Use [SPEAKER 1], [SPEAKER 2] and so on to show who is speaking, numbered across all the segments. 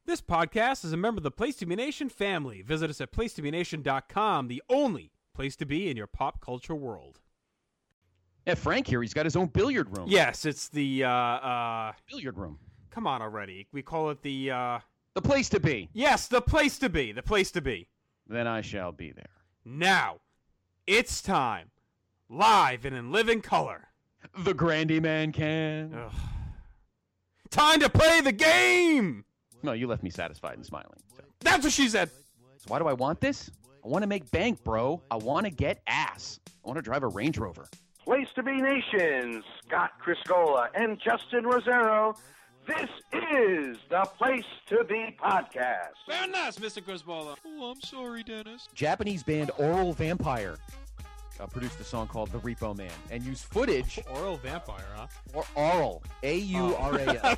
[SPEAKER 1] This podcast is a member of the Place to Be Nation family. Visit us at placeToBeNation.com, the only place to be in your pop culture world.
[SPEAKER 2] Yeah, Frank here, he's got his own billiard room.
[SPEAKER 1] Yes, it's the,
[SPEAKER 2] Billiard room.
[SPEAKER 1] come on already. We call it the,
[SPEAKER 2] The place to be.
[SPEAKER 1] Yes, the place to be. The place to be.
[SPEAKER 2] Then I shall be there.
[SPEAKER 1] Now, it's time. Live and in living color.
[SPEAKER 2] The Grandy Man can.
[SPEAKER 1] Ugh. Time to play the game!
[SPEAKER 2] No, you left me satisfied and smiling. So
[SPEAKER 1] That's what she said.
[SPEAKER 2] why do I want this? I want to make bank, bro. I want to get ass. I want to drive a Range Rover.
[SPEAKER 3] Place to Be Nation, Scott Criscola and Justin Rosero. This is the Place to Be podcast.
[SPEAKER 1] Very nice, Mr. Griswold. Oh, I'm sorry, Dennis.
[SPEAKER 2] Japanese band Oral Vampire produced a song called The Repo Man and used footage.
[SPEAKER 1] Oral vampire, huh?
[SPEAKER 2] Or Aural. A-U-R-A-L.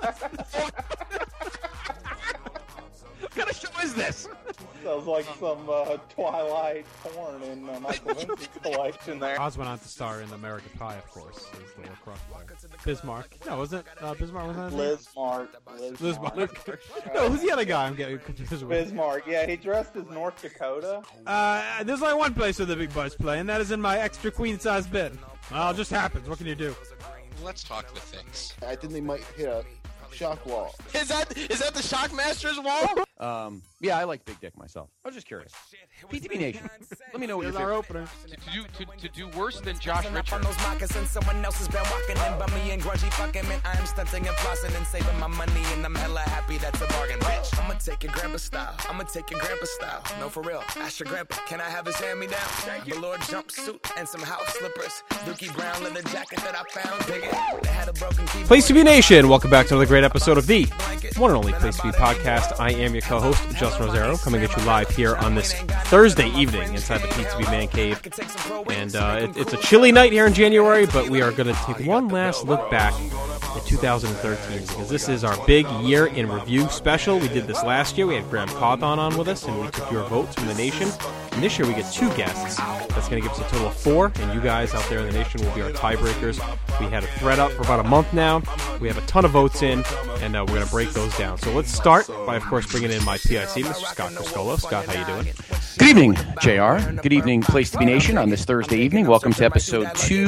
[SPEAKER 2] What kind of show is this?
[SPEAKER 4] Sounds like some Twilight porn in Michael Vincent's collection there.
[SPEAKER 1] Oz went on to star in American Pie, of course. As the lacrosse player. Bismarck. No, wasn't Bismarck? Was that
[SPEAKER 4] Liz Mark.
[SPEAKER 1] No, who's the other guy? I'm getting confused with.
[SPEAKER 4] Bismarck. Yeah, he dressed as North Dakota.
[SPEAKER 1] There's only one place where the big butts play, and that is in my extra queen-size bed. Well, it just happens. What can you do?
[SPEAKER 5] Let's talk the things.
[SPEAKER 6] I think they might hit a shock wall.
[SPEAKER 5] Is that the Shockmaster's wall?
[SPEAKER 2] Yeah, I like Big Dick myself. I was just curious. PTB Nation, let me know what
[SPEAKER 1] Here's
[SPEAKER 2] you're
[SPEAKER 1] our opener.
[SPEAKER 5] To do worse than Josh Richards.
[SPEAKER 7] Those moccasins, someone else has been walking in by me and grudgy fucking man. I am stunting and flossing and saving my money, and I'm hella happy that's a bargain, bitch. I'ma take your grandpa style. No, for real. Ask your grandpa, can I have his hand-me-down? Velour jumpsuit and some house slippers. Dookie brown leather jacket that I found. Dig it. They had a broken keyboard.
[SPEAKER 1] Place to Be Nation, welcome back to another great episode of the one and only Place to Be podcast. I am your co-host, Justin Rosero, coming at you live here on this Thursday evening inside the PTB Man Cave. And it's a chilly night here in January, but we are going to take one last look back at 2013 because this is our big year in review special. We did this last year. We had Graham Cawthon on with us, and we took your votes from the nation. And this year we get two guests. That's going to give us a total of four, and you guys out there in the nation will be our tiebreakers. We had a thread up for about a month now. We have a ton of votes in, and we're going to break those down. So let's start by, of course, bringing in my PIC, Mr. Scott Criscola. Scott, how you doing?
[SPEAKER 2] Good evening, JR. Good evening, Place to Be Nation on this Thursday evening. Welcome to episode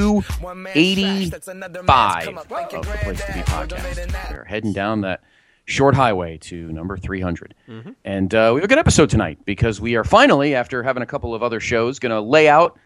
[SPEAKER 2] 285 of the Place to Be podcast. We're heading down that short highway to number 300. Mm-hmm. And we have a good episode tonight because we are finally, after having a couple of other shows, going to lay out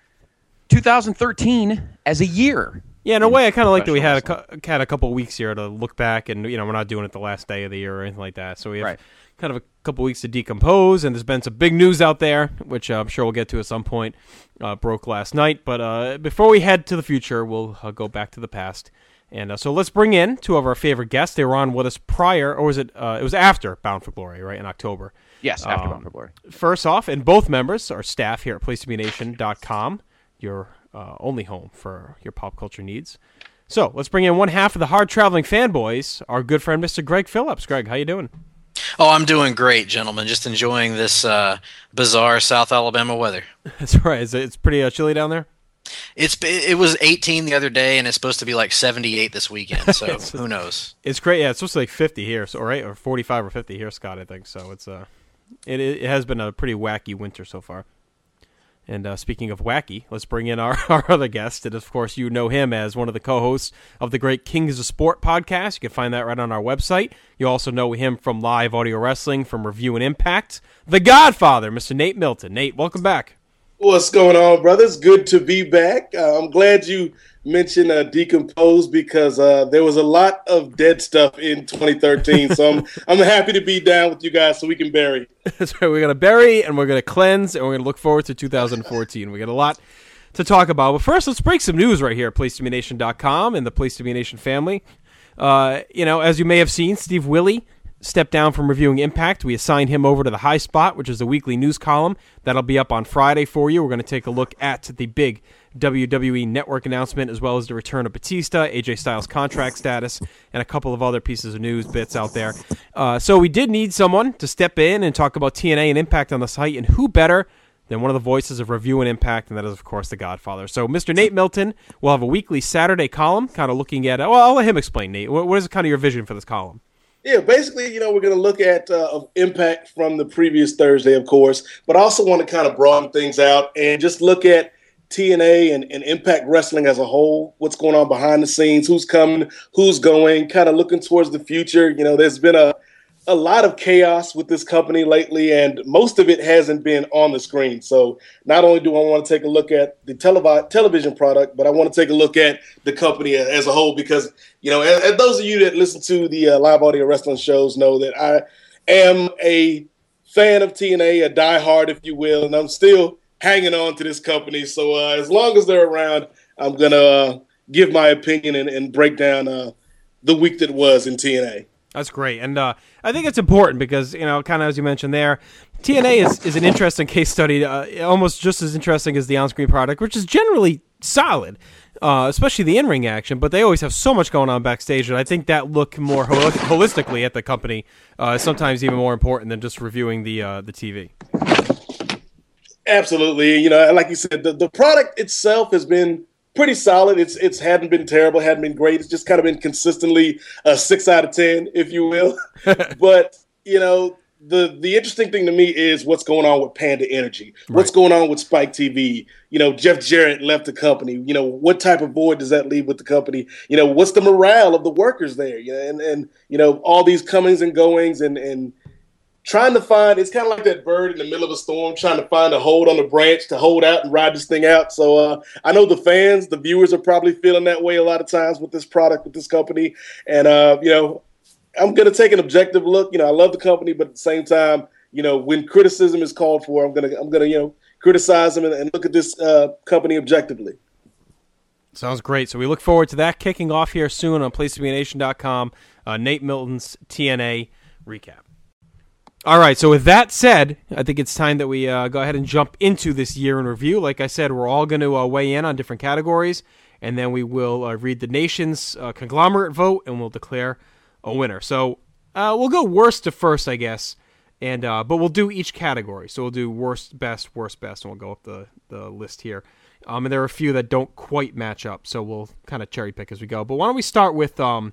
[SPEAKER 2] 2013 as a year.
[SPEAKER 1] Yeah, in a way, I kind of like that we had a couple weeks here to look back, and we're not doing it the last day of the year or anything like that. So we have kind of a couple weeks to decompose, and there's been some big news out there, which I'm sure we'll get to at some point. Broke last night, but before we head to the future, we'll go back to the past. And so let's bring in two of our favorite guests. They were on with us prior, or was it? It was after Bound for Glory, right, in October.
[SPEAKER 2] Yes, after Bound for Glory.
[SPEAKER 1] First off, and both members are staff here at PlaceToBeNation.com. Your only home for your pop culture needs. So let's bring in one half of the hard traveling fanboys, our good friend Mr. Greg Phillips. Greg, how you doing?
[SPEAKER 8] Oh, I'm doing great, gentlemen. Just enjoying this bizarre South Alabama weather.
[SPEAKER 1] That's right. It's pretty chilly down there.
[SPEAKER 8] It was 18 the other day, and it's supposed to be like 78 this weekend. So who knows? It's
[SPEAKER 1] great. Yeah, it's supposed to be like 50 here, so right, or 45 or 50 here, Scott. I think so. It's it has been a pretty wacky winter so far. And speaking of wacky, let's bring in our other guest. And, of course, you know him as one of the co-hosts of the great Kings of Sport podcast. You can find that right on our website. You also know him from Live Audio Wrestling, from Review and Impact. The Godfather, Mr. Nate Milton. Nate, welcome back.
[SPEAKER 9] What's going on, brothers? Good to be back. I'm glad you mentioned Decompose because there was a lot of dead stuff in 2013. So I'm happy to be down with you guys so we can bury.
[SPEAKER 1] That's right. We're going to bury and we're going to cleanse and we're going to look forward to 2014. We got a lot to talk about. But first, let's break some news right here at PlaceToBeNation.com and the Place to Be Nation family. As you may have seen, Steve Willie stepped down from Reviewing Impact. We assigned him over to the High Spot, which is the weekly news column. That'll be up on Friday for you. We're going to take a look at the big WWE Network announcement, as well as the return of Batista, AJ Styles' contract status, and a couple of other pieces of news bits out there. So we did need someone to step in and talk about TNA and Impact on the site, and who better than one of the voices of Review and Impact, and that is, of course, the Godfather. So Mr. Nate Milton will have a weekly Saturday column, kind of looking at, I'll let him explain, Nate. What is kind of your vision for this column?
[SPEAKER 9] Yeah, basically, we're going to look at Impact from the previous Thursday, of course, but I also want to kind of broaden things out and just look at TNA and Impact Wrestling as a whole, what's going on behind the scenes, who's coming, who's going, kind of looking towards the future. There's been a lot of chaos with this company lately, and most of it hasn't been on the screen. So not only do I want to take a look at the television product, but I want to take a look at the company as a whole because, as those of you that listen to the live audio wrestling shows know that I am a fan of TNA, a diehard, if you will, and I'm still hanging on to this company. So as long as they're around, I'm going to give my opinion and break down the week that was in TNA.
[SPEAKER 1] That's great, and I think it's important because, kind of as you mentioned there, TNA is an interesting case study, almost just as interesting as the on-screen product, which is generally solid, especially the in-ring action, but they always have so much going on backstage, and I think that look more holistically at the company is sometimes even more important than just reviewing the TV.
[SPEAKER 9] Absolutely. Like you said, the product itself has been pretty solid. It's hadn't been terrible, hadn't been great. It's just kind of been consistently a 6 out of 10, if you will. But, the interesting thing to me is what's going on with Panda Energy. What's going on with Spike TV? Jeff Jarrett left the company. What type of void does that leave with the company? What's the morale of the workers there? And all these comings and goings and trying to find, it's kind of like that bird in the middle of a storm trying to find a hold on the branch to hold out and ride this thing out. So I know the fans, the viewers are probably feeling that way a lot of times with this product, with this company. And, I'm going to take an objective look. I love the company, but at the same time, when criticism is called for, I'm going to criticize them and look at this company objectively.
[SPEAKER 1] Sounds great. So we look forward to that kicking off here soon on PlaceToBeNation.com. Nate Milton's TNA recap. All right, so with that said, I think it's time that we go ahead and jump into this year in review. Like I said, we're all going to weigh in on different categories, and then we will read the nation's conglomerate vote, and we'll declare a winner. So we'll go worst to first, I guess, and but we'll do each category. So we'll do worst, best, and we'll go up the list here. And there are a few that don't quite match up, so we'll kind of cherry pick as we go. But why don't we start with the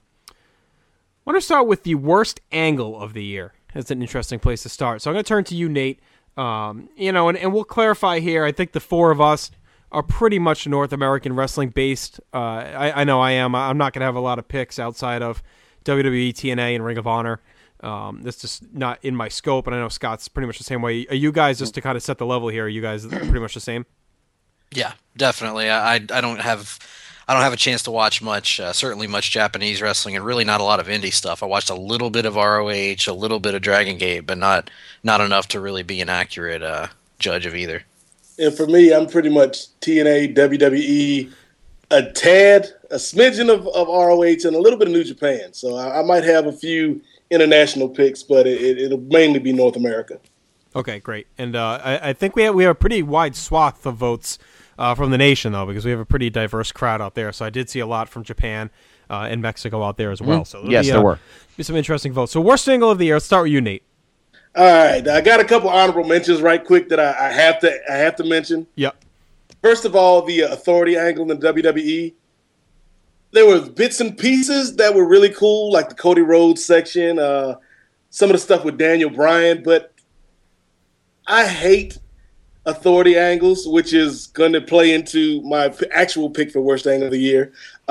[SPEAKER 1] worst angle of the year? That's an interesting place to start. So I'm going to turn to you, Nate. And we'll clarify here. I think the four of us are pretty much North American wrestling based. I know I am. I'm not going to have a lot of picks outside of WWE, TNA, and Ring of Honor. That's just not in my scope. And I know Scott's pretty much the same way. Are you guys, just to kind of set the level here, are you guys pretty much the same?
[SPEAKER 8] Yeah, definitely. I don't have a chance to watch much, certainly much Japanese wrestling, and really not a lot of indie stuff. I watched a little bit of ROH, a little bit of Dragon Gate, but not enough to really be an accurate judge of either.
[SPEAKER 9] And for me, I'm pretty much TNA, WWE, a smidgen of ROH, and a little bit of New Japan. So I might have a few international picks, but it'll mainly be North America.
[SPEAKER 1] Okay, great. And I think we have a pretty wide swath of votes from the nation, though, because we have a pretty diverse crowd out there. So I did see a lot from Japan and Mexico out there as well. So
[SPEAKER 2] yes, there were
[SPEAKER 1] some interesting votes. So worst angle of the year. Let's start with you, Nate.
[SPEAKER 9] All right, I got a couple honorable mentions right quick that I have to mention.
[SPEAKER 1] Yep.
[SPEAKER 9] First of all, the authority angle in the WWE. There were bits and pieces that were really cool, like the Cody Rhodes section, some of the stuff with Daniel Bryan, but I hate authority angles, which is going to play into my actual pick for worst angle of the year.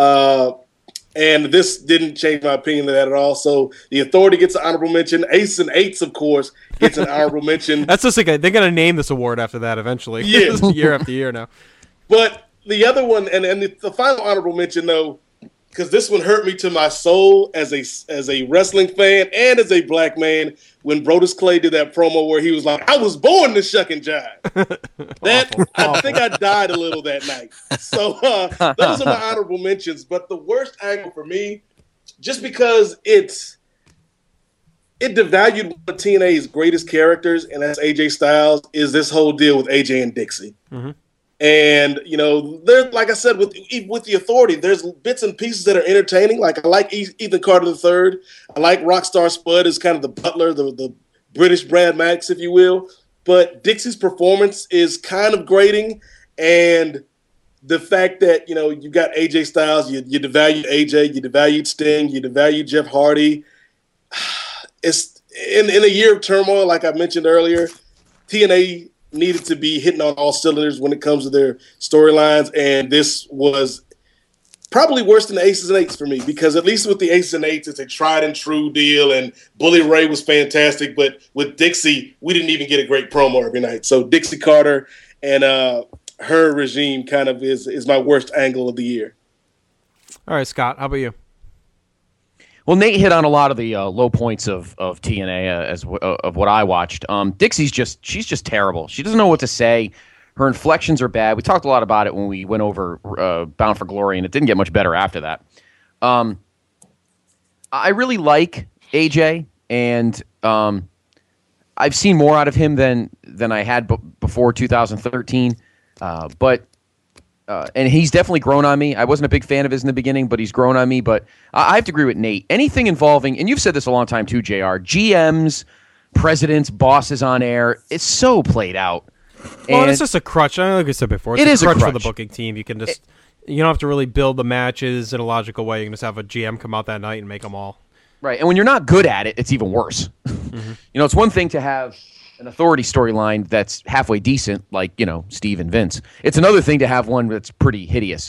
[SPEAKER 9] And this didn't change my opinion of that at all. So the authority gets an honorable mention. Ace and Eights, of course, gets an honorable mention.
[SPEAKER 1] That's just like they're going to name this award after that eventually.
[SPEAKER 9] Yeah.
[SPEAKER 1] Year after year now.
[SPEAKER 9] But the other one, and the final honorable mention, though, because this one hurt me to my soul as a wrestling fan and as a black man, when Brodus Clay did that promo where he was like, "I was born to shuck and jive." I think I died a little that night. So those are my honorable mentions. But the worst angle for me, just because it devalued one of TNA's greatest characters, and that's AJ Styles, is this whole deal with AJ and Dixie. Mm-hmm. And, there's, like I said, with the authority, there's bits and pieces that are entertaining. Like, I like Ethan Carter III. I like Rockstar Spud as kind of the butler, the British Brad Maddox, if you will. But Dixie's performance is kind of grating. And the fact that, you got AJ Styles, you devalued AJ, you devalued Sting, you devalued Jeff Hardy. it's in a year of turmoil, like I mentioned earlier, TNA needed to be hitting on all cylinders when it comes to their storylines, and this was probably worse than the Aces and Eights for me, because at least with the Aces and Eights, it's a tried and true deal, and Bully Ray was fantastic, but with Dixie, we didn't even get a great promo every night. So Dixie Carter and her regime kind of is my worst angle of the year.
[SPEAKER 1] All right, Scott, how about you?
[SPEAKER 2] Well, Nate hit on a lot of the low points of TNA of what I watched. Dixie's she's just terrible. She doesn't know what to say. Her inflections are bad. We talked a lot about it when we went over Bound for Glory, and it didn't get much better after that. I really like AJ, and I've seen more out of him than I had before 2013. And he's definitely grown on me. I wasn't a big fan of his in the beginning, but he's grown on me. But I have to agree with Nate. Anything involving, and you've said this a long time too, JR, GMs, presidents, bosses on air, it's so played out.
[SPEAKER 1] Well,
[SPEAKER 2] and
[SPEAKER 1] it's just a crutch. Like I said before, it's a crutch for the booking team. You can just you don't have to really build the matches in a logical way. You can just have a GM come out that night and make them all.
[SPEAKER 2] Right, and when you're not good at it, it's even worse. Mm-hmm. It's one thing to have an authority storyline that's halfway decent, like, Steve and Vince. It's another thing to have one that's pretty hideous.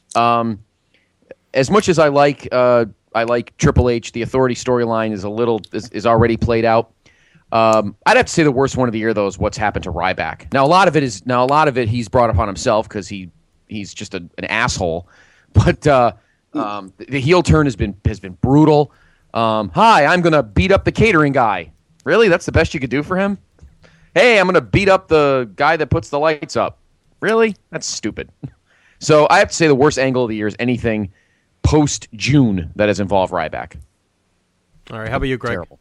[SPEAKER 2] As much as I like Triple H, the authority storyline is already played out. I'd have to say the worst one of the year, though, is what's happened to Ryback. Now, a lot of it he's brought upon himself because he's just an asshole. But the heel turn has been brutal. Hi, I'm gonna beat up the catering guy. Really? That's the best you could do for him? Hey, I'm going to beat up the guy that puts the lights up. Really? That's stupid. So I have to say the worst angle of the year is anything post-June that has involved Ryback.
[SPEAKER 1] All right, how about you, Greg?
[SPEAKER 2] Terrible.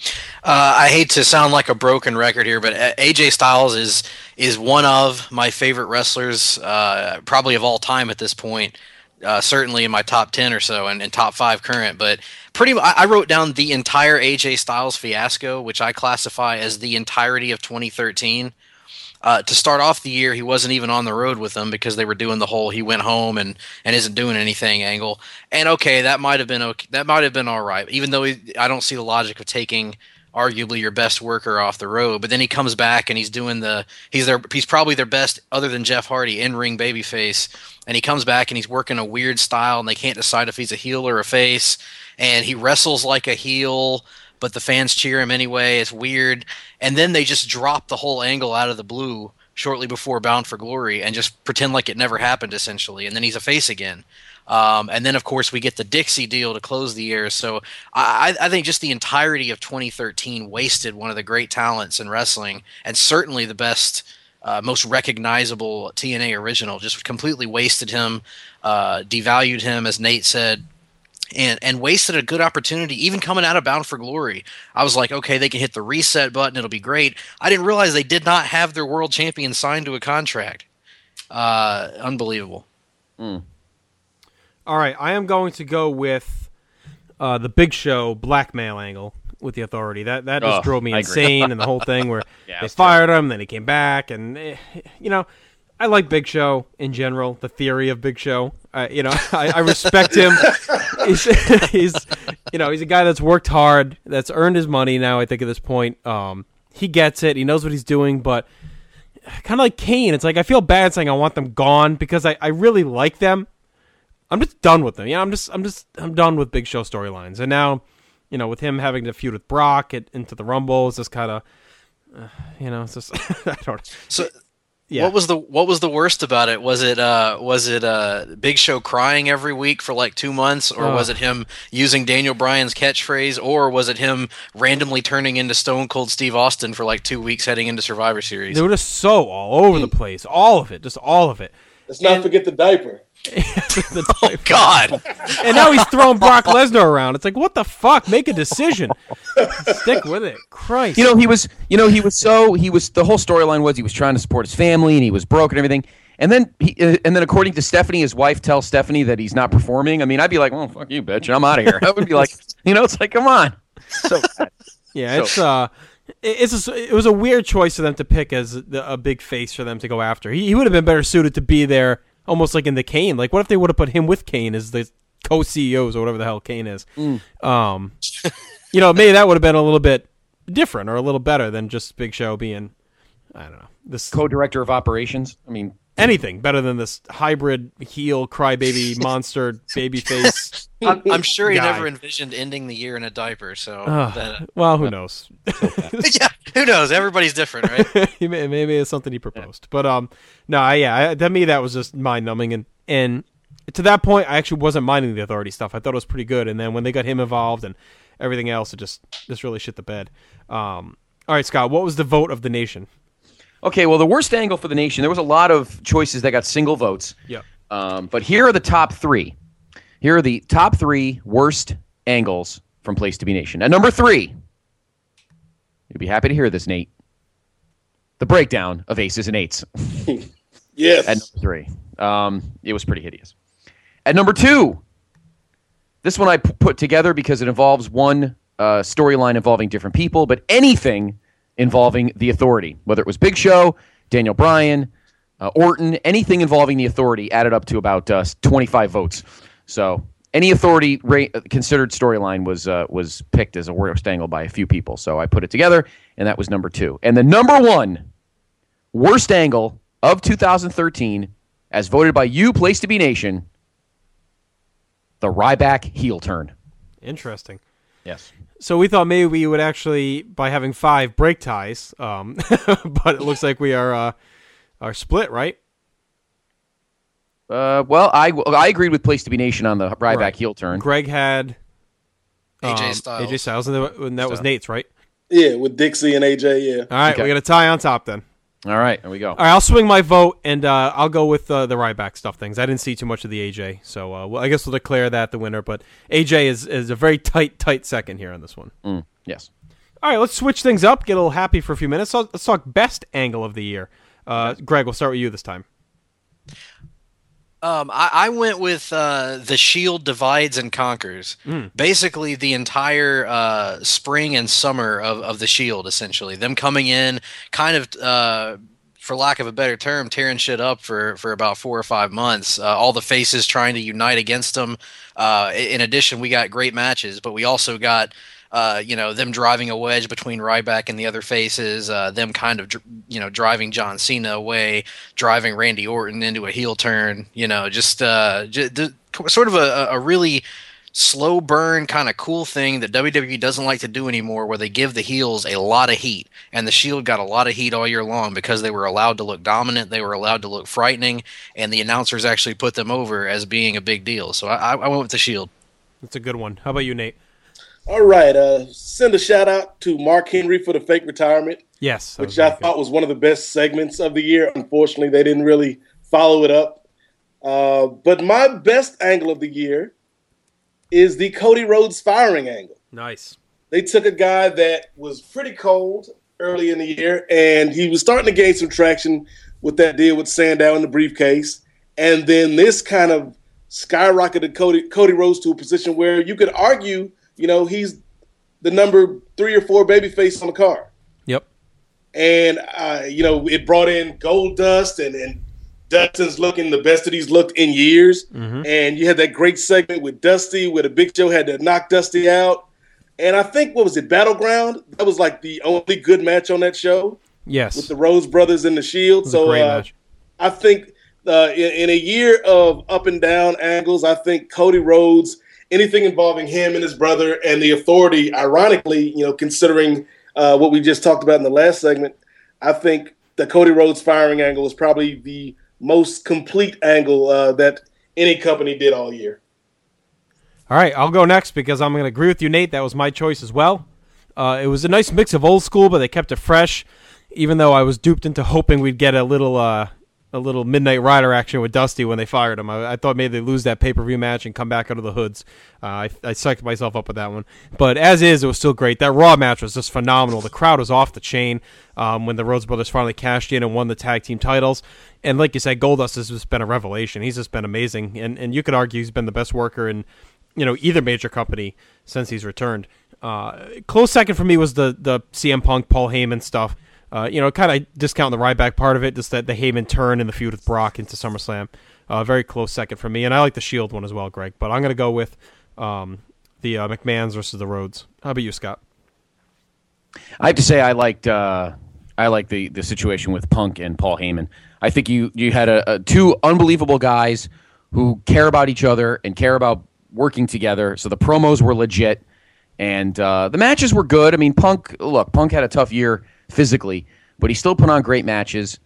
[SPEAKER 8] I hate to sound like a broken record here, but AJ Styles is one of my favorite wrestlers, probably of all time at this point. Certainly in my top 10 or so, and top 5 current. But I wrote down the entire AJ Styles fiasco, which I classify as the entirety of 2013. To start off the year, he wasn't even on the road with them because they were doing the whole he went home and isn't doing anything angle. And okay, that might have been okay. That might have been all right, even though I don't see the logic of taking arguably your best worker off the road. But then he comes back and he's probably their best, other than Jeff Hardy, in-ring babyface. And he comes back and he's working a weird style, and they can't decide if he's a heel or a face. And he wrestles like a heel, but the fans cheer him anyway. It's weird. And then they just drop the whole angle out of the blue shortly before Bound for Glory and just pretend like it never happened, essentially. And then he's a face again. And then, of course, we get the Dixie deal to close the year. So I think just the entirety of 2013 wasted one of the great talents in wrestling, and certainly the best, most recognizable TNA original. Just completely wasted him, devalued him, as Nate said, and wasted a good opportunity, even coming out of Bound for Glory. I was like, okay, they can hit the reset button. It'll be great. I didn't realize they did not have their world champion signed to a contract. Unbelievable.
[SPEAKER 2] Mm.
[SPEAKER 1] All right, I am going to go with the Big Show blackmail angle with the Authority. That just drove me insane, and the whole thing where they fired him, then he came back, and I like Big Show in general. The theory of Big Show, I respect him. He's a guy that's worked hard, that's earned his money now. I think at this point, he gets it. He knows what he's doing, but kind of like Kane, it's like I feel bad saying I want them gone because I really like them. I'm just done with them. I'm done with Big Show storylines. And now, with him having to feud with Brock into the Rumble, it's just kind of, it's just I don't.
[SPEAKER 8] So,
[SPEAKER 1] yeah.
[SPEAKER 8] What was the worst about it? Was it Big Show crying every week for like 2 months, or was it him using Daniel Bryan's catchphrase, or was it him randomly turning into Stone Cold Steve Austin for like 2 weeks heading into Survivor Series?
[SPEAKER 1] They were just so all over the place, all of it.
[SPEAKER 9] Let's not forget the diaper.
[SPEAKER 8] Oh God!
[SPEAKER 1] And now he's throwing Brock Lesnar around. It's like, what the fuck? Make a decision. Stick with it. Christ.
[SPEAKER 2] The whole storyline was he was trying to support his family and he was broke and everything. And then according to Stephanie, his wife tells Stephanie that he's not performing. I mean, I'd be like, well, fuck you, bitch, I'm out of here. I would be like, it's like, come on. So bad.
[SPEAKER 1] Yeah, it was a weird choice for them to pick as a big face for them to go after. He would have been better suited to be there, almost like in the Kane. Like, what if they would have put him with Kane as the co-CEOs or whatever the hell Kane is? maybe that would have been a little bit different or a little better than just Big Show being, I don't know, this
[SPEAKER 2] Co-director of operations. I mean,
[SPEAKER 1] anything better than this hybrid heel crybaby monster babyface.
[SPEAKER 8] I'm sure he
[SPEAKER 1] guy.
[SPEAKER 8] never envisioned ending the year in a diaper. So,
[SPEAKER 1] well, who knows?
[SPEAKER 8] yeah, who knows? Everybody's different, right?
[SPEAKER 1] Maybe it's something he proposed, but no, to me that was just mind numbing, and to that point, I actually wasn't minding the Authority stuff. I thought it was pretty good, and then when they got him involved and everything else, it just really shit the bed. All right, Scott, what was the vote of the nation?
[SPEAKER 2] Okay, well, the worst angle for the nation, there was a lot of choices that got single votes.
[SPEAKER 1] Yeah.
[SPEAKER 2] But here are the top three. Here are the top three worst angles from Place to Be Nation. At number 3, you'll be happy to hear this, Nate. The breakdown of aces and eights.
[SPEAKER 9] Yes.
[SPEAKER 2] At number 3. It was pretty hideous. At number 2, this one I put together because it involves one storyline involving different people, but anything involving the Authority, whether it was Big Show, Daniel Bryan, Orton, anything involving the Authority added up to about 25 votes. So any Authority considered storyline was picked as a worst angle by a few people. So I put it together, and that was number 2. And the number 1 worst angle of 2013, as voted by you, Place to Be Nation, the Ryback heel turn.
[SPEAKER 1] Interesting.
[SPEAKER 2] Yes.
[SPEAKER 1] So we thought maybe we would actually, by having 5, break ties, but it looks like we are split, right?
[SPEAKER 2] Well, I agreed with Place to Be Nation on the Ryback heel turn.
[SPEAKER 1] Greg had
[SPEAKER 8] AJ Styles,
[SPEAKER 1] and that was Nate's, right?
[SPEAKER 9] Yeah, with Dixie and AJ, yeah.
[SPEAKER 1] All right,
[SPEAKER 2] Okay.
[SPEAKER 1] we got a tie on top then.
[SPEAKER 2] All right, there we go.
[SPEAKER 1] All right, I'll swing my vote, and I'll go with the Ryback stuff things. I didn't see too much of the AJ, so I guess we'll declare that the winner. But AJ is a very tight second here on this one.
[SPEAKER 2] Yes.
[SPEAKER 1] All right, let's switch things up, get a little happy for a few minutes. Let's talk best angle of the year. Greg, we'll start with you this time.
[SPEAKER 8] I went with the Shield divides and conquers. Basically, the entire spring and summer of the Shield, essentially. Them coming in, kind of, for lack of a better term, tearing shit up for about 4 or 5 months. All the faces trying to unite against them. In addition, we got great matches, but we also got them driving a wedge between Ryback and the other faces, them kind of, driving John Cena away, driving Randy Orton into a heel turn, just sort of a really slow burn kind of cool thing that WWE doesn't like to do anymore, where they give the heels a lot of heat. And the Shield got a lot of heat all year long because they were allowed to look dominant, they were allowed to look frightening, and the announcers actually put them over as being a big deal. So I went with the Shield.
[SPEAKER 1] That's a good one. How about you, Nate?
[SPEAKER 9] All right. Send a shout out to Mark Henry for the fake retirement.
[SPEAKER 1] Yes.
[SPEAKER 9] Which I thought was one of the best segments of the year. Unfortunately, they didn't really follow it up. But my best angle of the year is the Cody Rhodes firing angle.
[SPEAKER 1] Nice.
[SPEAKER 9] They took a guy that was pretty cold early in the year, and he was starting to gain some traction with that deal with Sandow in the briefcase. And then this kind of skyrocketed Cody Rhodes to a position where you could argue, he's the number 3 or 4 babyface on the card.
[SPEAKER 1] Yep.
[SPEAKER 9] And, it brought in Goldust, and Dustin's looking the best that he's looked in years. Mm-hmm. And you had that great segment with Dusty where the Big Show had to knock Dusty out. And I think, Battleground? That was like the only good match on that show.
[SPEAKER 1] Yes.
[SPEAKER 9] With the Rhodes brothers and the Shield.
[SPEAKER 1] So great match.
[SPEAKER 9] I think in a year of up and down angles, I think Cody Rhodes, anything involving him and his brother and the Authority, ironically, considering what we just talked about in the last segment, I think the Cody Rhodes firing angle is probably the most complete angle that any company did all year.
[SPEAKER 1] All right, I'll go next because I'm going to agree with you, Nate. That was my choice as well. It was a nice mix of old school, but they kept it fresh, even though I was duped into hoping we'd get a little Midnight Rider action with Dusty when they fired him. I thought maybe they'd lose that pay-per-view match and come back out of the hoods. I psyched myself up with that one. But as is, it was still great. That Raw match was just phenomenal. The crowd was off the chain when the Rhodes Brothers finally cashed in and won the tag team titles. And like you said, Goldust has just been a revelation. He's just been amazing. And you could argue he's been the best worker in either major company since he's returned. Close second for me was the CM Punk, Paul Heyman stuff. Kind of discounting the Ryback part of it, just that the Heyman turn in the feud with Brock into SummerSlam. Very close second for me, and I like the Shield one as well, Greg. But I'm going to go with the McMahons versus the Rhodes. How about you, Scott?
[SPEAKER 2] I have to say I liked the situation with Punk and Paul Heyman. I think you had two unbelievable guys who care about each other and care about working together. So the promos were legit, and the matches were good. I mean, Punk had a tough year physically, but he still put on great matches.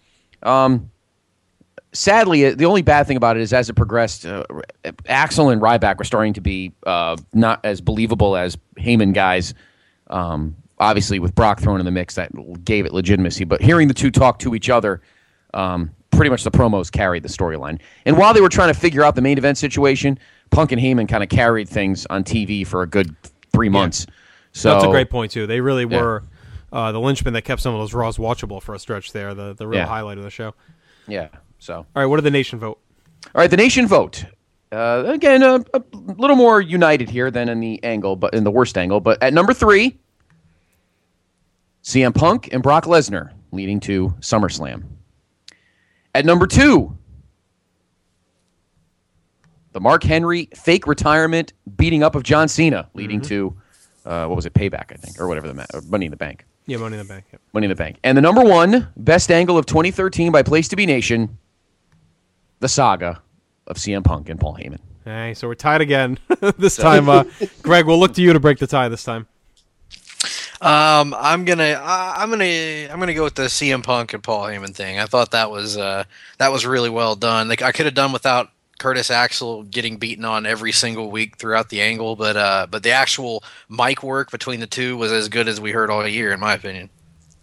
[SPEAKER 2] Sadly, the only bad thing about it is as it progressed, Axel and Ryback were starting to be not as believable as Heyman guys. Obviously, with Brock thrown in the mix, that gave it legitimacy. But hearing the two talk to each other, pretty much the promos carried the storyline. And while they were trying to figure out the main event situation, Punk and Heyman kind of carried things on TV for a good 3 months.
[SPEAKER 1] Yeah.
[SPEAKER 2] So
[SPEAKER 1] that's a great point, too. They really were the linchpin that kept some of those Raws watchable for a stretch there, the real highlight of the show.
[SPEAKER 2] Yeah. So,
[SPEAKER 1] all right, what did the nation vote?
[SPEAKER 2] All right, the nation vote. Again, a little more united here than in the worst angle. But at number 3, CM Punk and Brock Lesnar, leading to SummerSlam. At number 2, the Mark Henry fake retirement beating up of John Cena, leading to Payback, I think, or whatever Money in the Bank.
[SPEAKER 1] Yeah, Money in the Bank. Yep.
[SPEAKER 2] Money in the Bank. And the number 1 best angle of 2013 by Place to Be Nation, the saga of CM Punk and Paul Heyman.
[SPEAKER 1] Hey, so we're tied again this time. Greg, we'll look to you to break the tie this time.
[SPEAKER 8] I'm gonna go with the CM Punk and Paul Heyman thing. I thought that was really well done. Like, I could have done without Curtis Axel getting beaten on every single week throughout the angle, but the actual mic work between the two was as good as we heard all year, in my opinion.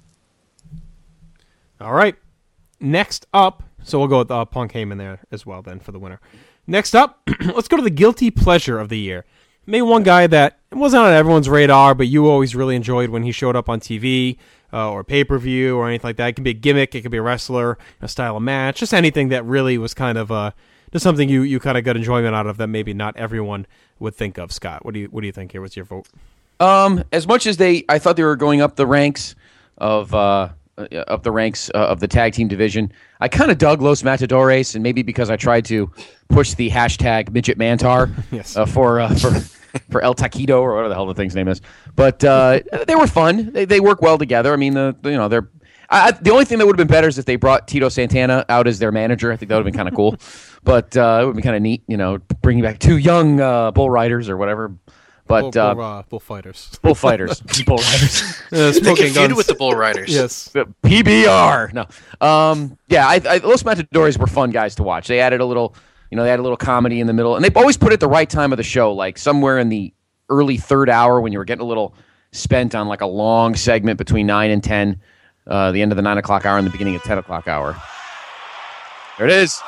[SPEAKER 1] All right, next up, so we'll go with Punk Heyman there as well then for the winner. Next up, let's go to the guilty pleasure of the year. Maybe one guy that wasn't on everyone's radar, but you always really enjoyed when he showed up on TV or pay-per-view or anything like that. It can be a gimmick, it could be a wrestler, a style of match, just anything that really was kind of just something you kind of got enjoyment out of that maybe not everyone would think of. Scott, what do you think here? What's your vote?
[SPEAKER 2] As much as I thought they were going up the ranks of the tag team division, I kind of dug Los Matadores, and maybe because I tried to push the hashtag Midget Mantar
[SPEAKER 1] yes.
[SPEAKER 2] for El Taquito or whatever the hell the thing's name is. But they were fun. They work well together. I mean, they're the only thing that would have been better is if they brought Tito Santana out as their manager. I think that would have been kind of cool. But it would have been kind of neat, bringing back 2 young bull riders or whatever. But
[SPEAKER 1] bullfighters.
[SPEAKER 2] Bullfighters. Bull riders.
[SPEAKER 8] They confused with the bull riders.
[SPEAKER 1] Yes.
[SPEAKER 2] PBR. No. Los Matadores were fun guys to watch. They added a little, comedy in the middle, and they always put it at the right time of the show, like somewhere in the early third hour when you were getting a little spent on like a long segment between 9 and 10, the end of the 9 o'clock hour and the beginning of 10 o'clock hour. There it is.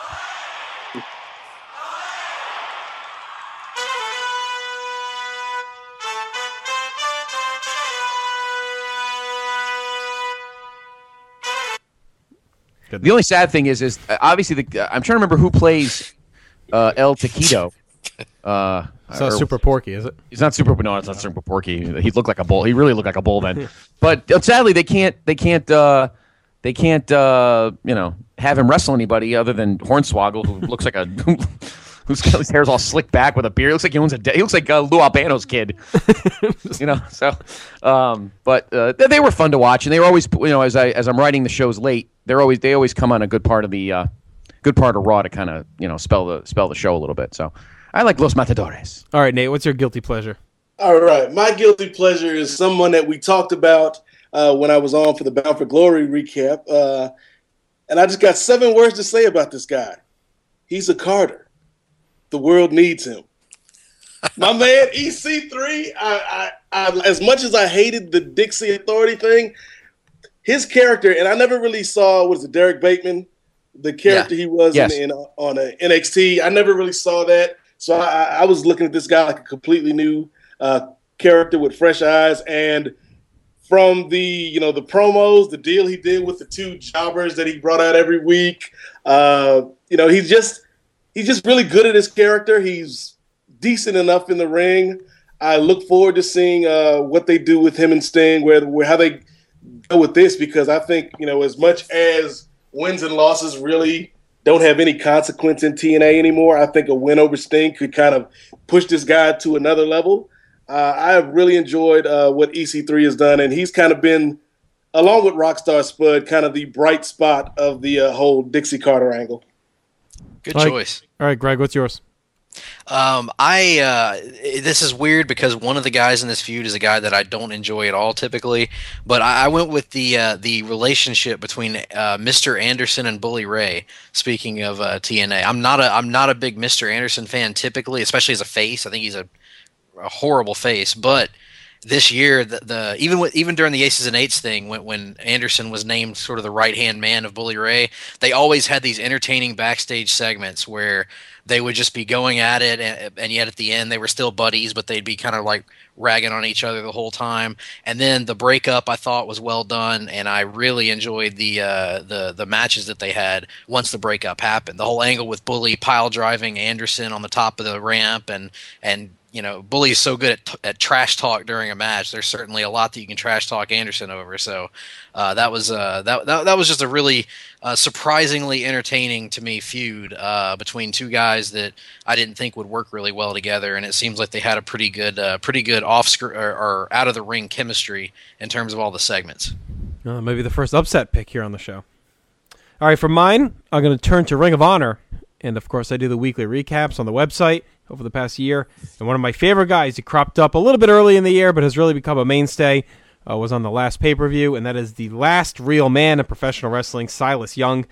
[SPEAKER 2] The only sad thing is obviously I'm trying to remember who plays El Taquito.
[SPEAKER 1] It's not Super Porky, is it?
[SPEAKER 2] He's not Super. No, it's not Super Porky. He looked like a bull. He really looked like a bull then. But sadly, they can't have him wrestle anybody other than Hornswoggle, who looks like who's got his hair's all slicked back with a beard. He looks like he looks like Lou Albano's kid. But they were fun to watch, and they were always, as I'm writing the shows late, they always come on a good part of Raw to kind of spell the show a little bit. So I like Los Matadores.
[SPEAKER 1] All right, Nate, what's your guilty pleasure?
[SPEAKER 9] All right, my guilty pleasure is someone that we talked about when I was on for the Bound for Glory recap, and I just got 7 words to say about this guy. He's a Carter. The world needs him. My man, EC3, I as much as I hated the Dixie Authority thing, his character, and I never really saw, Derek Bateman, the character he was on NXT. I never really saw that. So I was looking at this guy like a completely new character with fresh eyes. And from the promos, the deal he did with the 2 jobbers that he brought out every week, he's just really good at his character. He's decent enough in the ring. I look forward to seeing what they do with him and Sting, how they go with this, because I think, as much as wins and losses really don't have any consequence in TNA anymore, I think a win over Sting could kind of push this guy to another level. I have really enjoyed what EC3 has done, and he's kind of been, along with Rockstar Spud, kind of the bright spot of the whole Dixie Carter angle.
[SPEAKER 8] Good choice.
[SPEAKER 1] All right, Greg, what's yours?
[SPEAKER 8] This is weird because one of the guys in this feud is a guy that I don't enjoy at all typically, but I went with the relationship between Mr. Anderson and Bully Ray. Speaking of TNA, I'm not a big Mr. Anderson fan typically, especially as a face. I think he's a horrible face, but this year, even during the Aces and Eights thing, when Anderson was named sort of the right-hand man of Bully Ray, they always had these entertaining backstage segments where they would just be going at it, and yet at the end they were still buddies, but they'd be kind of like ragging on each other the whole time. And then the breakup I thought was well done, and I really enjoyed the matches that they had once the breakup happened. The whole angle with Bully pile driving Anderson on the top of the ramp, and you know, Bully is so good at trash talk during a match. There's certainly a lot that you can trash talk Anderson over. So that was just a really surprisingly entertaining to me feud between two guys that I didn't think would work really well together, and it seems like they had a pretty good off or out of the ring chemistry in terms of all the segments.
[SPEAKER 1] Maybe the first upset pick here on the show. All right, for mine, I'm going to turn to Ring of Honor, and of course I do the weekly recaps on the website over the past year. And one of my favorite guys, he cropped up a little bit early in the year, but has really become a mainstay, was on the last pay-per-view, and that is the last real man in professional wrestling, Silas Young.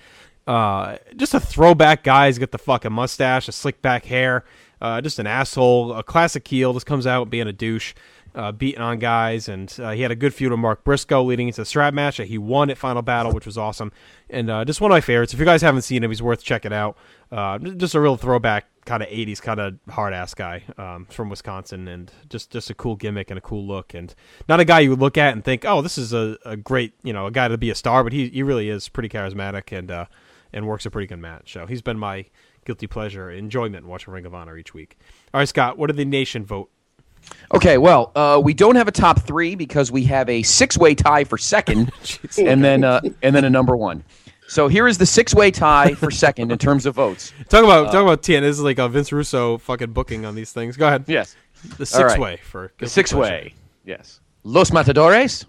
[SPEAKER 1] Just a throwback guy. He's got the fucking mustache, a slick back hair, just an asshole, a classic heel. Just comes out being a douche, beating on guys, and he had a good feud with Mark Briscoe leading into the strap match that he won at Final Battle, which was awesome. And just one of my favorites. If you guys haven't seen him, he's worth checking out. Just a real throwback kind of 80s kind of hard-ass guy from Wisconsin, and just a cool gimmick and a cool look, and not a guy you would look at and think, oh, this is a great, a guy to be a star, but he really is pretty charismatic and works a pretty good match. So he's been my guilty pleasure enjoyment watching Ring of Honor each week. All right, Scott, what did the nation vote?
[SPEAKER 2] Okay, well, we don't have a top three because we have a six-way tie for second, and then a number one. So here is the six-way tie for second in terms of votes.
[SPEAKER 1] Talk about TN. This is like a Vince Russo fucking booking on these things. Go ahead.
[SPEAKER 2] Yes.
[SPEAKER 1] The six-way for
[SPEAKER 2] the six-way. Yes. Los Matadores,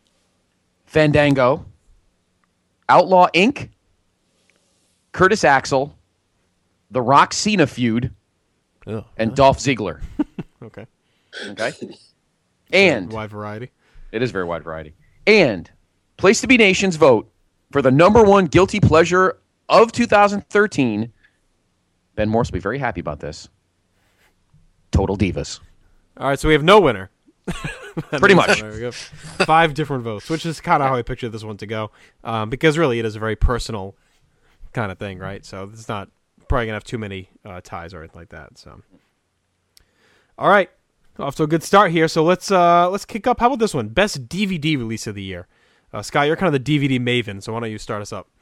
[SPEAKER 2] Fandango, Outlaw Inc., Curtis Axel, The Rock Cena feud, and Dolph Ziggler.
[SPEAKER 1] Okay.
[SPEAKER 2] And
[SPEAKER 1] wide variety.
[SPEAKER 2] It is very wide variety. And Place to Be Nation's vote for the number one guilty pleasure of 2013, Ben Morse will be very happy about this. Total Divas.
[SPEAKER 1] All right, so we have no winner.
[SPEAKER 2] Pretty much.
[SPEAKER 1] There we go. 5 different votes, which is kind of how I pictured this one to go, because really it is a very personal kind of thing, right? So it's not probably going to have too many ties or anything like that. So, all right, off to a good start here. So let's kick up. How about this one? Best DVD release of the year. Scott, you're kind of the DVD maven, so why don't you start us up?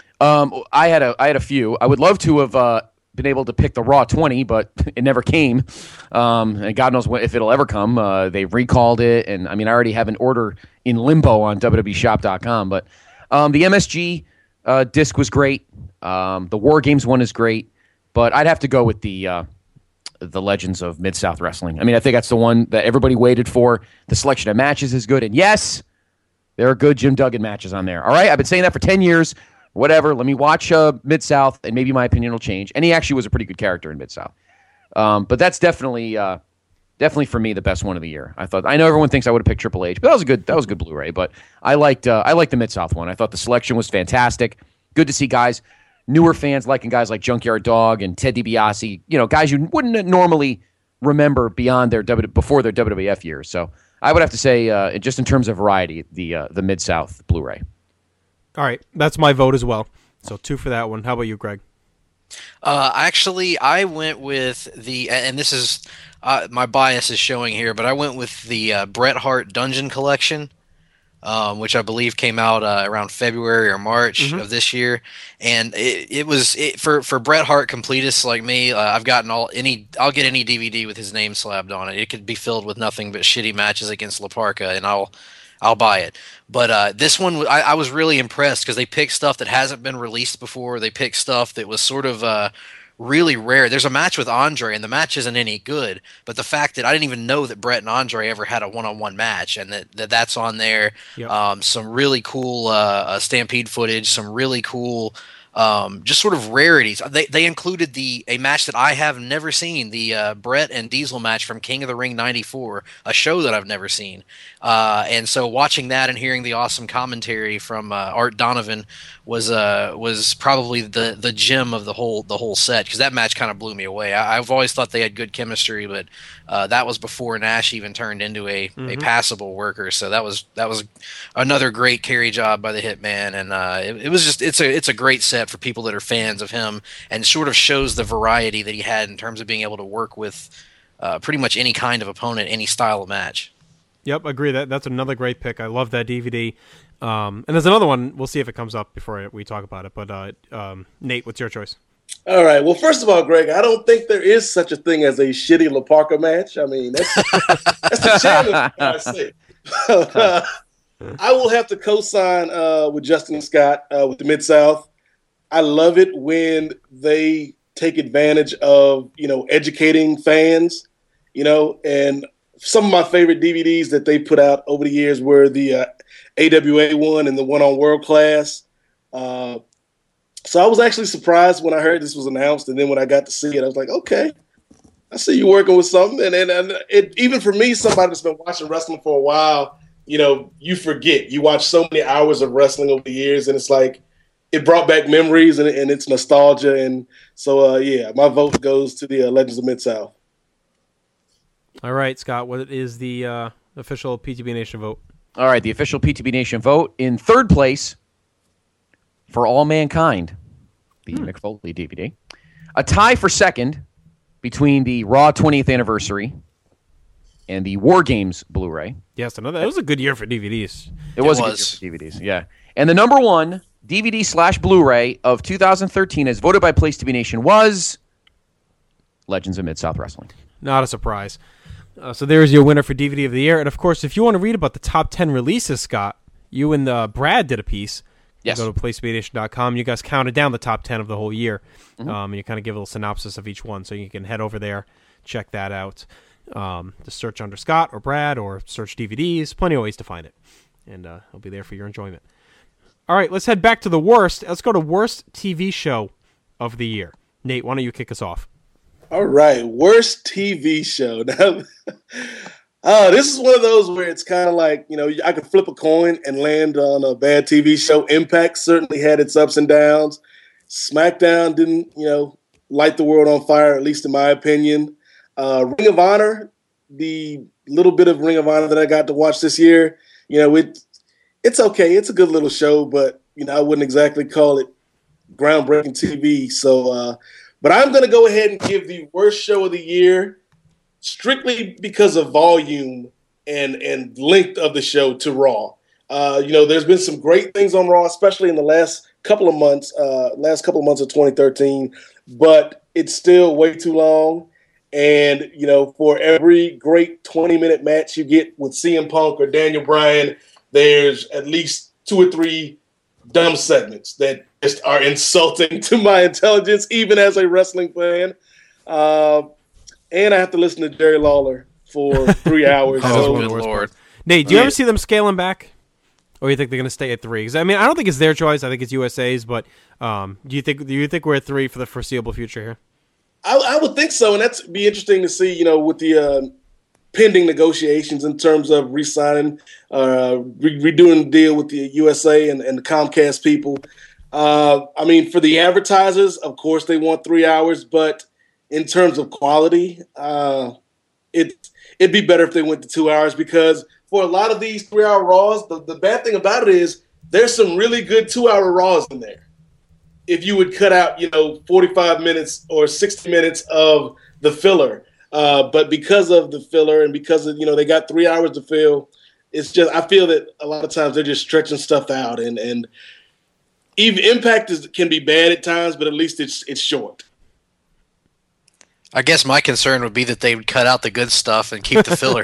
[SPEAKER 2] I had a few. I would love to have been able to pick the Raw 20, but it never came. And God knows if it'll ever come. They recalled it, and I already have an order in limbo on WWEshop.com. But the MSG disc was great. The War Games one is great, but I'd have to go with the Legends of Mid-South Wrestling. I think that's the one that everybody waited for. The selection of matches is good, and yes, there are good Jim Duggan matches on there. All right, I've been saying that for 10 years. Whatever, let me watch Mid-South, and maybe my opinion will change. And he actually was a pretty good character in Mid-South. But that's definitely for me the best one of the year. I know everyone thinks I would have picked Triple H, but that was a good Blu-ray. But I liked the Mid-South one. I thought the selection was fantastic. Good to see guys, newer fans liking guys like Junkyard Dog and Ted DiBiase. Guys you wouldn't normally remember beyond before their WWF years. So I would have to say, just in terms of variety, the Mid-South Blu-ray.
[SPEAKER 1] All right, that's my vote as well. So 2 for that one. How about you, Greg?
[SPEAKER 8] Actually, I went with and this is my bias is showing here, but I went with the Bret Hart Dungeon Collection, which I believe came out around February or March of this year, and it was for Bret Hart completists like me. I've gotten I'll get any DVD with his name slapped on it. It could be filled with nothing but shitty matches against La Parka, and I'll buy it. But this one, I was really impressed because they picked stuff that hasn't been released before. They picked stuff that was sort of really rare. There's a match with Andre, and the match isn't any good, but the fact that I didn't even know that Brett and Andre ever had a one-on-one match, and that's on there.
[SPEAKER 1] Yep.
[SPEAKER 8] Some really cool Stampede footage, some really cool just sort of rarities. They included a match that I have never seen, the Brett and Diesel match from King of the Ring '94, a show that I've never seen. And so watching that and hearing the awesome commentary from Art Donovan was probably the gem of the whole set, because that match kind of blew me away. I've always thought they had good chemistry, but that was before Nash even turned into a passable worker. So that was another great carry job by the Hitman, and it was just it's a great set for people that are fans of him, and sort of shows the variety that he had in terms of being able to work with pretty much any kind of opponent, any style of match.
[SPEAKER 1] Yep, agree. That's another great pick. I love that DVD. And there's another one. We'll see if it comes up before we talk about it. But Nate, what's your choice?
[SPEAKER 9] All right. Well, first of all, Greg, I don't think there is such a thing as a shitty La Parka match. I mean, that's the challenge I say. I will have to co-sign with Justin Scott with the Mid-South. I love it when they take advantage of, educating fans, and some of my favorite DVDs that they put out over the years were the AWA one and the one on World Class. So I was actually surprised when I heard this was announced, and then when I got to see it, I was like, okay, I see you working with something. And it, even for me, somebody that's been watching wrestling for a while, you forget. You watch so many hours of wrestling over the years, and it's like it brought back memories, and it's nostalgia. And so, my vote goes to the Legends of Mid-South.
[SPEAKER 1] All right, Scott, what is the official PTB Nation vote?
[SPEAKER 2] All right, the official PTB Nation vote in third place for All Mankind, the Mick Foley DVD. A tie for second between the Raw 20th Anniversary and the War Games Blu-ray.
[SPEAKER 1] Yes, it was a good year for DVDs.
[SPEAKER 2] It was a good year for DVDs, yeah. And the number one DVD/Blu-ray of 2013, as voted by Place to Be Nation, was Legends of Mid-South Wrestling.
[SPEAKER 1] Not a surprise. So there's your winner for DVD of the year. And, of course, if you want to read about the top 10 releases, Scott, you and Brad did a piece.
[SPEAKER 2] Yes.
[SPEAKER 1] Go to PlaceToBeNation.com. You guys counted down the top 10 of the whole year. And you kind of give a little synopsis of each one. So you can head over there, check that out. Just search under Scott or Brad or search DVDs. Plenty of ways to find it. And it'll be there for your enjoyment. All right, let's head back to the worst. Let's go to worst TV show of the year. Nate, why don't you kick us off?
[SPEAKER 9] All right, worst TV show. Now, this is one of those where it's kind of like, I could flip a coin and land on a bad TV show. Impact certainly had its ups and downs. SmackDown didn't, light the world on fire, at least in my opinion. Ring of Honor, the little bit of Ring of Honor that I got to watch this year, it's okay. It's a good little show, but, I wouldn't exactly call it groundbreaking TV. So, but I'm going to go ahead and give the worst show of the year strictly because of volume and length of the show to Raw. There's been some great things on Raw, especially in the last couple of months of 2013, but it's still way too long. And, for every great 20-minute match you get with CM Punk or Daniel Bryan, there's at least 2 or 3 dumb segments that just are insulting to my intelligence, even as a wrestling fan. And I have to listen to Jerry Lawler for 3 hours.
[SPEAKER 8] Good Lord.
[SPEAKER 1] Nate, do you ever see them scaling back? Or do you think they're going to stay at 3? Because, I don't think it's their choice. I think it's USA's. But do you think we're at 3 for the foreseeable future here?
[SPEAKER 9] I would think so. And that's be interesting to see, with the pending negotiations in terms of re-signing, redoing the deal with the USA and the Comcast people. For the advertisers, of course, they want 3 hours. But in terms of quality, it'd be better if they went to 2 hours, because for a lot of these 3-hour Raws, the bad thing about it is there's some really good 2-hour Raws in there. If you would cut out, 45 minutes or 60 minutes of the filler. But because of the filler and because of, they got 3 hours to fill, it's just, I feel that a lot of times they're just stretching stuff out. And even Impact can be bad at times, but at least it's short.
[SPEAKER 8] I guess my concern would be that they would cut out the good stuff and keep the filler.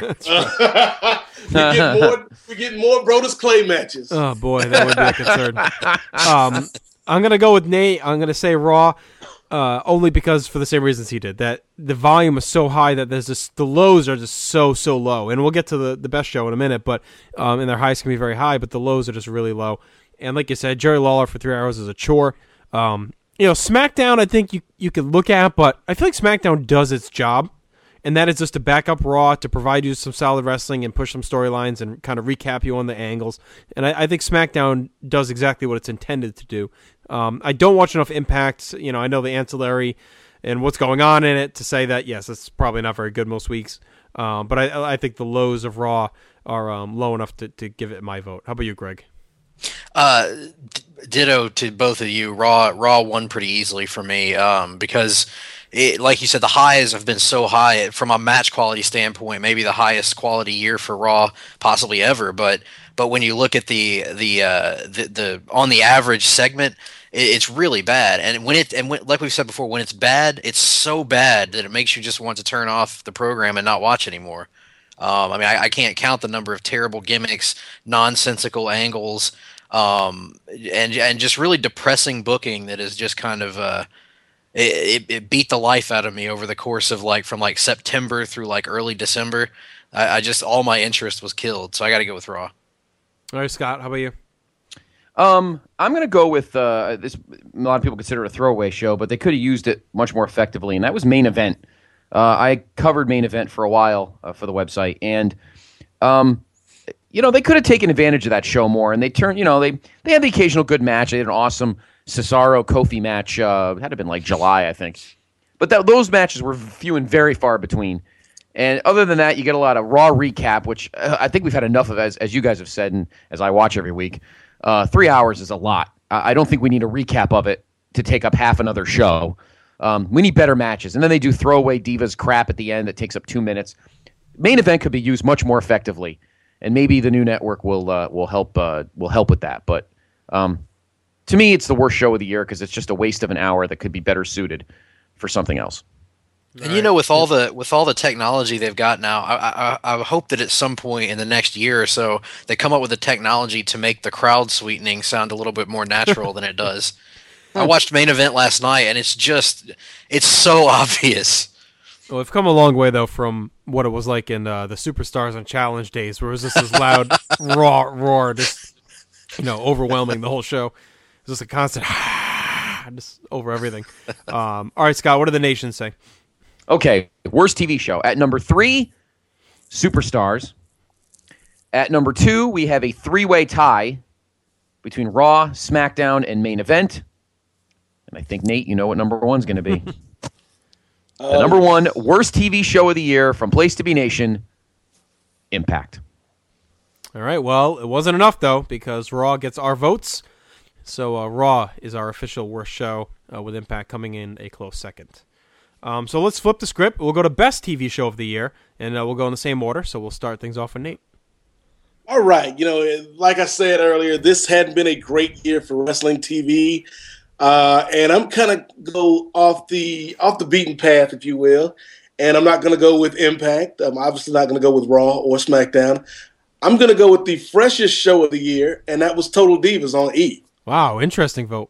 [SPEAKER 9] we get more Brodus Clay matches.
[SPEAKER 1] Oh boy, that would be a concern. I'm going to go with Nate. I'm going to say Raw, only because for the same reasons he did. That the volume is so high that the lows are just so low. And we'll get to the best show in a minute, but and their highs can be very high, but the lows are just really low. And like you said, Jerry Lawler for 3 hours is a chore. SmackDown, I think you could look at, but I feel like SmackDown does its job. And that is just to back up Raw, to provide you some solid wrestling and push some storylines and kind of recap you on the angles. And I think SmackDown does exactly what it's intended to do. I don't watch enough Impact. I know the ancillary and what's going on in it to say that, yes, it's probably not very good most weeks. But I think the lows of Raw are low enough to give it my vote. How about you, Greg?
[SPEAKER 8] Ditto to both of you. Raw won pretty easily for me because... like you said, the highs have been so high from a match quality standpoint, maybe the highest quality year for Raw possibly ever. But when you look at the on the average segment, it's really bad. And like we've said before, when it's bad, it's so bad that it makes you just want to turn off the program and not watch anymore. I can't count the number of terrible gimmicks, nonsensical angles, and just really depressing booking that is just kind of. It beat the life out of me over the course of from September through early December. I just all my interest was killed, so I got to go with Raw.
[SPEAKER 1] All right, Scott, how about you?
[SPEAKER 2] I'm going to go with this. A lot of people consider it a throwaway show, but they could have used it much more effectively, and that was Main Event. I covered Main Event for a while for the website, and they could have taken advantage of that show more, and they turned. They had the occasional good match. They had an awesome Cesaro-Kofi match, had to have been July, I think. But those matches were few and very far between. And other than that, you get a lot of Raw recap, which I think we've had enough of, as you guys have said, and as I watch every week. 3 hours is a lot. I don't think we need a recap of it to take up half another show. We need better matches. And then they do throwaway Divas crap at the end that takes up 2 minutes. Main Event could be used much more effectively, and maybe the new network will help with that. But to me, it's the worst show of the year because it's just a waste of an hour that could be better suited for something else.
[SPEAKER 8] And with all the technology they've got now, I hope that at some point in the next year or so they come up with the technology to make the crowd sweetening sound a little bit more natural than it does. I watched Main Event last night, and it's so obvious.
[SPEAKER 1] Well, we've come a long way though from what it was like in the Superstars on Challenge days, where it was just this loud roar, just overwhelming the whole show. It was just a constant just over everything. All right, Scott, what do the nations say?
[SPEAKER 2] Okay, worst TV show. At number 3, Superstars. At number 2, we have a 3-way tie between Raw, SmackDown, and Main Event. And I think, Nate, you know what number 1's going to be. Number 1, worst TV show of the year from Place to Be Nation, Impact.
[SPEAKER 1] All right, well, it wasn't enough, though, because Raw gets our votes. So Raw is our official worst show, with Impact coming in a close second. So let's flip the script. We'll go to best TV show of the year, and we'll go in the same order. So we'll start things off with Nate.
[SPEAKER 9] All right. Like I said earlier, this hadn't been a great year for wrestling TV. And I'm kind of go off the beaten path, if you will. And I'm not going to go with Impact. I'm obviously not going to go with Raw or SmackDown. I'm going to go with the freshest show of the year, and that was Total Divas on E!
[SPEAKER 1] Wow, interesting vote.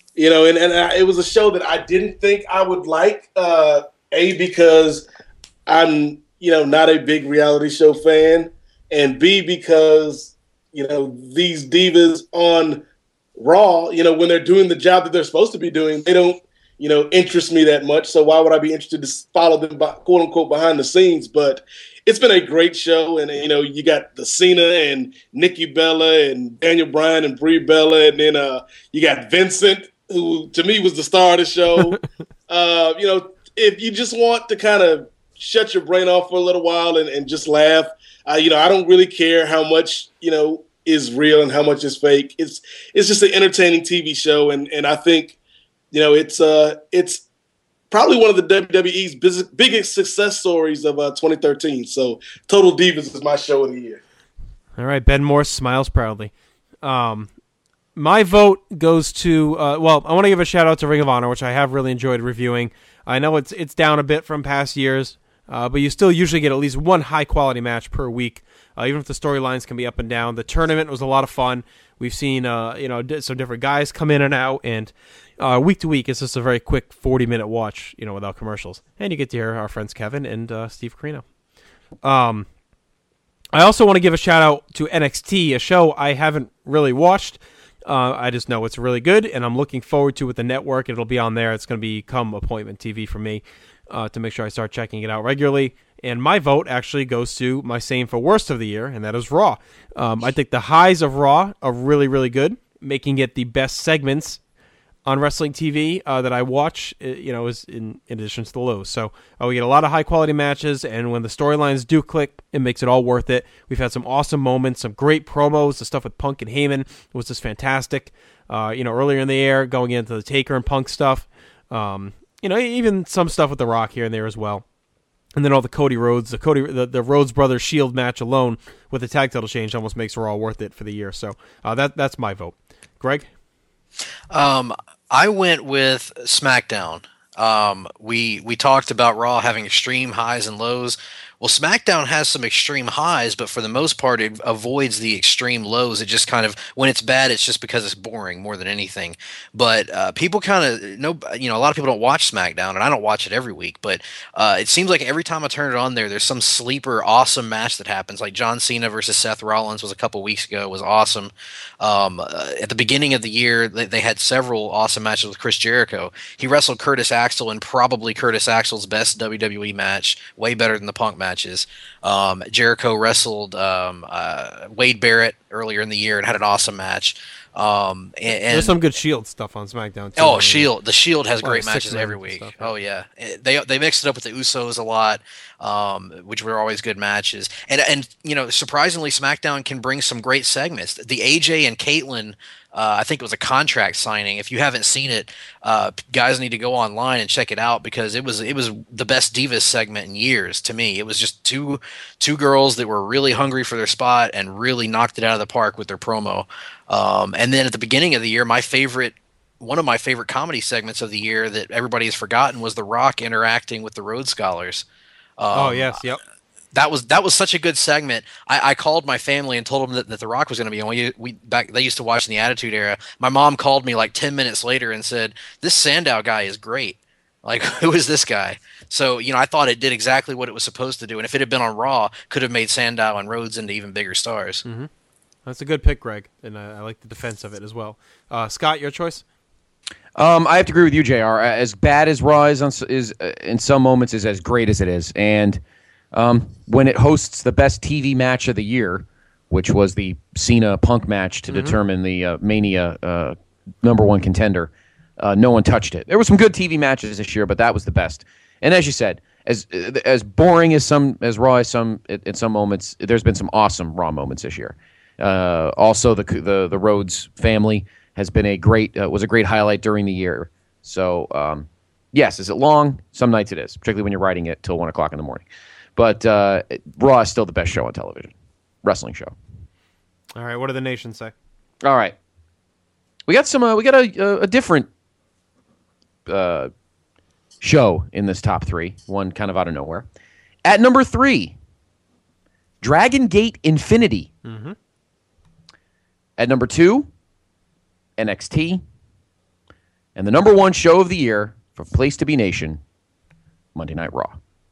[SPEAKER 9] It was a show that I didn't think I would like, because I'm, not a big reality show fan, and B, because, these divas on Raw, when they're doing the job that they're supposed to be doing, they don't, interest me that much. So why would I be interested to follow them, quote unquote, behind the scenes? But it's been a great show. And, you got the Cena and Nikki Bella and Daniel Bryan and Brie Bella. And then you got Vincent, who to me was the star of the show. If you just want to kind of shut your brain off for a little while and just laugh, I don't really care how much, is real and how much is fake. It's just an entertaining TV show. And I think, it's probably one of the WWE's biggest success stories of 2013. So Total Divas is my show of the year.
[SPEAKER 1] All right, Ben Morse smiles proudly. My vote goes to, I want to give a shout out to Ring of Honor, which I have really enjoyed reviewing. I know it's down a bit from past years, but you still usually get at least one high quality match per week. even if the storylines can be up and down. The tournament was a lot of fun. We've seen some different guys come in and out, and week to week it's just a very quick 40-minute watch, without commercials. And you get to hear our friends Kevin and Steve Carino. I also want to give a shout out to NXT, a show I haven't really watched. I just know it's really good, and I'm looking forward to it with the network. It'll be on there. It's going to become appointment TV for me to make sure I start checking it out regularly. And my vote actually goes to my same for worst of the year, and that is Raw. I think the highs of Raw are really, really good, making it the best segments on wrestling TV that I watch, is in addition to the lows. So we get a lot of high-quality matches, and when the storylines do click, it makes it all worth it. We've had some awesome moments, some great promos. The stuff with Punk and Heyman was just fantastic. Earlier in the year, going into the Taker and Punk stuff. Even some stuff with The Rock here and there as well. And then all the Cody Rhodes, the Rhodes Brothers Shield match alone with the tag title change almost makes Raw worth it for the year. So that's my vote. Greg?
[SPEAKER 8] I went with SmackDown. We talked about Raw having extreme highs and lows. Well, SmackDown has some extreme highs, but for the most part, it avoids the extreme lows. It just kind of, when it's bad, it's just because it's boring more than anything. But people kind of know, a lot of people don't watch SmackDown, and I don't watch it every week. But it seems like every time I turn it on there's some sleeper awesome match that happens. Like John Cena versus Seth Rollins was a couple weeks ago. It was awesome. At the beginning of the year, they had several awesome matches with Chris Jericho. He wrestled Curtis Axel in probably Curtis Axel's best WWE match, way better than the Punk matches. Jericho wrestled Wade Barrett earlier in the year and had an awesome match. And
[SPEAKER 1] there's some good Shield stuff on SmackDown too.
[SPEAKER 8] Oh, Shield! The Shield has great matches
[SPEAKER 1] 6
[SPEAKER 8] every week.
[SPEAKER 1] Stuff, yeah.
[SPEAKER 8] Oh yeah, they mixed it up with the Usos a lot, which were always good matches. And surprisingly, SmackDown can bring some great segments. The AJ and Caitlyn. I think it was a contract signing. If you haven't seen it, guys need to go online and check it out because it was the best Divas segment in years to me. It was just two girls that were really hungry for their spot and really knocked it out of the park with their promo. And then at the beginning of the year, one of my favorite comedy segments of the year that everybody has forgotten was The Rock interacting with the Rhodes Scholars.
[SPEAKER 1] Yes, yep.
[SPEAKER 8] That was such a good segment. I called my family and told them that The Rock was going to be on. They used to watch in the Attitude Era. My mom called me like 10 minutes later and said, "This Sandow guy is great. Like, who is this guy?" So, I thought it did exactly what it was supposed to do. And if it had been on Raw, could have made Sandow and Rhodes into even bigger stars.
[SPEAKER 1] Mm-hmm. That's a good pick, Greg. And I like the defense of it as well. Scott, your choice?
[SPEAKER 2] I have to agree with you, JR. As bad as Raw is in some moments is as great as it is. And when it hosts the best TV match of the year, which was the Cena-Punk match to determine the Mania #1 contender, no one touched it. There were some good TV matches this year, but that was the best. And as you said, as boring as Raw is in some moments, there's been some awesome Raw moments this year. Also, the Rhodes family has been was a great highlight during the year. So, yes, is it long? Some nights it is, particularly when you're writing it till 1 o'clock in the morning. But Raw is still the best show on television, wrestling show.
[SPEAKER 1] All right, what do the nations say?
[SPEAKER 2] All right, we got a different show in this top 3. One kind of out of nowhere. At number 3, Dragon Gate Infinity.
[SPEAKER 1] Mm-hmm.
[SPEAKER 2] At number 2, NXT. And the number 1 show of the year for Place to Be Nation, Monday Night Raw.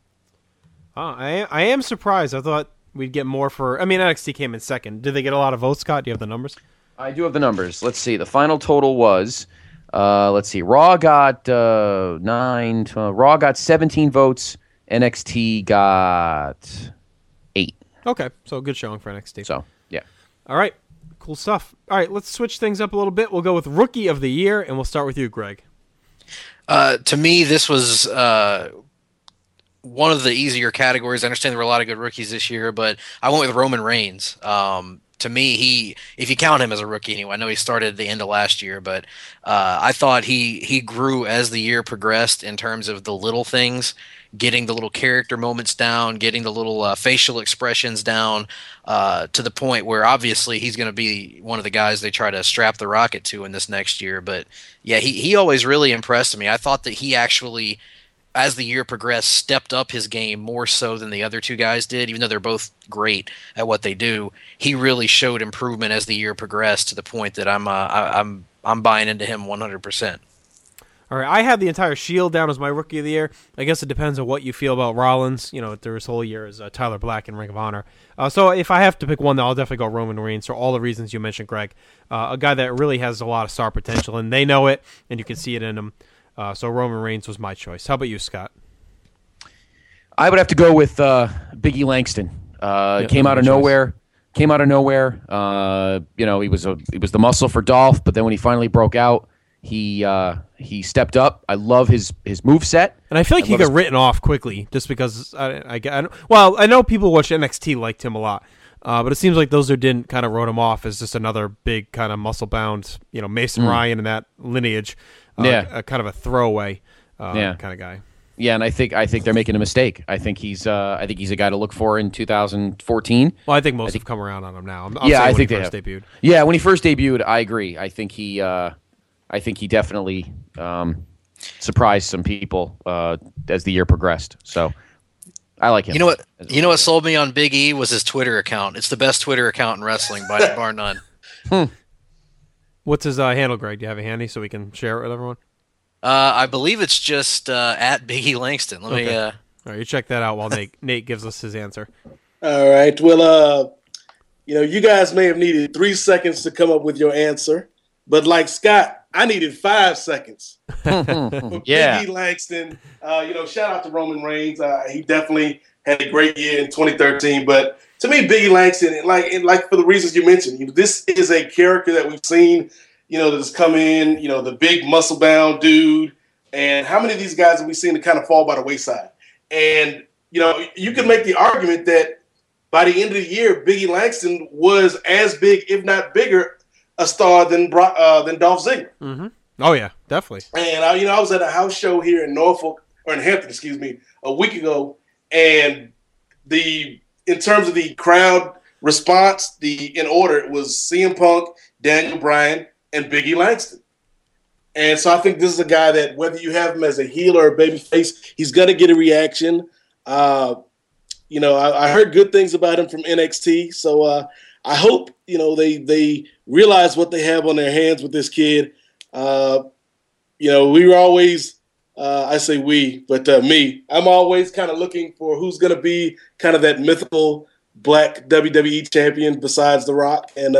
[SPEAKER 1] I am surprised. I thought we'd get more for... NXT came in second. Did they get a lot of votes, Scott? Do you have the numbers?
[SPEAKER 2] I do have the numbers. Let's see. The final total was... Raw got 9... Raw got 17 votes. NXT got 8.
[SPEAKER 1] Okay, so good showing for NXT.
[SPEAKER 2] So, yeah.
[SPEAKER 1] All right, cool stuff. All right, let's switch things up a little bit. We'll go with Rookie of the Year, and we'll start with you, Greg.
[SPEAKER 8] To me, this was... one of the easier categories. I understand there were a lot of good rookies this year, but I went with Roman Reigns. To me, if you count him as a rookie anyway, I know he started at the end of last year, but I thought he grew as the year progressed in terms of the little things, getting the little character moments down, getting the little facial expressions down to the point where obviously he's going to be one of the guys they try to strap the rocket to in this next year. But yeah, he always really impressed me. I thought that he actually as the year progressed, stepped up his game more so than the other two guys did, even though they're both great at what they do. He really showed improvement as the year progressed to the point that I'm buying into him 100%.
[SPEAKER 1] All right, I had the entire Shield down as my Rookie of the Year. I guess it depends on what you feel about Rollins. Through his whole year as Tyler Black in Ring of Honor. So if I have to pick one, I'll definitely go Roman Reigns for all the reasons you mentioned, Greg. A guy that really has a lot of star potential, and they know it, and you can see it in him. So Roman Reigns was my choice. How about you, Scott?
[SPEAKER 2] I would have to go with Big E Langston. Came out of nowhere. He was the muscle for Dolph, but then when he finally broke out, he stepped up. I love his moveset.
[SPEAKER 1] And I feel like he got written off quickly just because I know people who watch NXT liked him a lot. But it seems like those who didn't kind of wrote him off as just another big kind of muscle-bound, Mason Ryan and that lineage, kind of a throwaway kind of guy.
[SPEAKER 2] Yeah, and I think they're making a mistake. I think he's a guy to look for in 2014.
[SPEAKER 1] Well, I think most have come around on him now.
[SPEAKER 2] I think
[SPEAKER 1] when
[SPEAKER 2] they
[SPEAKER 1] first debuted.
[SPEAKER 2] Yeah, when he first debuted, I agree. I think he definitely surprised some people as the year progressed. So I like him.
[SPEAKER 8] You know what sold me on Big E was his Twitter account. It's the best Twitter account in wrestling by bar none.
[SPEAKER 1] What's his handle, Greg? Do you have it handy so we can share it with everyone?
[SPEAKER 8] I believe it's just at Big E Langston. Let me.
[SPEAKER 1] All right, you check that out while Nate gives us his answer.
[SPEAKER 9] All right. Well, you guys may have needed 3 seconds to come up with your answer, but like Scott, I needed 5 seconds. For Big E Langston, shout out to Roman Reigns. He definitely had a great year in 2013. But to me, Big E Langston, like for the reasons you mentioned, this is a character that we've seen, that's come in, the big muscle-bound dude. And how many of these guys have we seen to kind of fall by the wayside? And, you can make the argument that by the end of the year, Big E Langston was as big, if not bigger, a star than Dolph Ziggler.
[SPEAKER 1] Mm-hmm. Oh yeah, definitely.
[SPEAKER 9] And I was at a house show here in Hampton, a week ago, and in terms of the crowd response, in order it was CM Punk, Daniel Bryan, and Big E Langston. And so I think this is a guy that whether you have him as a heel or a babyface, he's going to get a reaction. I heard good things about him from NXT, so I hope they realize what they have on their hands with this kid. We were always, I say we, but me, I'm always kind of looking for who's going to be kind of that mythical black WWE champion besides The Rock. And,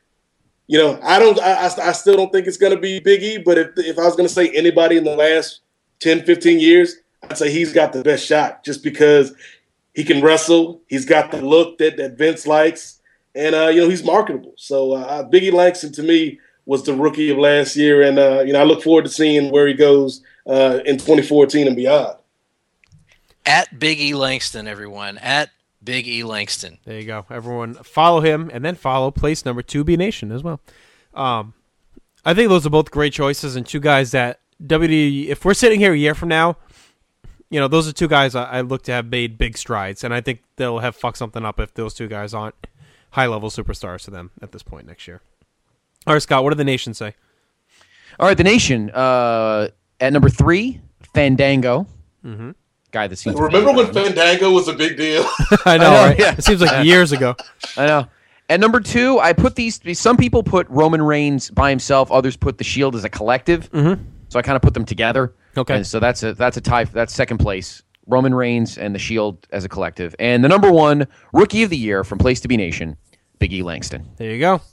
[SPEAKER 9] I still don't think it's going to be Big E, but if I was going to say anybody in the last 10, 15 years, I'd say he's got the best shot just because he can wrestle. He's got the look that Vince likes. And, he's marketable. So Big E Langston, to me, was the Rookie of last year. And, I look forward to seeing where he goes in 2014 and beyond.
[SPEAKER 8] At Big E Langston, everyone. At Big E Langston.
[SPEAKER 1] There you go. Everyone follow him and then follow place number 2B Nation as well. I think those are both great choices and two guys that WWE, if we're sitting here a year from now, those are two guys I look to have made big strides. And I think they'll have fucked something up if those two guys aren't high-level superstars to them at this point next year. All right, Scott, what did the Nation say?
[SPEAKER 2] All right, the Nation, at number 3, Fandango.
[SPEAKER 1] Mm-hmm.
[SPEAKER 2] Guy that seems
[SPEAKER 9] remember when Fandango was a big deal?
[SPEAKER 1] I know, right? Yeah. It seems like years ago.
[SPEAKER 2] I know. At number 2, I put some people put Roman Reigns by himself, others put the Shield as a collective.
[SPEAKER 1] Mm-hmm.
[SPEAKER 2] So I kind of put them together.
[SPEAKER 1] Okay.
[SPEAKER 2] And so that's a tie. That's second place. Roman Reigns and the Shield as a collective. And the number 1 Rookie of the Year from Place to Be Nation, Big E Langston.
[SPEAKER 1] There you go.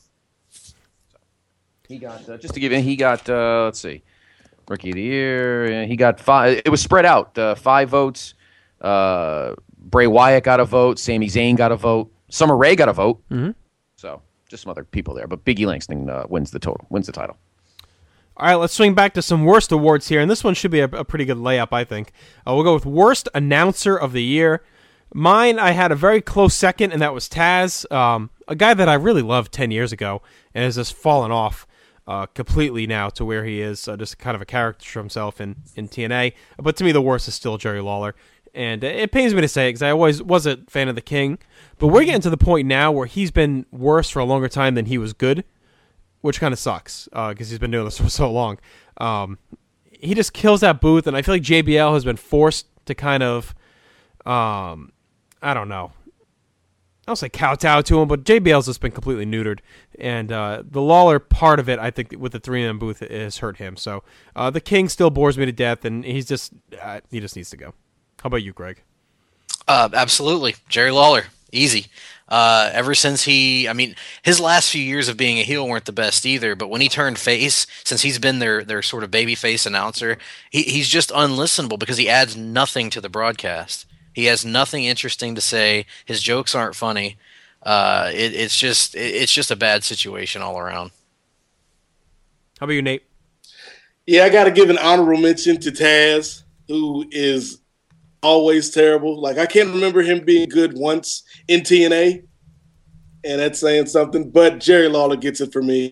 [SPEAKER 2] He got, just to give you, let's see, Rookie of the Year. He got 5. It was spread out. 5 votes. Bray Wyatt got a vote. Sami Zayn got a vote. Summer Rae got a vote.
[SPEAKER 1] Mm-hmm.
[SPEAKER 2] So just some other people there. But Big E Langston wins the title.
[SPEAKER 1] All right, let's swing back to some worst awards here, and this one should be a pretty good layup, I think. We'll go with Worst Announcer of the Year. Mine, I had a very close second, and that was Taz, a guy that I really loved 10 years ago, and has just fallen off completely now to where he is just kind of a character for himself in TNA. But to me, the worst is still Jerry Lawler. And it pains me to say it, because I always was a fan of the King, but we're getting to the point now where he's been worse for a longer time than he was good, which kind of sucks, because he's been doing this for so long. he just kills that booth, and I feel like JBL has been forced to kind of, I don't know. I don't say kowtow to him, but JBL's just been completely neutered, and the Lawler part of it, I think, with the 3-man booth has hurt him. So the King still bores me to death, and he just needs to go. How about you, Greg?
[SPEAKER 8] Absolutely, Jerry Lawler, easy. Ever since his last few years of being a heel weren't the best either, but when he turned face, since he's been their sort of babyface announcer, he's just unlistenable because he adds nothing to the broadcast. He has nothing interesting to say. His jokes aren't funny. It's just a bad situation all around.
[SPEAKER 1] How about you, Nate?
[SPEAKER 9] Yeah, I got to give an honorable mention to Taz, who is always terrible. Like, I can't remember him being good once in TNA, and that's saying something. But Jerry Lawler gets it for me.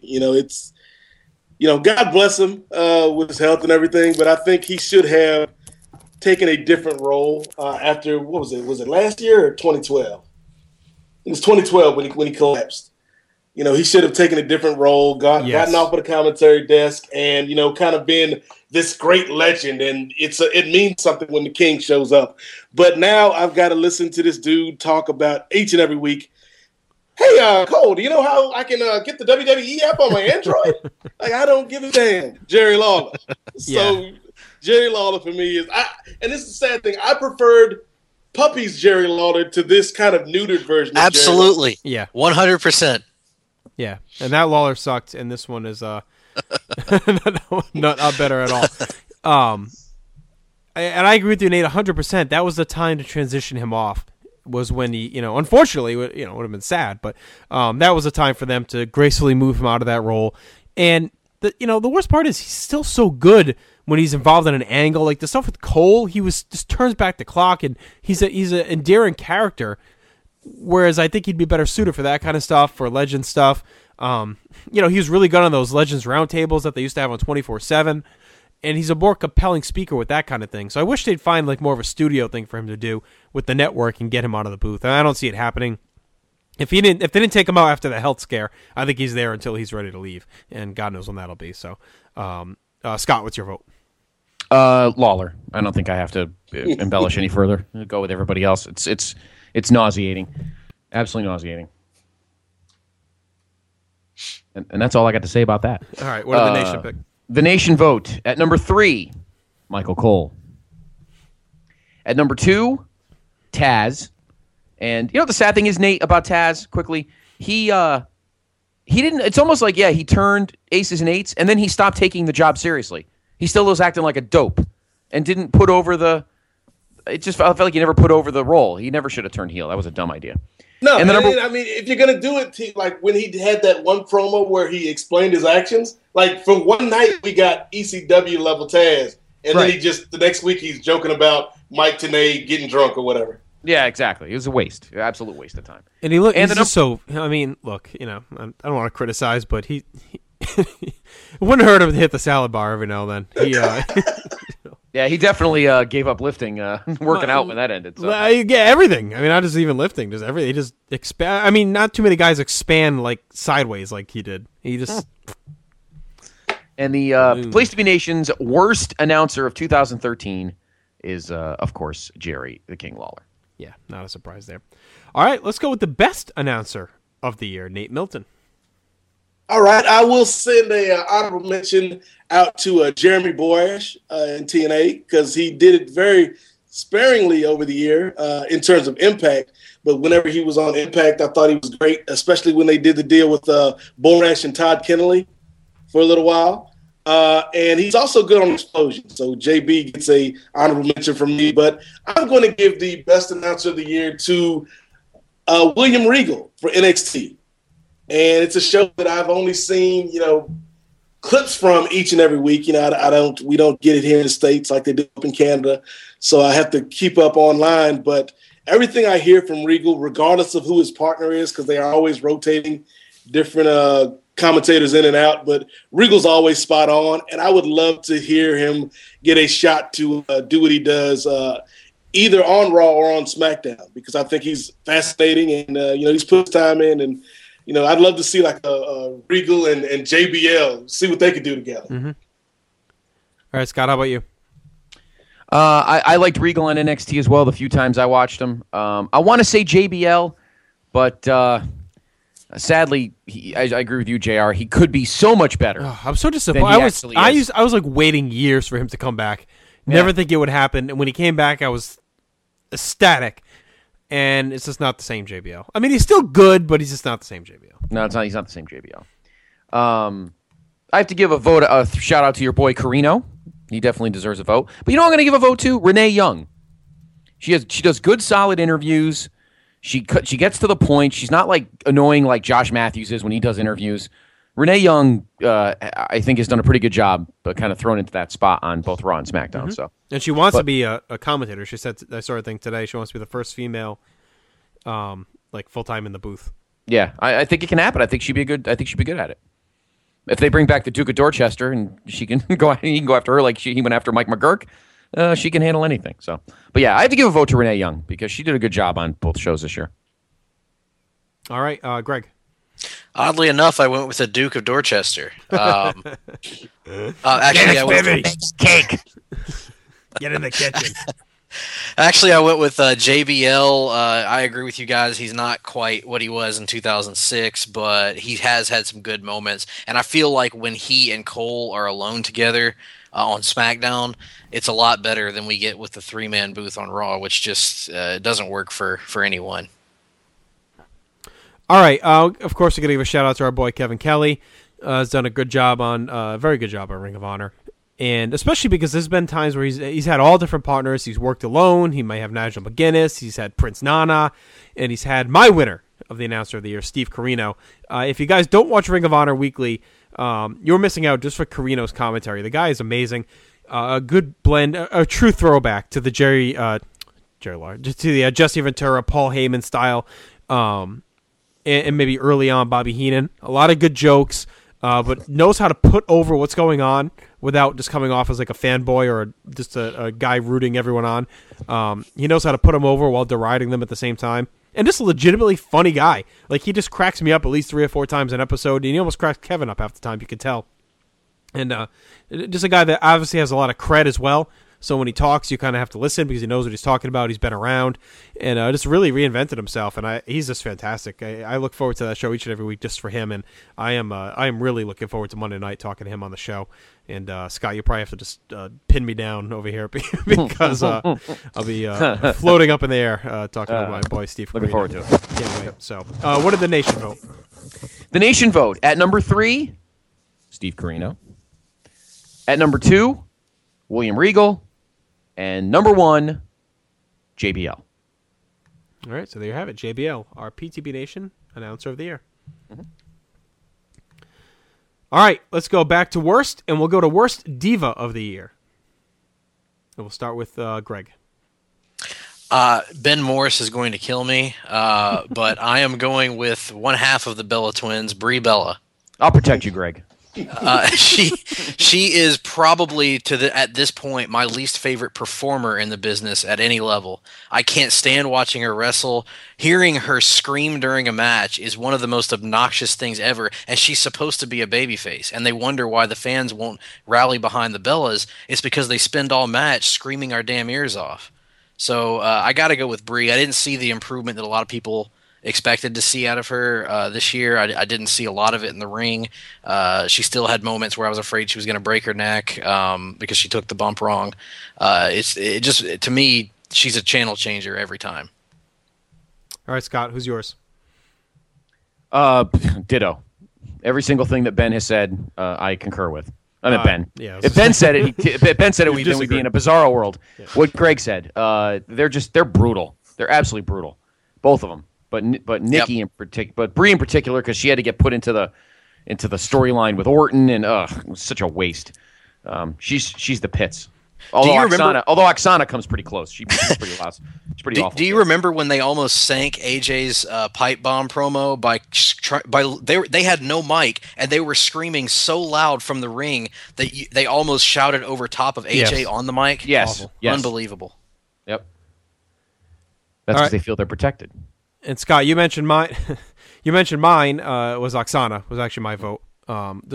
[SPEAKER 9] God bless him with his health and everything, but I think he should have taken a different role after, what was it? Was it last year or 2012? It was 2012 when he collapsed. He should have taken a different role, gotten off of the commentary desk, and kind of been this great legend. And it means something when the King shows up. But now I've got to listen to this dude talk about each and every week. Hey, Cole, do you know how I can get the WWE app on my Android? Like, I don't give a damn, Jerry Lawler. So Jerry Lawler for me is, and this is the sad thing, I preferred Puppy's Jerry Lawler to this kind of neutered version.
[SPEAKER 8] Absolutely,
[SPEAKER 1] yeah,
[SPEAKER 8] 100%.
[SPEAKER 1] Yeah, and that Lawler sucked, and this one is not better at all. And I agree with you, Nate, 100%. That was the time to transition him off. Was when he, unfortunately, it would have been sad, but that was the time for them to gracefully move him out of that role. And the worst part is he's still so good when he's involved in an angle. Like the stuff with Cole, he just turns back the clock, and he's an endearing character. Whereas I think he'd be better suited for that kind of stuff, for Legends stuff. He was really good on those Legends roundtables that they used to have on 24/7, and he's a more compelling speaker with that kind of thing. So I wish they'd find like more of a studio thing for him to do with the network and get him out of the booth. And I don't see it happening. If they didn't take him out after the health scare, I think he's there until he's ready to leave, and God knows when that'll be. So, Scott, what's your vote?
[SPEAKER 2] Lawler. I don't think I have to embellish any further. I'll go with everybody else. It's nauseating, absolutely nauseating, and that's all I got to say about that.
[SPEAKER 1] All right, what did the nation pick?
[SPEAKER 2] The nation vote at number 3, Michael Cole. At number 2, Taz. And the sad thing is, Nate, about Taz, quickly, he didn't. It's almost like he turned aces and eights, and then he stopped taking the job seriously. He still was acting like a dope, and didn't put over the. I felt like he never put over the role. He never should have turned heel. That was a dumb idea.
[SPEAKER 9] No, and if you're gonna do it, like when he had that one promo where he explained his actions, like for one night we got ECW level Taz, and then the next week he's joking about Mike Tenay getting drunk or whatever.
[SPEAKER 2] Yeah, exactly. It was a waste, absolute waste of time.
[SPEAKER 1] And he looked. Look, I don't want to criticize, but he it wouldn't hurt him to hit the salad bar every now and then.
[SPEAKER 2] Yeah, he definitely gave up lifting, working out when that ended. So.
[SPEAKER 1] Everything. I mean, not just even lifting, just everything. He just expand. I mean, not too many guys expand like sideways like he did. He just.
[SPEAKER 2] And the Place to Be Nation's worst announcer of 2013 is, of course, Jerry the King Lawler.
[SPEAKER 1] Yeah, not a surprise there. All right, let's go with the best announcer of the year, Nate Milton.
[SPEAKER 9] All right, I will send a honorable mention out to Jeremy Borash in TNA because he did it very sparingly over the year in terms of Impact. But whenever he was on Impact, I thought he was great, especially when they did the deal with Borash and Todd Kennelly for a little while. And he's also good on Explosion. So JB gets a honorable mention from me. But I'm going to give the best announcer of the year to William Regal for NXT. And it's a show that I've only seen, clips from each and every week. We don't get it here in the States like they do up in Canada. So I have to keep up online. But everything I hear from Regal, regardless of who his partner is, because they are always rotating different commentators in and out, but Regal's always spot on. And I would love to hear him get a shot to do what he does either on Raw or on SmackDown, because I think he's fascinating and, he's put time in. And, I'd love to see like a Regal and JBL, see what they could do together.
[SPEAKER 1] Mm-hmm. All right, Scott, how about you?
[SPEAKER 2] I liked Regal on NXT as well the few times I watched him. I want to say JBL, but sadly, I agree with you, JR. He could be so much better.
[SPEAKER 1] Oh, I'm so disappointed. I was like waiting years for him to come back. Never think it would happen. And when he came back, I was ecstatic. And it's just not the same JBL. I mean, he's still good, but he's just not the same JBL.
[SPEAKER 2] No, it's not. He's not the same JBL. I have to give a shout out to your boy Carino. He definitely deserves a vote. But you know who I'm going to give a vote to? Renee Young. She does good, solid interviews. She gets to the point. She's not like annoying like Josh Matthews is when he does interviews. Renee Young, I think, has done a pretty good job, but kind of thrown into that spot on both Raw and SmackDown.
[SPEAKER 1] Mm-hmm.
[SPEAKER 2] So,
[SPEAKER 1] and she wants to be a commentator. She said, I saw her thing today. She wants to be the first female, like full time in the booth.
[SPEAKER 2] Yeah, I think it can happen. I think she'd be good at it. If they bring back the Duke of Dorchester and she can he can go after her like he went after Mike McGurk, she can handle anything. So, but yeah, I have to give a vote to Renee Young because she did a good job on both shows this year.
[SPEAKER 1] All right, Greg.
[SPEAKER 8] Oddly enough, I went with the Duke of Dorchester. Actually, I went with
[SPEAKER 2] cake.
[SPEAKER 1] Get in the kitchen.
[SPEAKER 8] Actually, I went with JBL. I agree with you guys. He's not quite what he was in 2006, but he has had some good moments. And I feel like when he and Cole are alone together on SmackDown, it's a lot better than we get with the three-man booth on Raw, which just doesn't work for anyone.
[SPEAKER 1] All right. Of course, we're going to give a shout-out to our boy Kevin Kelly. Has done a good job very good job on Ring of Honor. And especially because there's been times where he's had all different partners. He's worked alone. He might have Nigel McGuinness. He's had Prince Nana. And he's had my winner of the Announcer of the Year, Steve Corino. If you guys don't watch Ring of Honor weekly, you're missing out just for Corino's commentary. The guy is amazing. A good blend, a true throwback to the Jerry Lawler, to the Jesse Ventura, Paul Heyman style, and maybe early on Bobby Heenan. A lot of good jokes, but knows how to put over what's going on without just coming off as like a fanboy or just a guy rooting everyone on. He knows how to put them over while deriding them at the same time. And just a legitimately funny guy. Like, he just cracks me up at least 3 or 4 times an episode, and he almost cracks Kevin up half the time, you can tell. And just a guy that obviously has a lot of cred as well. So when he talks, you kind of have to listen because he knows what he's talking about. He's been around and just really reinvented himself. And he's just fantastic. I look forward to that show each and every week just for him. And I am really looking forward to Monday night talking to him on the show. And Scott, you probably have to just pin me down over here because I'll be floating up in the air talking to my boy Steve.
[SPEAKER 2] Looking forward to it.
[SPEAKER 1] Can't wait. So what did the nation vote?
[SPEAKER 2] The nation vote at number 3, Steve Corino. At number 2, William Regal. And number 1, JBL.
[SPEAKER 1] All right, so there you have it. JBL, our PTB Nation Announcer of the Year. Mm-hmm. All right, let's go back to worst, and we'll go to worst diva of the year. And we'll start with Greg.
[SPEAKER 8] Ben Morris is going to kill me, but I am going with one half of the Bella twins, Brie Bella.
[SPEAKER 2] I'll protect you, Greg.
[SPEAKER 8] She is probably at this point my least favorite performer in the business at any level. I can't stand watching her wrestle. Hearing her scream during a match is one of the most obnoxious things ever, and she's supposed to be a babyface, and they wonder why the fans won't rally behind the Bellas. It's because they spend all match screaming our damn ears off. So I got to go with Brie. I didn't see the improvement that a lot of people expected to see out of her this year. I didn't see a lot of it in the ring. She still had moments where I was afraid she was going to break her neck because she took the bump wrong. To me, she's a channel changer every time.
[SPEAKER 1] All right, Scott, who's yours?
[SPEAKER 2] Ditto. Every single thing that Ben has said, I concur with. I mean, Ben.
[SPEAKER 1] Yeah,
[SPEAKER 2] if Ben said it, then we'd be in a bizarro world. Yeah. What Greg said, they're brutal. They're absolutely brutal, both of them. But Nikki in particular, but Brie in particular, because she had to get put into the storyline with Orton, and it was such a waste. She's the pits. Although Oksana comes pretty close, she's pretty lost. She's pretty awful.
[SPEAKER 8] Do you remember when they almost sank AJ's pipe bomb promo by they had no mic and they were screaming so loud from the ring that they almost shouted over top of AJ on the mic?
[SPEAKER 2] Yes, yes.
[SPEAKER 8] Unbelievable.
[SPEAKER 2] Yep. That's because they feel they're protected.
[SPEAKER 1] And Scott, you mentioned mine. Was Oksana was actually my vote. Just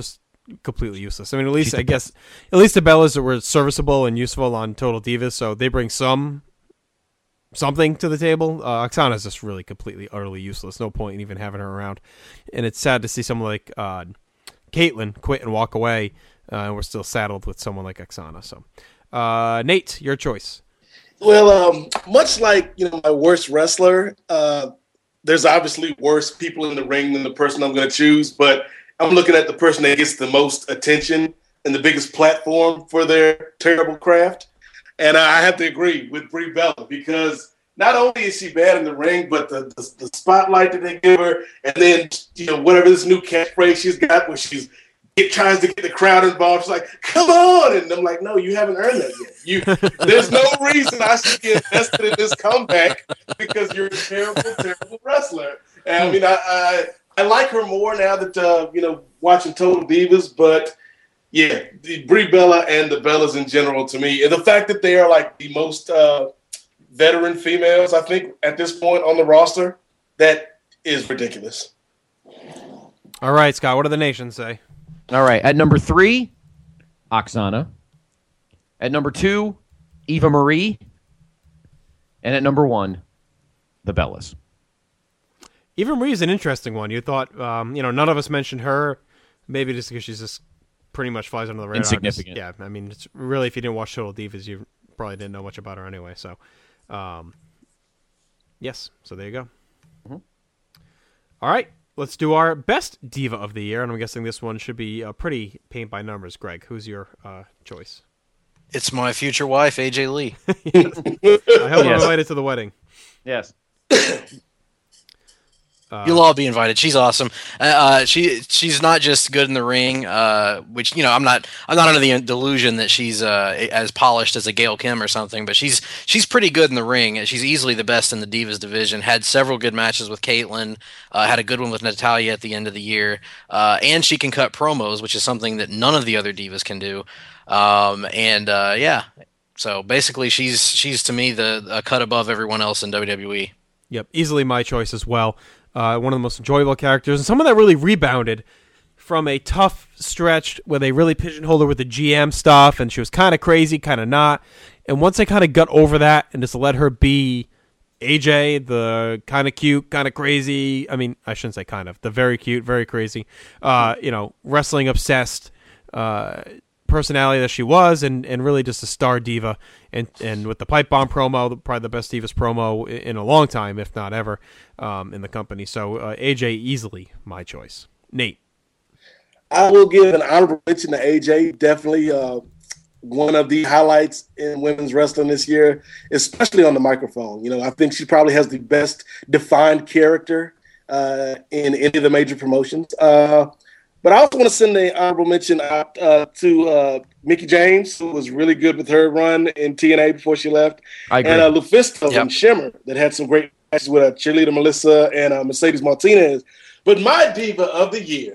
[SPEAKER 1] completely useless. I mean, at least the Bellas were serviceable and useful on Total Divas, so they bring something to the table. Oksana's just really completely, utterly useless. No point in even having her around. And it's sad to see someone like Caitlyn quit and walk away, and we're still saddled with someone like Oksana. So, Nate, your choice.
[SPEAKER 9] Well, much like my worst wrestler, there's obviously worse people in the ring than the person I'm going to choose, but I'm looking at the person that gets the most attention and the biggest platform for their terrible craft. And I have to agree with Brie Bella, because not only is she bad in the ring, but the spotlight that they give her, and then whatever this new catchphrase she's got where tries to get the crowd involved. She's like, "Come on!" And I'm like, "No, you haven't earned that yet. There's no reason I should get invested in this comeback because you're a terrible, terrible wrestler." And I mean, I like her more now that watching Total Divas, but yeah, the Brie Bella and the Bellas in general, to me, and the fact that they are like the most veteran females, I think, at this point on the roster, that is ridiculous.
[SPEAKER 1] All right, Scott, what do the nations say?
[SPEAKER 2] All right, at number 3, Oksana. At number 2, Eva Marie. And at number 1, the Bellas.
[SPEAKER 1] Eva Marie is an interesting one. You thought, none of us mentioned her, maybe just because she's just pretty much flies under the radar.
[SPEAKER 2] Insignificant.
[SPEAKER 1] Yeah, I mean, it's really, if you didn't watch Total Divas, you probably didn't know much about her anyway. So, yes, so there you go.
[SPEAKER 2] Mm-hmm.
[SPEAKER 1] All right. Let's do our best diva of the year, and I'm guessing this one should be pretty paint by numbers. Greg, who's your choice?
[SPEAKER 8] It's my future wife, AJ Lee.
[SPEAKER 1] I hope I'm invited to the wedding.
[SPEAKER 2] Yes.
[SPEAKER 8] You'll all be invited. She's awesome. She's not just good in the ring, which I'm not under the delusion that she's as polished as a Gail Kim or something, but she's pretty good in the ring. She's easily the best in the Divas division. Had several good matches with Caitlyn. Had a good one with Natalya at the end of the year, and she can cut promos, which is something that none of the other divas can do. So basically, she's to me a cut above everyone else in WWE.
[SPEAKER 1] Yep, easily my choice as well. One of the most enjoyable characters, and someone that really rebounded from a tough stretch where they really pigeonholed her with the GM stuff, and she was kind of crazy, kind of not. And once they kind of got over that and just let her be AJ, the kind of cute, kind of crazy, I mean, I shouldn't say kind of, the very cute, very crazy, wrestling obsessed personality that she was, and really just a star diva, and with the pipe bomb promo, probably the best Divas promo in a long time, if not ever, in the company. So AJ, easily my choice. Nate.
[SPEAKER 9] I will give an honorable mention to AJ. Definitely one of the highlights in women's wrestling this year, especially on the microphone. I think she probably has the best defined character in any of the major promotions. But I also want to send an honorable mention out to Mickie James, who was really good with her run in TNA before she left.
[SPEAKER 2] I agree.
[SPEAKER 9] And Lufisto and Shimmer that had some great matches with Cheerleader Melissa and Mercedes Martinez. But my diva of the year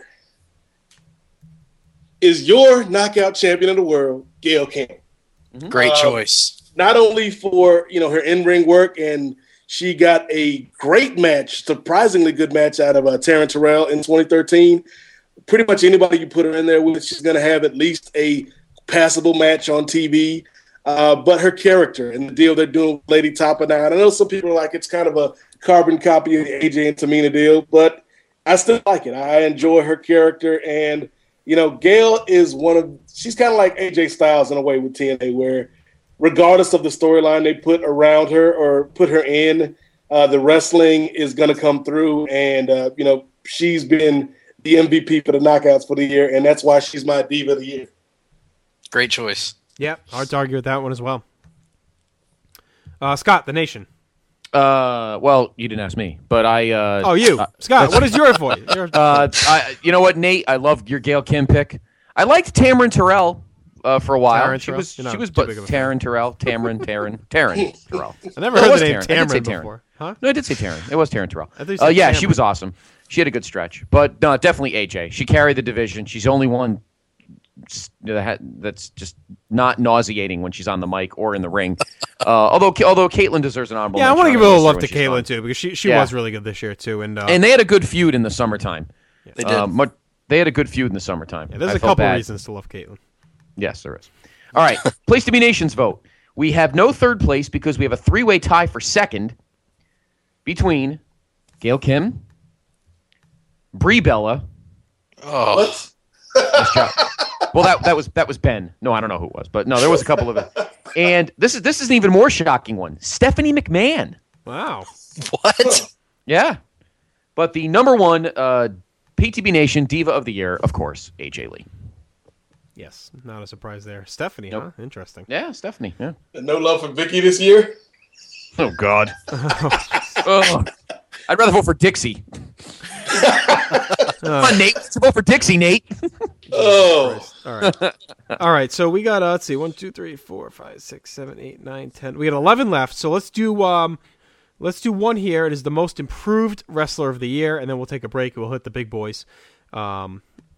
[SPEAKER 9] is your knockout champion of the world, Gail Kim.
[SPEAKER 8] Mm-hmm. Great choice.
[SPEAKER 9] Not only for her in-ring work, and she got a great match, surprisingly good match out of Taryn Terrell in 2013. Pretty much anybody you put her in there with, she's going to have at least a passable match on TV. But her character and the deal they're doing with Lady Tapa now, and I know some people are like, it's kind of a carbon copy of the AJ and Tamina deal, but I still like it. I enjoy her character. And, Gail is she's kind of like AJ Styles in a way with TNA, where regardless of the storyline they put around her or put her in, the wrestling is going to come through. And, she's been the MVP for the knockouts for the year, and that's why she's my diva of the year.
[SPEAKER 8] Great choice.
[SPEAKER 1] Yeah, hard to argue with that one as well. Scott, the nation.
[SPEAKER 2] Well, you didn't ask me, but I.
[SPEAKER 1] Scott, what is your voice?
[SPEAKER 2] You know what, Nate? I love your Gail Kim pick. I liked Tamron Terrell for a while.
[SPEAKER 1] Taryn
[SPEAKER 2] she
[SPEAKER 1] Terrell?
[SPEAKER 2] was
[SPEAKER 1] You're not
[SPEAKER 2] but
[SPEAKER 1] too big of a
[SPEAKER 2] Taryn Terrell, Taryn Terrell.
[SPEAKER 1] I never heard the name
[SPEAKER 2] Taryn. I did say
[SPEAKER 1] Tamron before. Huh?
[SPEAKER 2] No, I did say Taryn. It was Taryn Terrell.
[SPEAKER 1] I thought you said
[SPEAKER 2] yeah, she
[SPEAKER 1] Tamron.
[SPEAKER 2] was awesome. She had a good stretch, but no, definitely AJ. She carried the division. She's the only one that's just not nauseating when she's on the mic or in the ring. Although Caitlyn deserves an honorable mention.
[SPEAKER 1] I want to give a little love to
[SPEAKER 2] Caitlyn
[SPEAKER 1] Caitlyn too, because she was really good this year too, and
[SPEAKER 2] they had a good feud in the summertime.
[SPEAKER 8] They did.
[SPEAKER 2] They had a good feud in the summertime.
[SPEAKER 1] Yeah, there's
[SPEAKER 2] I
[SPEAKER 1] a
[SPEAKER 2] felt
[SPEAKER 1] couple
[SPEAKER 2] bad.
[SPEAKER 1] reasons to love Caitlyn.
[SPEAKER 2] Yes, there is. All right, place to be nation's vote. We have no third place because we have a three-way tie for second between Gail Kim, Brie Bella.
[SPEAKER 8] Oh,
[SPEAKER 9] What?
[SPEAKER 2] Nice job. Well, that was Ben. No, I don't know who it was, but no, there was a couple of it. And this is an even more shocking one. Stephanie McMahon.
[SPEAKER 1] Wow.
[SPEAKER 8] what?
[SPEAKER 2] Yeah. But the number one PTB Nation Diva of the Year, of course, AJ Lee.
[SPEAKER 1] Yes, not a surprise there. Stephanie,
[SPEAKER 2] Nope.
[SPEAKER 1] huh? Interesting.
[SPEAKER 2] Yeah, Stephanie. Yeah.
[SPEAKER 9] No love for Vicky this year?
[SPEAKER 2] Oh, God. Oh. I'd rather vote for Dixie. Come on, Nate. Let's vote for Dixie, Nate.
[SPEAKER 9] Oh.
[SPEAKER 1] All right. All right. So we got, let's see, 1, 2, 3, 4, 5, 6, 7, 8, 9, 10. We got 11 left. So let's do one here. It is the most improved wrestler of the year, and then we'll take a break. We'll hit the big boys on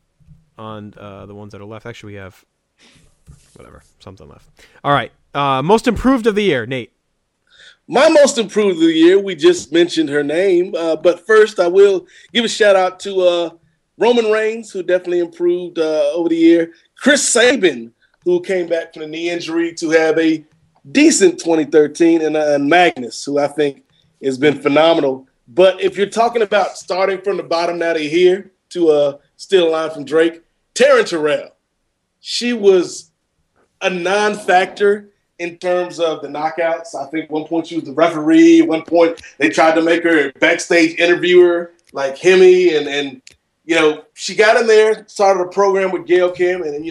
[SPEAKER 1] the ones that are left. Actually, we have something left. All right. Most improved of the year, Nate.
[SPEAKER 9] My most improved of the year, we just mentioned her name. But first, I will give a shout out to Roman Reigns, who definitely improved over the year. Chris Sabin, who came back from the knee injury to have a decent 2013. And Magnus, who I think has been phenomenal. But if you're talking about starting from the bottom now to here to steal a line from Drake, Taryn Terrell. She was a non-factor in terms of the knockouts. I think at one point she was the referee. At one point they tried to make her a backstage interviewer like Hemi. And she got in there, started a program with Gail Kim. And,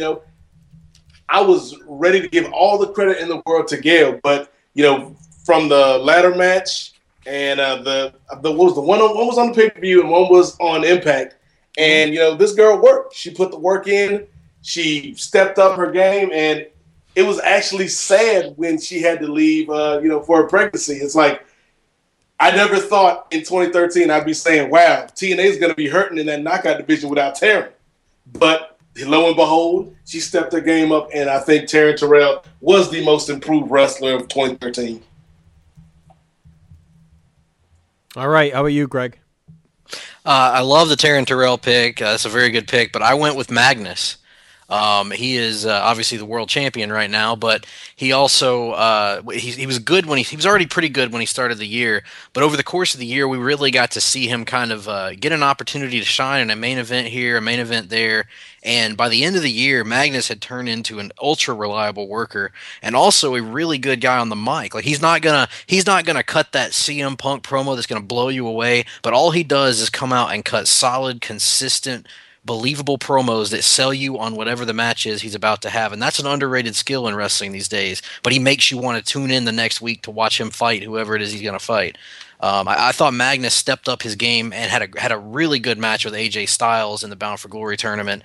[SPEAKER 9] I was ready to give all the credit in the world to Gail. But, from the ladder match and what was the one was on the pay-per-view and one was on Impact. And, this girl worked. She put the work in. She stepped up her game. And it was actually sad when she had to leave, for her pregnancy. It's like, I never thought in 2013 I'd be saying, wow, TNA is going to be hurting in that knockout division without Taryn. But lo and behold, she stepped her game up. And I think Taryn Terrell was the most improved wrestler of 2013.
[SPEAKER 1] All right. How about you, Greg?
[SPEAKER 8] I love the Taryn Terrell pick. That's a very good pick, but I went with Magnus. He is obviously the world champion right now, but he also he was good when he was already pretty good when he started the year. But over the course of the year, we really got to see him kind of get an opportunity to shine in a main event here, a main event there. And by the end of the year, Magnus had turned into an ultra reliable worker and also a really good guy on the mic. Like he's not gonna cut that CM Punk promo that's gonna blow you away. But all he does is come out and cut solid, consistent, believable promos that sell you on whatever the match is he's about to have. And that's an underrated skill in wrestling these days. But he makes you want to tune in the next week to watch him fight whoever it is he's going to fight. I thought Magnus stepped up his game and had a really good match with AJ Styles in the Bound for Glory tournament.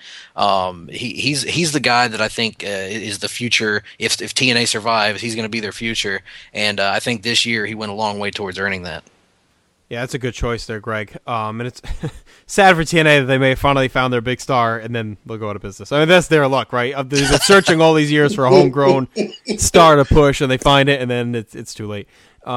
[SPEAKER 8] He's the guy that I think is the future. If TNA survives, he's going to be their future. And I think this year he went a long way towards earning that.
[SPEAKER 1] Yeah, that's a good choice there, Greg. And it's sad for TNA that they may have finally found their big star and then they'll go out of business. I mean, that's their luck, right? They've been searching all these years for a homegrown star to push, and they find it, and then it's too late.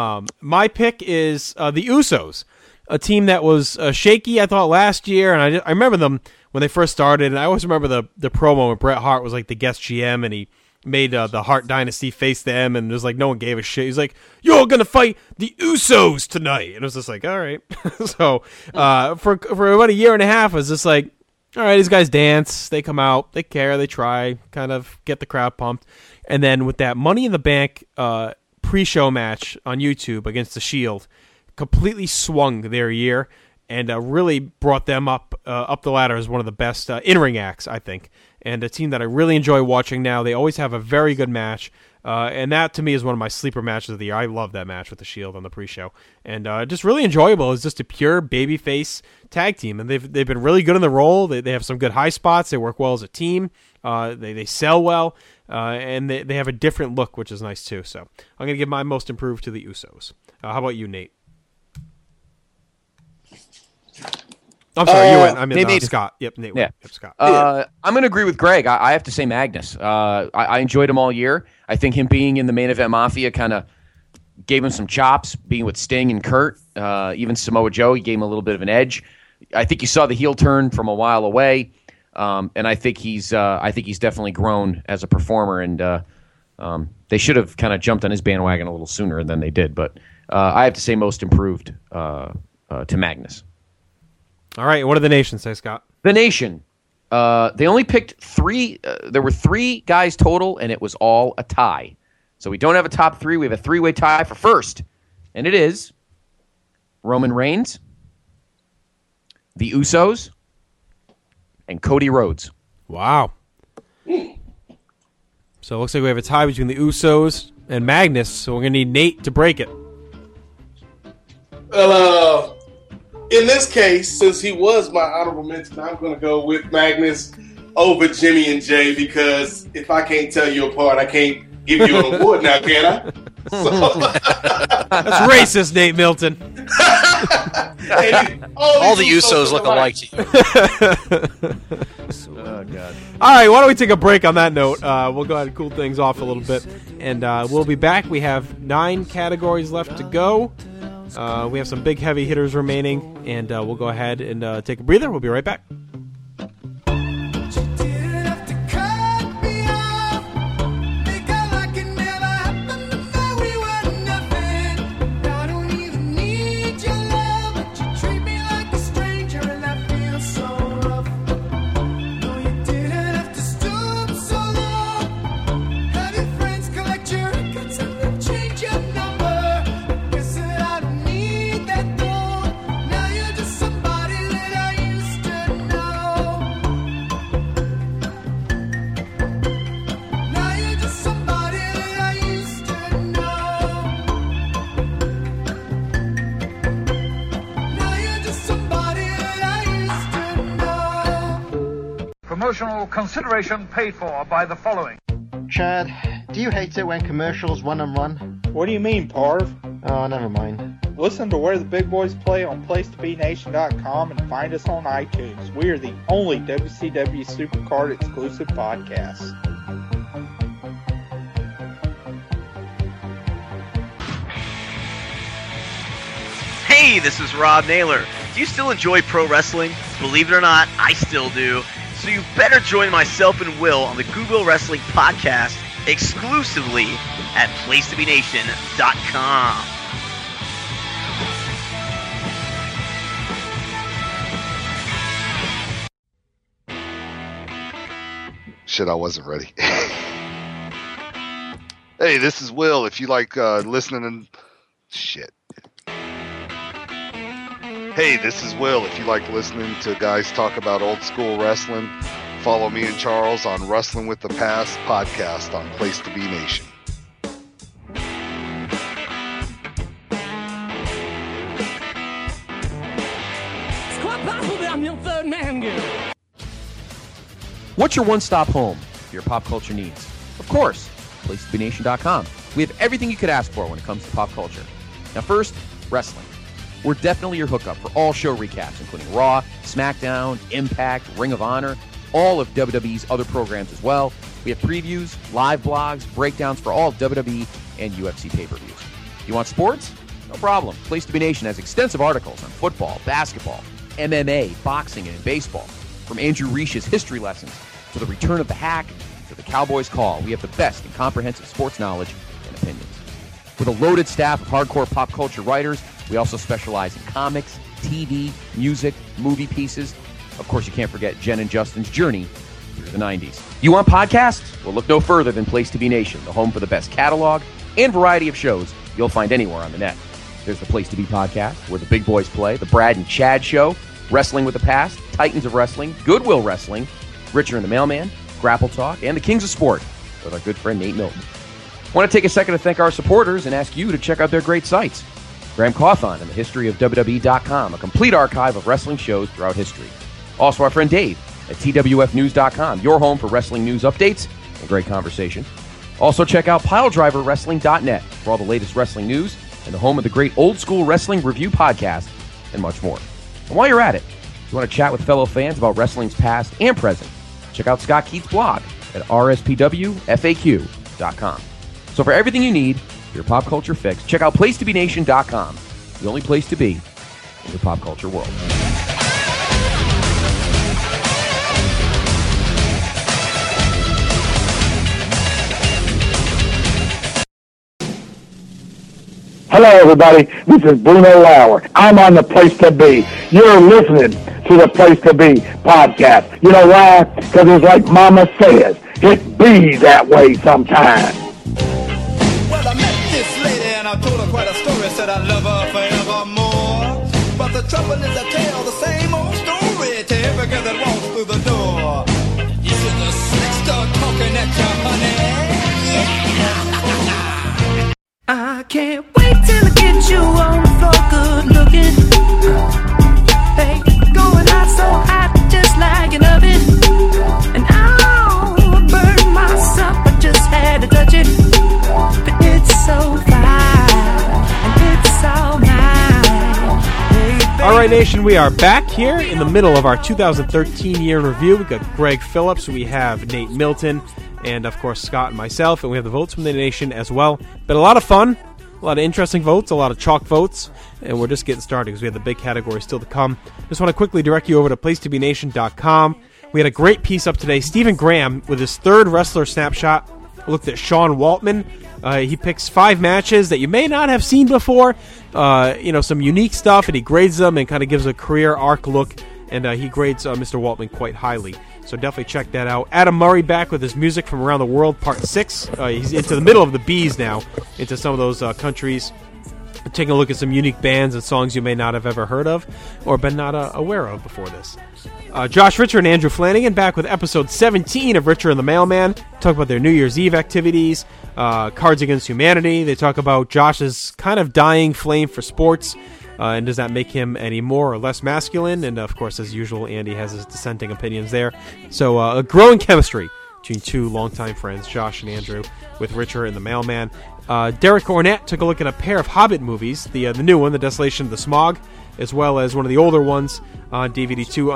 [SPEAKER 1] My pick is the Usos, a team that was shaky, I thought, last year, and I remember them when they first started, and I always remember the promo when Bret Hart was like the guest GM, and he made the Hart Dynasty face them, and it was like no one gave a shit. He's like, "You're gonna fight the Usos tonight," and it was just like, all right. So for about a year and a half, it was just like, all right, these guys dance, they come out, they care, they try, kind of get the crowd pumped, and then with that Money in the Bank pre-show match on YouTube against the Shield, completely swung their year and really brought them up the ladder as one of the best in-ring acts, I think. And a team that I really enjoy watching now. They always have a very good match. And that, to me, is one of my sleeper matches of the year. I love that match with the Shield on the pre-show. And just really enjoyable. It's just a pure babyface tag team. And they've been really good in the role. They have some good high spots. They work well as a team. They sell well. And they have a different look, which is nice, too. So I'm going to give my most improved to the Usos. How about you, Nate? I'm sorry, you went. I mean, Scott. Yep, Nate went. Yep, Scott.
[SPEAKER 2] I'm going to agree with Greg. I have to say Magnus. I enjoyed him all year. I think him being in the Main Event Mafia kind of gave him some chops, being with Sting and Kurt. Even Samoa Joe, he gave him a little bit of an edge. I think you saw the heel turn from a while away. And I think he's definitely grown as a performer, and they should have kind of jumped on his bandwagon a little sooner than they did. But I have to say most improved to Magnus.
[SPEAKER 1] All right, what did the Nation say, Scott?
[SPEAKER 2] The Nation. They only picked 3. There were 3 guys total, and it was all a tie. So we don't have a top 3. We have a 3-way tie for first. And it is Roman Reigns, the Usos, and Cody Rhodes.
[SPEAKER 1] Wow. So it looks like we have a tie between the Usos and Magnus, so we're going to need Nate to break it.
[SPEAKER 9] Well, in this case, since he was my honorable mention, I'm going to go with Magnus over Jimmy and Jay, because if I can't tell you apart, I can't give you an award now, can I? So.
[SPEAKER 1] That's racist, Nate Milton.
[SPEAKER 8] All the Usos look alike to you.
[SPEAKER 2] Oh, God.
[SPEAKER 1] All right, why don't we take a break on that note? We'll go ahead and cool things off a little bit, and we'll be back. We have 9 categories left to go. We have some big heavy hitters remaining, and we'll go ahead and take a breather. We'll be right back.
[SPEAKER 10] Promotional consideration paid for by the following.
[SPEAKER 11] Chad, do you hate it when commercials run and run?
[SPEAKER 4] What do you mean, Parv?
[SPEAKER 11] Oh, never mind.
[SPEAKER 4] Listen to Where the Big Boys Play on PlaceToBeNation.com and find us on iTunes. We are the only WCW Supercard exclusive podcast.
[SPEAKER 12] Hey, this is Rob Naylor. Do you still enjoy pro wrestling? Believe it or not, I still do. So you better join myself and Will on the Google Wrestling Podcast exclusively at PlaceToBeNation.com.
[SPEAKER 6] Shit, I wasn't ready. Hey, this is Will. If you like listening and... Shit. Hey, this is Will. If you like listening to guys talk about old school wrestling, follow me and Charles on Wrestling with the Past podcast on Place to Be Nation.
[SPEAKER 2] What's your one-stop home for your pop culture needs? Of course, PlaceToBeNation.com. We have everything you could ask for when it comes to pop culture. Now first, wrestling. We're definitely your hookup for all show recaps, including Raw, SmackDown, Impact, Ring of Honor, all of WWE's other programs as well. We have previews, live blogs, breakdowns for all WWE and UFC pay-per-views. You want sports? No problem. Place to Be Nation has extensive articles on football, basketball, MMA, boxing, and baseball. From Andrew Reish's history lessons to the return of the hack to the Cowboys call, we have the best in comprehensive sports knowledge and opinions. With a loaded staff of hardcore pop culture writers, we also specialize in comics, TV, music, movie pieces. Of course, you can't forget Jen and Justin's journey through the 90s. You want podcasts? Well, look no further than Place to Be Nation, the home for the best catalog and variety of shows you'll find anywhere on the net. There's the Place to Be podcast, where the big boys play, the Brad and Chad Show, Wrestling with the Past, Titans of Wrestling, Goodwill Wrestling, Richard and the Mailman, Grapple Talk, and the Kings of Sport with our good friend Nate Milton. I want to take a second to thank our supporters and ask you to check out their great sites. Graham Cawthon and the History of WWE.com, a complete archive of wrestling shows throughout history. Also, our friend Dave at TWFnews.com, your home for wrestling news updates and great conversation. Also, check out PileDriverWrestling.net for all the latest wrestling news and the home of the great Old School Wrestling Review podcast and much more. And while you're at it, if you want to chat with fellow fans about wrestling's past and present, check out Scott Keith's blog at rspwfaq.com. So for everything you need, your pop culture fix, check out PlaceToBeNation.com, the only place to be in the pop culture world.
[SPEAKER 13] Hello, everybody. This is Bruno Lauer. I'm on The Place to Be. You're listening to The Place to Be podcast. You know why? Because it's like Mama says, it be that way sometimes.
[SPEAKER 14] Well, I met this lady and I told her quite a story. Said I love her forevermore. But the trouble is I tell the same old story to every girl that walks through the door. You see the slick start talking at you, honey.
[SPEAKER 15] I can't wait till I get you on the floor, good looking. Hey, going out so hot, just like an oven. And I'll burn myself, I just had to touch it. But it's so fine, and it's so mine. Hey,
[SPEAKER 1] All right, Nation, we are back here in the middle of our 2013 year in review. We've got Greg Phillips, we have Nate Milton, and, of course, Scott and myself, and we have the votes from the nation as well. Been a lot of fun, a lot of interesting votes, a lot of chalk votes, and we're just getting started because we have the big category still to come. Just want to quickly direct you over to PlacetoBeNation.com. We had a great piece up today. Stephen Graham, with his third wrestler snapshot, looked at Sean Waltman. He picks 5 matches that you may not have seen before, some unique stuff, and he grades them and kind of gives a career arc look, and he grades Mr. Waltman quite highly. So definitely check that out. Adam Murray back with his music from around the world, part 6. He's into the middle of the B's now, into some of those countries. Taking a look at some unique bands and songs you may not have ever heard of or been not aware of before this. Josh Richer and Andrew Flanagan back with episode 17 of Richer and the Mailman. Talk about their New Year's Eve activities, Cards Against Humanity. They talk about Josh's kind of dying flame for sports. And does that make him any more or less masculine? And, of course, as usual, Andy has his dissenting opinions there. So a growing chemistry between two longtime friends, Josh and Andrew, with Richer and the Mailman. Derek Ornette took a look at a pair of Hobbit movies, the new one, The Desolation of the Smog, as well as one of the older ones on DVD 2,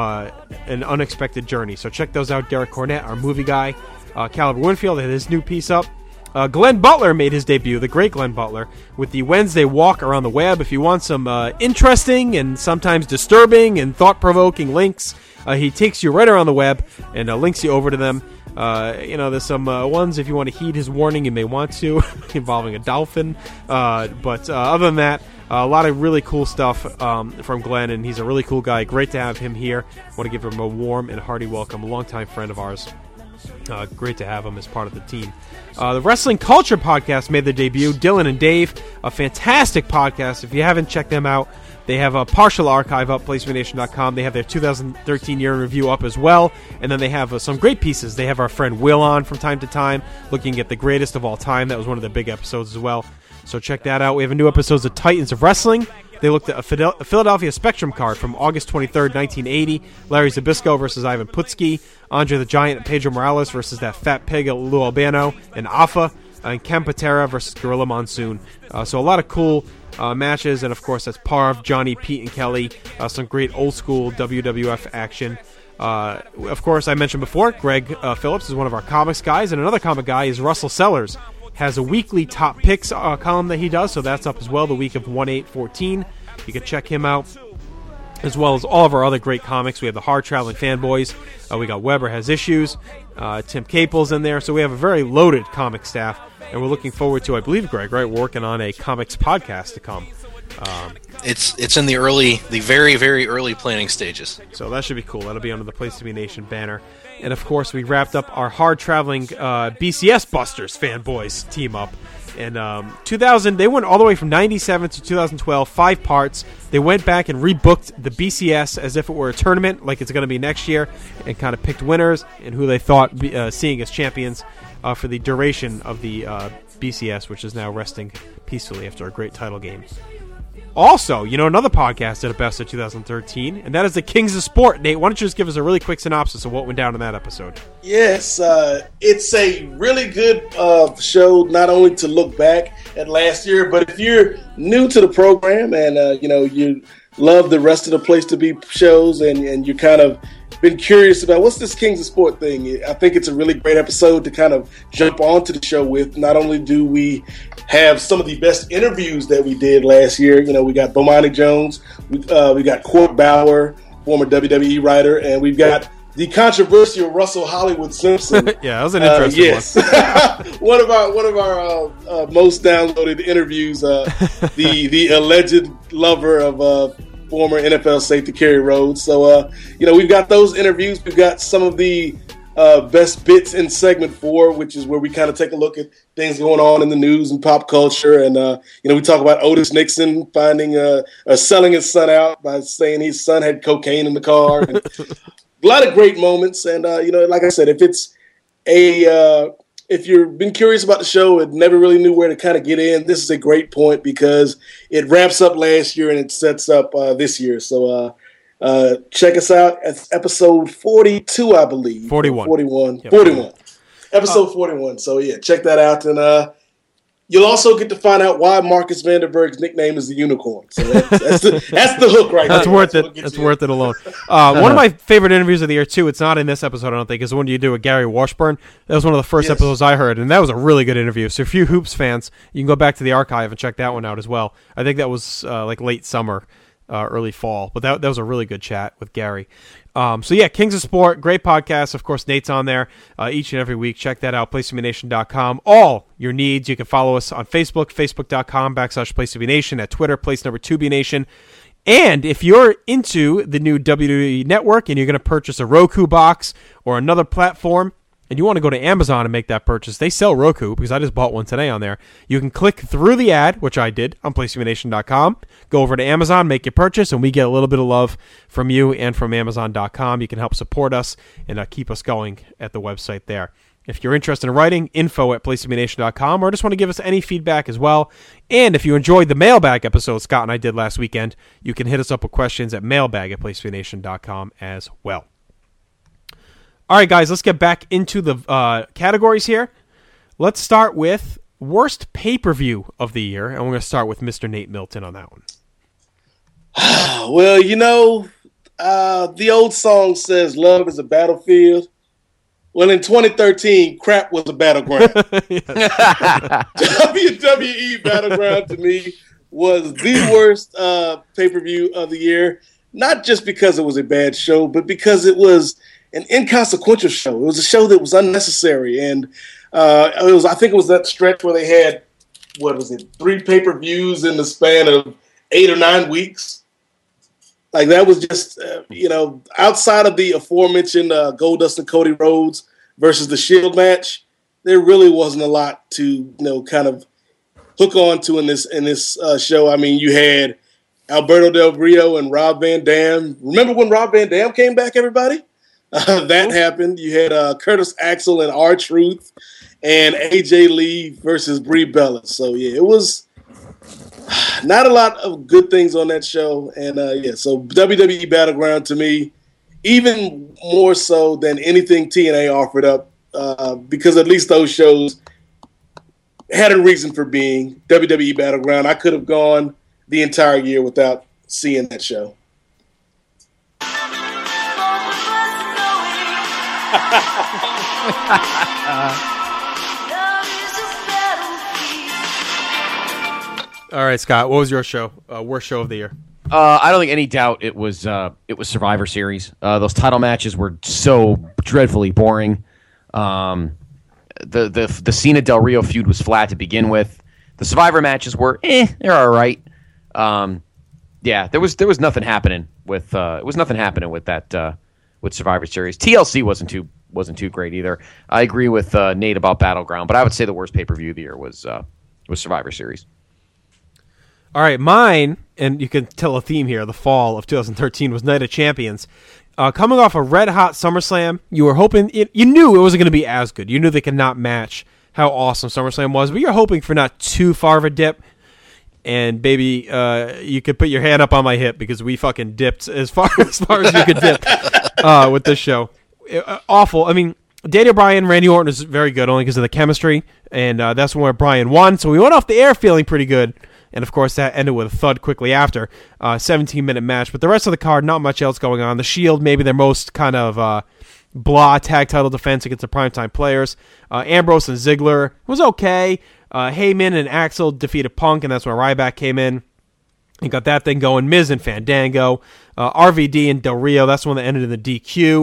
[SPEAKER 1] An Unexpected Journey. So check those out. Derek Ornette, our movie guy. Caliber Winfield had his new piece up. Glenn Butler made his debut, the great Glenn Butler, with the Wednesday Walk Around the Web. If you want some interesting and sometimes disturbing and thought-provoking links, he takes you right around the web and links you over to them. There's some ones, if you want to heed his warning, you may want to, involving a dolphin. But other than that, a lot of really cool stuff from Glenn, and he's a really cool guy. Great to have him here. Want to give him a warm and hearty welcome, a longtime friend of ours. Great to have him as part of the team. The Wrestling Culture podcast made their debut. Dylan and Dave, a fantastic podcast. If you haven't checked them out, they have a partial archive up, PlaceToBeNation.com. They have their 2013 year in review up as well. And then they have some great pieces. They have our friend Will on from time to time, looking at the greatest of all time. That was one of their big episodes as well. So check that out. We have a new episode of Titans of Wrestling. They looked at a Philadelphia Spectrum card from August 23rd, 1980. Larry Zbyszko versus Ivan Putski. Andre the Giant and Pedro Morales versus that fat pig Lou Albano and Afa. And Ken Patera versus Gorilla Monsoon. So a lot of cool matches. And, of course, that's Parv, Johnny, Pete, and Kelly. Some great old-school WWF action. Of course, I mentioned before, Greg Phillips is one of our comics guys. And another comic guy is Russell Sellers. Has a weekly top picks column that he does, so that's up as well the week of 1/8/14. You can check him out, as well as all of our other great comics. We have the Hard Traveling Fanboys. We got Weber Has Issues. Tim Capel's in there, so we have a very loaded comic staff, and we're looking forward to, I believe, Greg, right? We're working on a comics podcast to come.
[SPEAKER 8] It's in the very, very early planning stages.
[SPEAKER 1] So that should be cool. That'll be under the Place to Be Nation banner. And, of course, we wrapped up our hard-traveling BCS Busters fanboys team-up. And 2000, they went all the way from 97 to 2012, 5 parts. They went back and rebooked the BCS as if it were a tournament, like it's going to be next year, and kind of picked winners and who they thought seeing as champions for the duration of the BCS, which is now resting peacefully after a great title game. Also, another podcast did a best of 2013, and that is the Kings of Sport. Nate, why don't you just give us a really quick synopsis of what went down in that episode?
[SPEAKER 9] Yes, it's a really good show, not only to look back at last year, but if you're new to the program and, you love the rest of the Place to Be shows and you kind of been curious about what's this Kings of Sport thing, I think it's a really great episode to kind of jump onto the show with. Not only do we have some of the best interviews that we did last year, we got Bomani Jones, we got Court Bauer, former WWE writer, and we've got the controversial Russell Hollywood Simpson.
[SPEAKER 1] Yeah, that was an interesting
[SPEAKER 9] one. one of our most downloaded interviews. The alleged lover of former NFL safety Kerry Rhodes. So we've got those interviews. We've got some of the best bits in segment 4, which is where we kind of take a look at things going on in the news and pop culture. And, we talk about Otis Nixon finding selling his son out by saying his son had cocaine in the car. And a lot of great moments. And, like I said, if you've been curious about the show and never really knew where to kind of get in, this is a great point because it wraps up last year and it sets up this year. So, check us out. It's episode 42, I believe.
[SPEAKER 1] 41.
[SPEAKER 9] Yep. 41. Episode 41. So, yeah, check that out. And you'll also get to find out why Marcus Vanderberg's nickname is the Unicorn. So that's the hook right there.
[SPEAKER 1] That's worth it. That's worth it alone. One of my favorite interviews of the year, too, it's not in this episode, I don't think, is the one you do with Gary Washburn. That was one of the first episodes I heard, and that was a really good interview. So if you Hoops fans, you can go back to the archive and check that one out as well. I think that was late summer. Early fall, but that was a really good chat with Gary. Kings of Sport, great podcast. Of course, Nate's on there each and every week. Check that out, PlaceToBeNation.com. All your needs. You can follow us on Facebook, Facebook.com/PlaceToBeNation, at Twitter, Place2BNation. And if you're into the new WWE Network and you're going to purchase a Roku box or another platform, and you want to go to Amazon and make that purchase, they sell Roku, because I just bought one today on there. You can click through the ad, which I did on PlaceToBeNation.com, go over to Amazon, make your purchase, and we get a little bit of love from you and from Amazon.com. You can help support us and keep us going at the website there. If you're interested in writing, info@PlaceToBeNation.com, or just want to give us any feedback as well. And if you enjoyed the mailbag episode Scott and I did last weekend, you can hit us up with questions at mailbag@PlaceToBeNation.com as well. All right, guys, let's get back into the categories here. Let's start with worst pay-per-view of the year, and we're going to start with Mr. Nate Milton on that one.
[SPEAKER 9] Well, the old song says love is a battlefield. Well, in 2013, crap was a battleground. WWE Battleground, to me, was the worst pay-per-view of the year, not just because it was a bad show, but because it was an inconsequential show. It was a show that was unnecessary, and I think it was that stretch where they had 3 pay-per-views in the span of 8 or 9 weeks. Like, that was just outside of the aforementioned Goldust and Cody Rhodes versus the Shield match, there really wasn't a lot to kind of hook on to in this show. I mean, you had Alberto Del Rio and Rob Van Dam. Remember when Rob Van Dam came back, everybody? That happened. You had Curtis Axel and R-Truth and AJ Lee versus Brie Bella. So, yeah, it was not a lot of good things on that show. And, so WWE Battleground, to me, even more so than anything TNA offered up, because at least those shows had a reason for being. WWE Battleground, I could have gone the entire year without seeing that show.
[SPEAKER 1] All right, Scott, what was your show? Worst show of the year?
[SPEAKER 2] I don't think any doubt it was Survivor Series. Those title matches were so dreadfully boring. The Cena Del Rio feud was flat to begin with. The Survivor matches were they're all right. There was nothing happening with that with Survivor Series. TLC wasn't too great either. I agree with Nate about Battleground, but I would say the worst pay-per-view of the year was Survivor Series.
[SPEAKER 1] All right, mine, and you can tell a theme here, the fall of 2013 was Night of Champions. Coming off a red-hot SummerSlam, you were hoping, you knew it wasn't going to be as good. You knew they could not match how awesome SummerSlam was, but you're hoping for not too far of a dip. And, baby, you could put your hand up on my hip because we fucking dipped as far as you could dip with this show. Awful. I mean, Daniel Bryan, Randy Orton is very good only because of the chemistry, and that's where Bryan won. So we went off the air feeling pretty good. And, of course, that ended with a thud quickly after. 17-minute match. But the rest of the card, not much else going on. The Shield, maybe their most kind of blah tag title defense against the primetime players. Ambrose and Ziggler was okay. Heyman and Axel defeated Punk, and that's where Ryback came in. You got that thing going. Miz and Fandango. RVD and Del Rio, that's the one that ended in the DQ.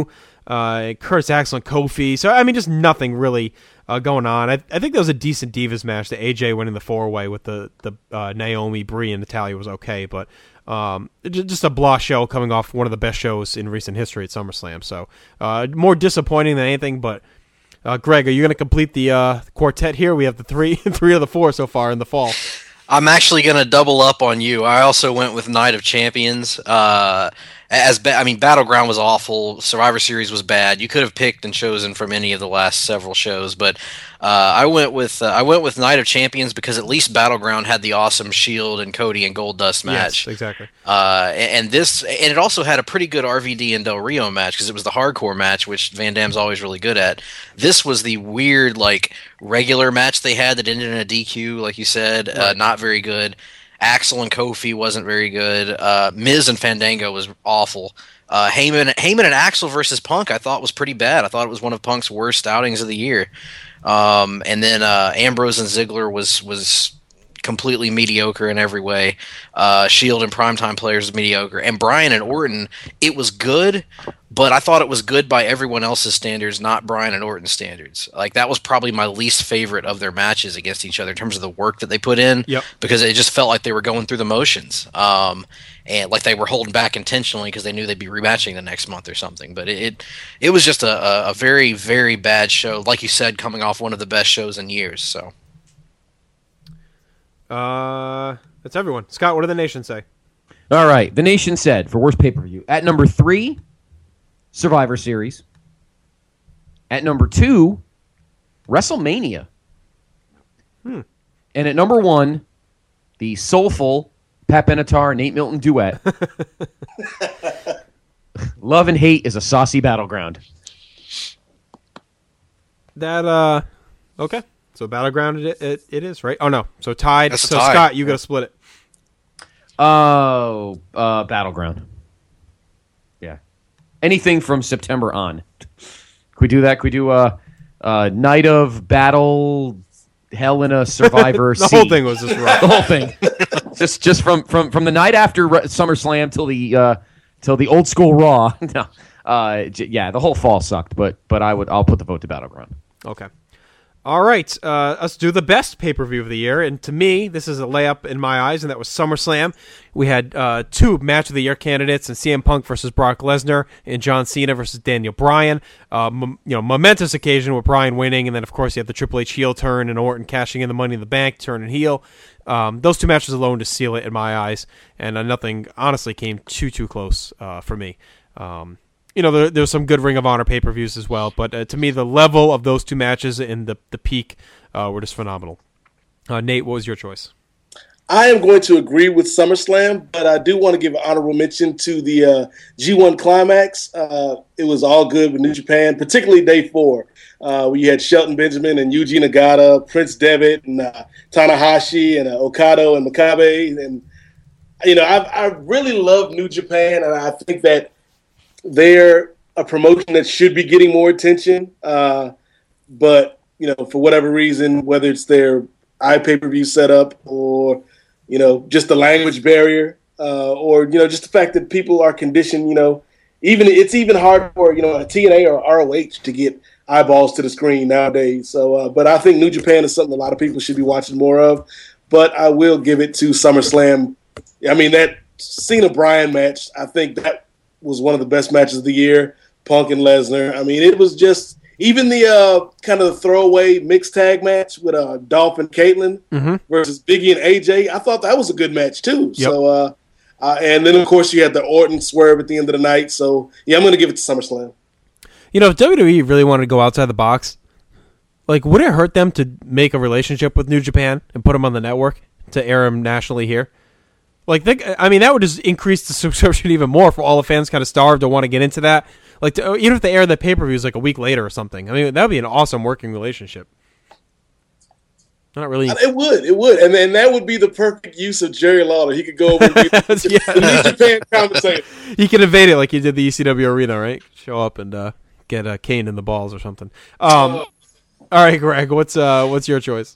[SPEAKER 1] Curtis Axel and Kofi. So, I mean, just nothing really going on. I think there was a decent Divas match. The AJ winning the 4-way with the Naomi, Brie, and Natalya was okay, but just a blah show coming off one of the best shows in recent history at SummerSlam. So, more disappointing than anything, but Greg, are you going to complete the quartet here? We have the three of the four so far in the fall.
[SPEAKER 8] I'm actually going to double up on you. I also went with Night of Champions. Battleground was awful. Survivor Series was bad. You could have picked and chosen from any of the last several shows, but I went with Night of Champions because at least Battleground had the awesome Shield and Cody and Goldust match.
[SPEAKER 1] Yes, exactly.
[SPEAKER 8] And it also had a pretty good RVD and Del Rio match because it was the hardcore match, which Van Damme's always really good at. This was the weird regular match they had that ended in a DQ, like you said. Right. Not very good. Axel and Kofi wasn't very good. Miz and Fandango was awful. Heyman and Axel versus Punk I thought was pretty bad. I thought it was one of Punk's worst outings of the year. And then Ambrose and Ziggler was completely mediocre in every way. Shield and Primetime Players was mediocre. And Bryan and Orton, it was good, but I thought it was good by everyone else's standards, not Bryan and Orton's standards. That was probably my least favorite of their matches against each other in terms of the work that they put in.
[SPEAKER 1] Yep. Because
[SPEAKER 8] it just felt like they were going through the motions. And like they were holding back intentionally because they knew they'd be rematching the next month or something. But it was just a very, very bad show. Like you said, coming off one of the best shows in years. So.
[SPEAKER 1] That's everyone. Scott, what did the nation say?
[SPEAKER 2] All right. The nation said, for worst pay-per-view, at number 3, Survivor Series. At number 2, WrestleMania. And at number 1, the soulful Pat Benatar, Nate Milton duet. Love and Hate is a saucy battleground.
[SPEAKER 1] That, okay. So Battleground it is, right? Oh, no. So tied.
[SPEAKER 8] That's a
[SPEAKER 1] so
[SPEAKER 8] tie.
[SPEAKER 1] Scott, you got to split it.
[SPEAKER 2] Oh, Battleground. Yeah. Anything from September on. Can we do that? Can we do Night of Battle, Hell in a Survivor
[SPEAKER 1] The
[SPEAKER 2] C?
[SPEAKER 1] whole thing was just rough.
[SPEAKER 2] The whole thing. just from the night after SummerSlam till the old school Raw. No. Yeah, the whole fall sucked, but I'll put the vote to Battleground.
[SPEAKER 1] Okay. All right, let's do the best pay-per-view of the year, and to me, this is a layup in my eyes, and that was SummerSlam. We had 2 Match of the Year candidates, and CM Punk versus Brock Lesnar, and John Cena versus Daniel Bryan. Momentous occasion with Bryan winning, and then, of course, you have the Triple H heel turn, and Orton cashing in the Money in the Bank, turning heel. Those 2 matches alone to seal it in my eyes, and nothing, honestly, came too close for me. There's some good Ring of Honor pay-per-views as well, but to me, the level of those 2 matches and the peak were just phenomenal. Nate, what was your choice?
[SPEAKER 9] I am going to agree with SummerSlam, but I do want to give an honorable mention to the G1 Climax. It was all good with New Japan, particularly Day 4, where you had Shelton Benjamin and Yuji Nagata, Prince Devitt, and Tanahashi, and Okada and Makabe. And, I really love New Japan, and I think that they're a promotion that should be getting more attention, but for whatever reason, whether it's their iPay-per-view setup or just the language barrier, or just the fact that people are conditioned, it's even hard for a TNA or ROH to get eyeballs to the screen nowadays. So, but I think New Japan is something a lot of people should be watching more of. But I will give it to SummerSlam. I mean, that Cena Bryan match, I think that was one of the best matches of the year, Punk and Lesnar. I mean, it was just, even the kind of throwaway mixed tag match with Dolph and Caitlyn versus Biggie and AJ, I thought that was a good match too. Yep. So, and then of course you had the Orton swerve at the end of the night. So yeah, I'm going to give it to SummerSlam.
[SPEAKER 1] If WWE really wanted to go outside the box, would it hurt them to make a relationship with New Japan and put them on the network to air them nationally here? That would just increase the subscription even more for all the fans kind of starved to want to get into that. Even if they air the pay-per-views a week later or something. I mean, that would be an awesome working relationship. Not really.
[SPEAKER 9] It would. And then that would be the perfect use of Jerry Lawler. He could go over and be the New Japan commentator.
[SPEAKER 1] He could invade it like he did the ECW arena, right? Show up and get Kane in the balls or something. All right, Greg, what's your choice?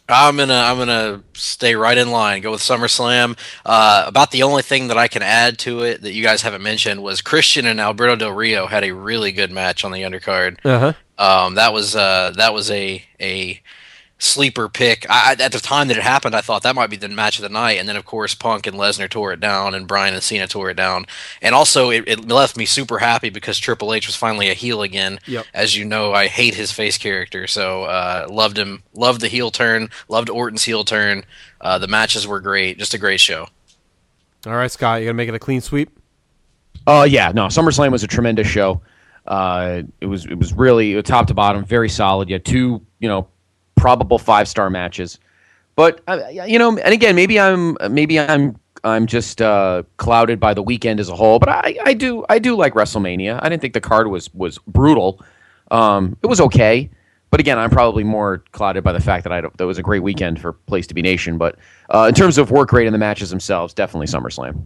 [SPEAKER 8] I'm gonna stay right in line. Go with SummerSlam. About the only thing that I can add to it that you guys haven't mentioned was Christian and Alberto Del Rio had a really good match on the undercard. That was a sleeper pick. At the time that it happened, I thought that might be the match of the night, and then of course Punk and Lesnar tore it down, and Bryan and Cena tore it down, and also it left me super happy because Triple H was finally a heel again.
[SPEAKER 1] Yep.
[SPEAKER 8] As you know, I hate his face character, so loved him, loved the heel turn, loved Orton's heel turn. The matches were great, just a great show.
[SPEAKER 1] All right, Scott, you gonna make it a clean sweep?
[SPEAKER 2] Yeah, no, SummerSlam was a tremendous show. It was really top to bottom, very solid. You had two, probable 5-star matches, but and again, maybe I'm just clouded by the weekend as a whole. But I do like WrestleMania. I didn't think the card was brutal. It was okay, but again, I'm probably more clouded by the fact that that was a great weekend for Place to Be Nation. But in terms of work rate in the matches themselves, definitely SummerSlam.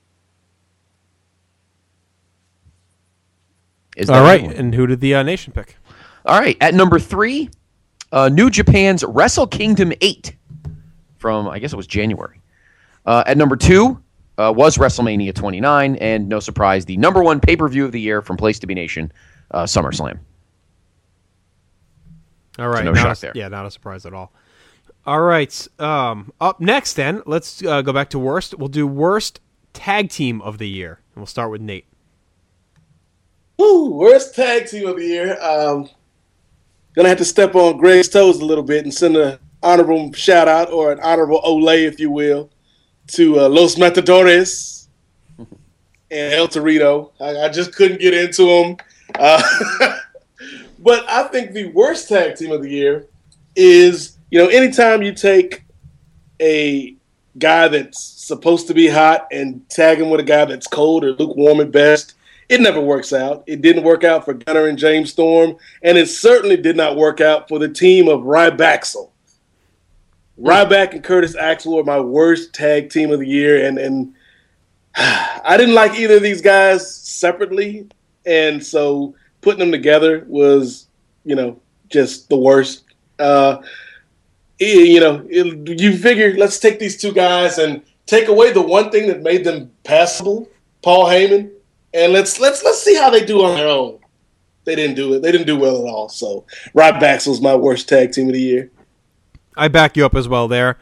[SPEAKER 1] All right, and who did the Nation pick?
[SPEAKER 2] All right, at number 3. New Japan's Wrestle Kingdom 8 from, I guess it was January. At number 2 was WrestleMania 29, and no surprise, the number 1 pay-per-view of the year from Place to Be Nation, SummerSlam.
[SPEAKER 1] All right,
[SPEAKER 2] so no shock there.
[SPEAKER 1] Yeah, not a surprise at all. All right, up next then, let's go back to worst. We'll do worst tag team of the year, and we'll start with Nate.
[SPEAKER 9] Worst tag team of the year. Gonna have to step on Greg's toes a little bit and send an honorable shout out or an honorable Olay, if you will, to Los Matadores and El Torito. I just couldn't get into them. But I think the worst tag team of the year is, anytime you take a guy that's supposed to be hot and tag him with a guy that's cold or lukewarm at best, it never works out. It didn't work out for Gunner and James Storm, and it certainly did not work out for the team of Ryback. Ryback and Curtis Axel are my worst tag team of the year, and I didn't like either of these guys separately, and so putting them together was, just the worst. You figure, let's take these two guys and take away the one thing that made them passable, Paul Heyman, and let's see how they do on their own. They didn't do it. They didn't do well at all. So Ryback was my worst tag team of the year.
[SPEAKER 1] I back you up as well there.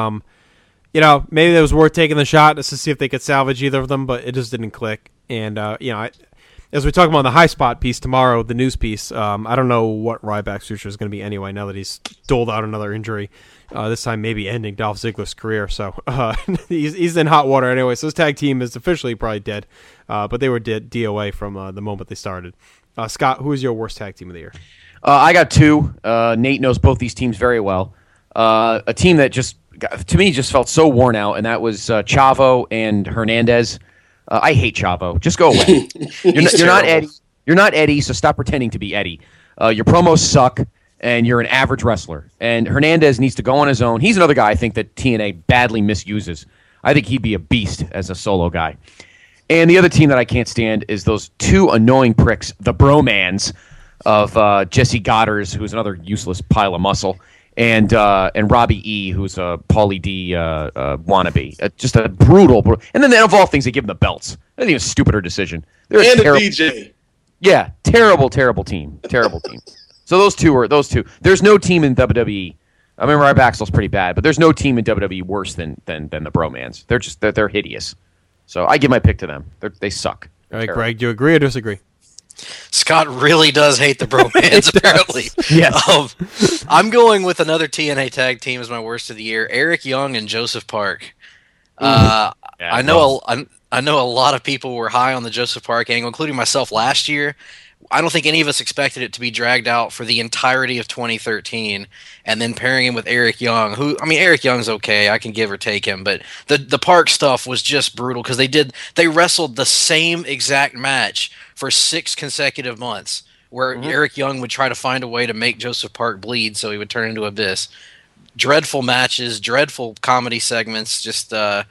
[SPEAKER 1] Maybe it was worth taking the shot just to see if they could salvage either of them, but it just didn't click. And as we talk about the High Spot piece tomorrow, the news piece, I don't know what Ryback's future is going to be anyway. Now that he's doled out another injury, this time maybe ending Dolph Ziggler's career. So he's in hot water anyway. So his tag team is officially probably dead, but they were dead DOA from the moment they started. Scott, who is your worst tag team of the year?
[SPEAKER 2] I got 2. Nate knows both these teams very well. A team that just felt so worn out, and that was Chavo and Hernandez. I hate Chavo. Just go away. You're not Eddie. You're not Eddie, so stop pretending to be Eddie. Your promos suck, and you're an average wrestler. And Hernandez needs to go on his own. He's another guy I think that TNA badly misuses. I think he'd be a beast as a solo guy. And the other team that I can't stand is those 2 annoying pricks, the Bromans of Jesse Goddard, who's another useless pile of muscle, and Robbie E., who's a Paulie D wannabe. Just a brutal. And then of all things, they give him the belts. That's even a stupider decision. They're
[SPEAKER 9] and
[SPEAKER 2] a terrible,
[SPEAKER 9] the DJ.
[SPEAKER 2] Yeah, terrible team. Terrible team. So those two. There's no team in WWE. I mean, Ryback's pretty bad, but there's no team in WWE worse than the Bromans. They're hideous. So I give my pick to them. They suck.
[SPEAKER 1] All right, Greg, do you agree or disagree?
[SPEAKER 8] Scott really does hate the Bromans, apparently.
[SPEAKER 2] Yes.
[SPEAKER 8] I'm going with another TNA tag team as my worst of the year, Eric Young and Joseph Park. I know a lot of people were high on the Joseph Park angle, including myself last year. I don't think any of us expected it to be dragged out for the entirety of 2013, and then pairing him with Eric Young, Eric Young's okay, I can give or take him, but the Park stuff was just brutal because they wrestled the same exact match for 6 consecutive months, where Eric Young would try to find a way to make Joseph Park bleed so he would turn into Abyss. Dreadful matches, dreadful comedy segments, just not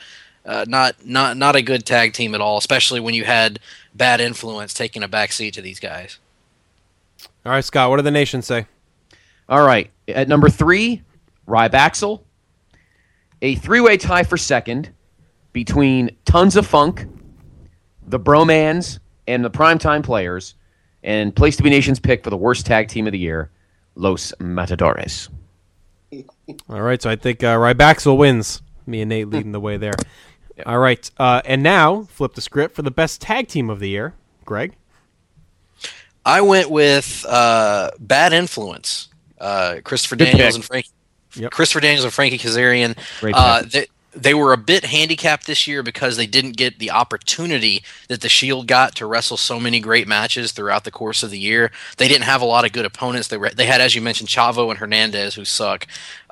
[SPEAKER 8] a good tag team at all, especially when you had Bad Influence taking a back seat to these guys.
[SPEAKER 1] All right, Scott, what did the nation say?
[SPEAKER 2] All right. At number 3, Rybaxel. A three-way tie for second between Tons of Funk, the Bromans, and the Primetime Players. And Place to Be Nation's pick for the worst tag team of the year, Los Matadores.
[SPEAKER 1] All right, so I think Rybaxel wins. Me and Nate leading the way there.
[SPEAKER 2] Yep.
[SPEAKER 1] All right, and now flip the script for the best tag team of the year. Greg?
[SPEAKER 8] I went with Bad Influence. Christopher Daniels and Frankie.
[SPEAKER 1] Yep.
[SPEAKER 8] Christopher Daniels and Frankie Kazarian.
[SPEAKER 2] Great pick.
[SPEAKER 8] They were a bit handicapped this year because they didn't get the opportunity that the Shield got to wrestle so many great matches throughout the course of the year. They didn't have a lot of good opponents. They had, as you mentioned, Chavo and Hernandez, who suck.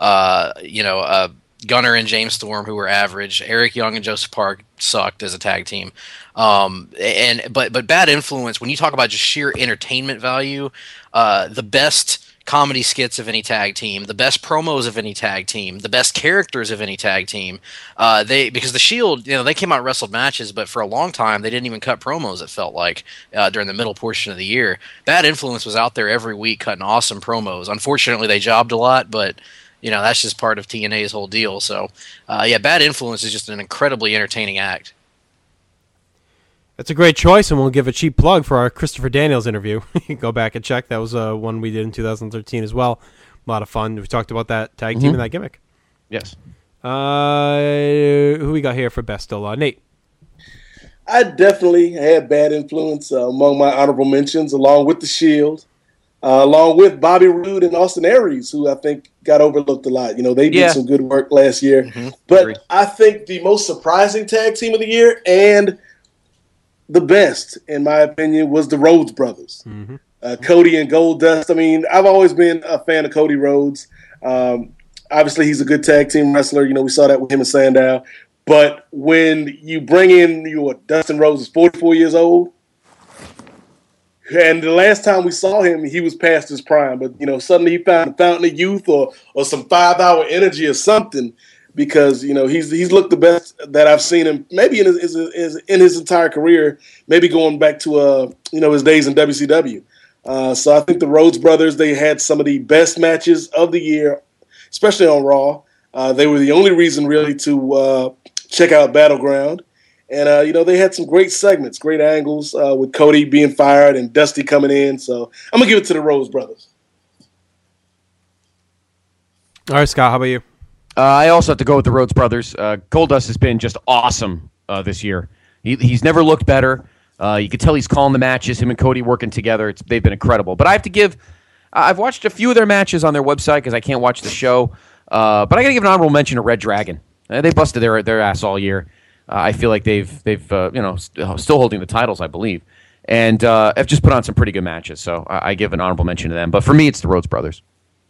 [SPEAKER 8] Gunner and James Storm, who were average. Eric Young and Joseph Park sucked as a tag team. But Bad Influence, when you talk about just sheer entertainment value, the best comedy skits of any tag team, the best promos of any tag team, the best characters of any tag team. Because the Shield, they came out and wrestled matches, but for a long time they didn't even cut promos. It felt like during the middle portion of the year, Bad Influence was out there every week cutting awesome promos. Unfortunately, they jobbed a lot, but that's just part of TNA's whole deal. So, Bad Influence is just an incredibly entertaining act.
[SPEAKER 1] That's a great choice, and we'll give a cheap plug for our Christopher Daniels interview. You can go back and check. That was one we did in 2013 as well. A lot of fun. We talked about that tag team and that gimmick.
[SPEAKER 2] Yes.
[SPEAKER 1] Who we got here for best still? Nate.
[SPEAKER 9] I definitely had Bad Influence among my honorable mentions, along with the Shield, along with Bobby Roode and Austin Aries, who I think got overlooked a lot. They did some good work last year. Mm-hmm. But I think the most surprising tag team of the year and the best, in my opinion, was the Rhodes brothers. Mm-hmm. Cody and Goldust. I mean, I've always been a fan of Cody Rhodes. Obviously, he's a good tag team wrestler. We saw that with him and Sandow. But when you bring in, Dustin Rhodes is 44 years old, and the last time we saw him, he was past his prime. But, suddenly he found a fountain of youth or some 5-hour energy or something. Because he's looked the best that I've seen him maybe in his entire career, maybe going back to his days in WCW. So I think the Rhodes brothers, they had some of the best matches of the year, especially on Raw. They were the only reason really to check out Battleground, and they had some great segments, great angles with Cody being fired and Dusty coming in. So I'm gonna give it to the Rhodes brothers.
[SPEAKER 1] All right, Scott, how about you?
[SPEAKER 2] I also have to go with the Rhodes brothers. Goldust has been just awesome this year. He's never looked better. You can tell he's calling the matches, him and Cody working together. They've been incredible. But I have to give I've watched a few of their matches on their website because I can't watch the show. But I got to give an honorable mention to Red Dragon. They busted their ass all year. I feel like they've still holding the titles, I believe. And have just put on some pretty good matches. So I give an honorable mention to them. But for me, it's the Rhodes brothers.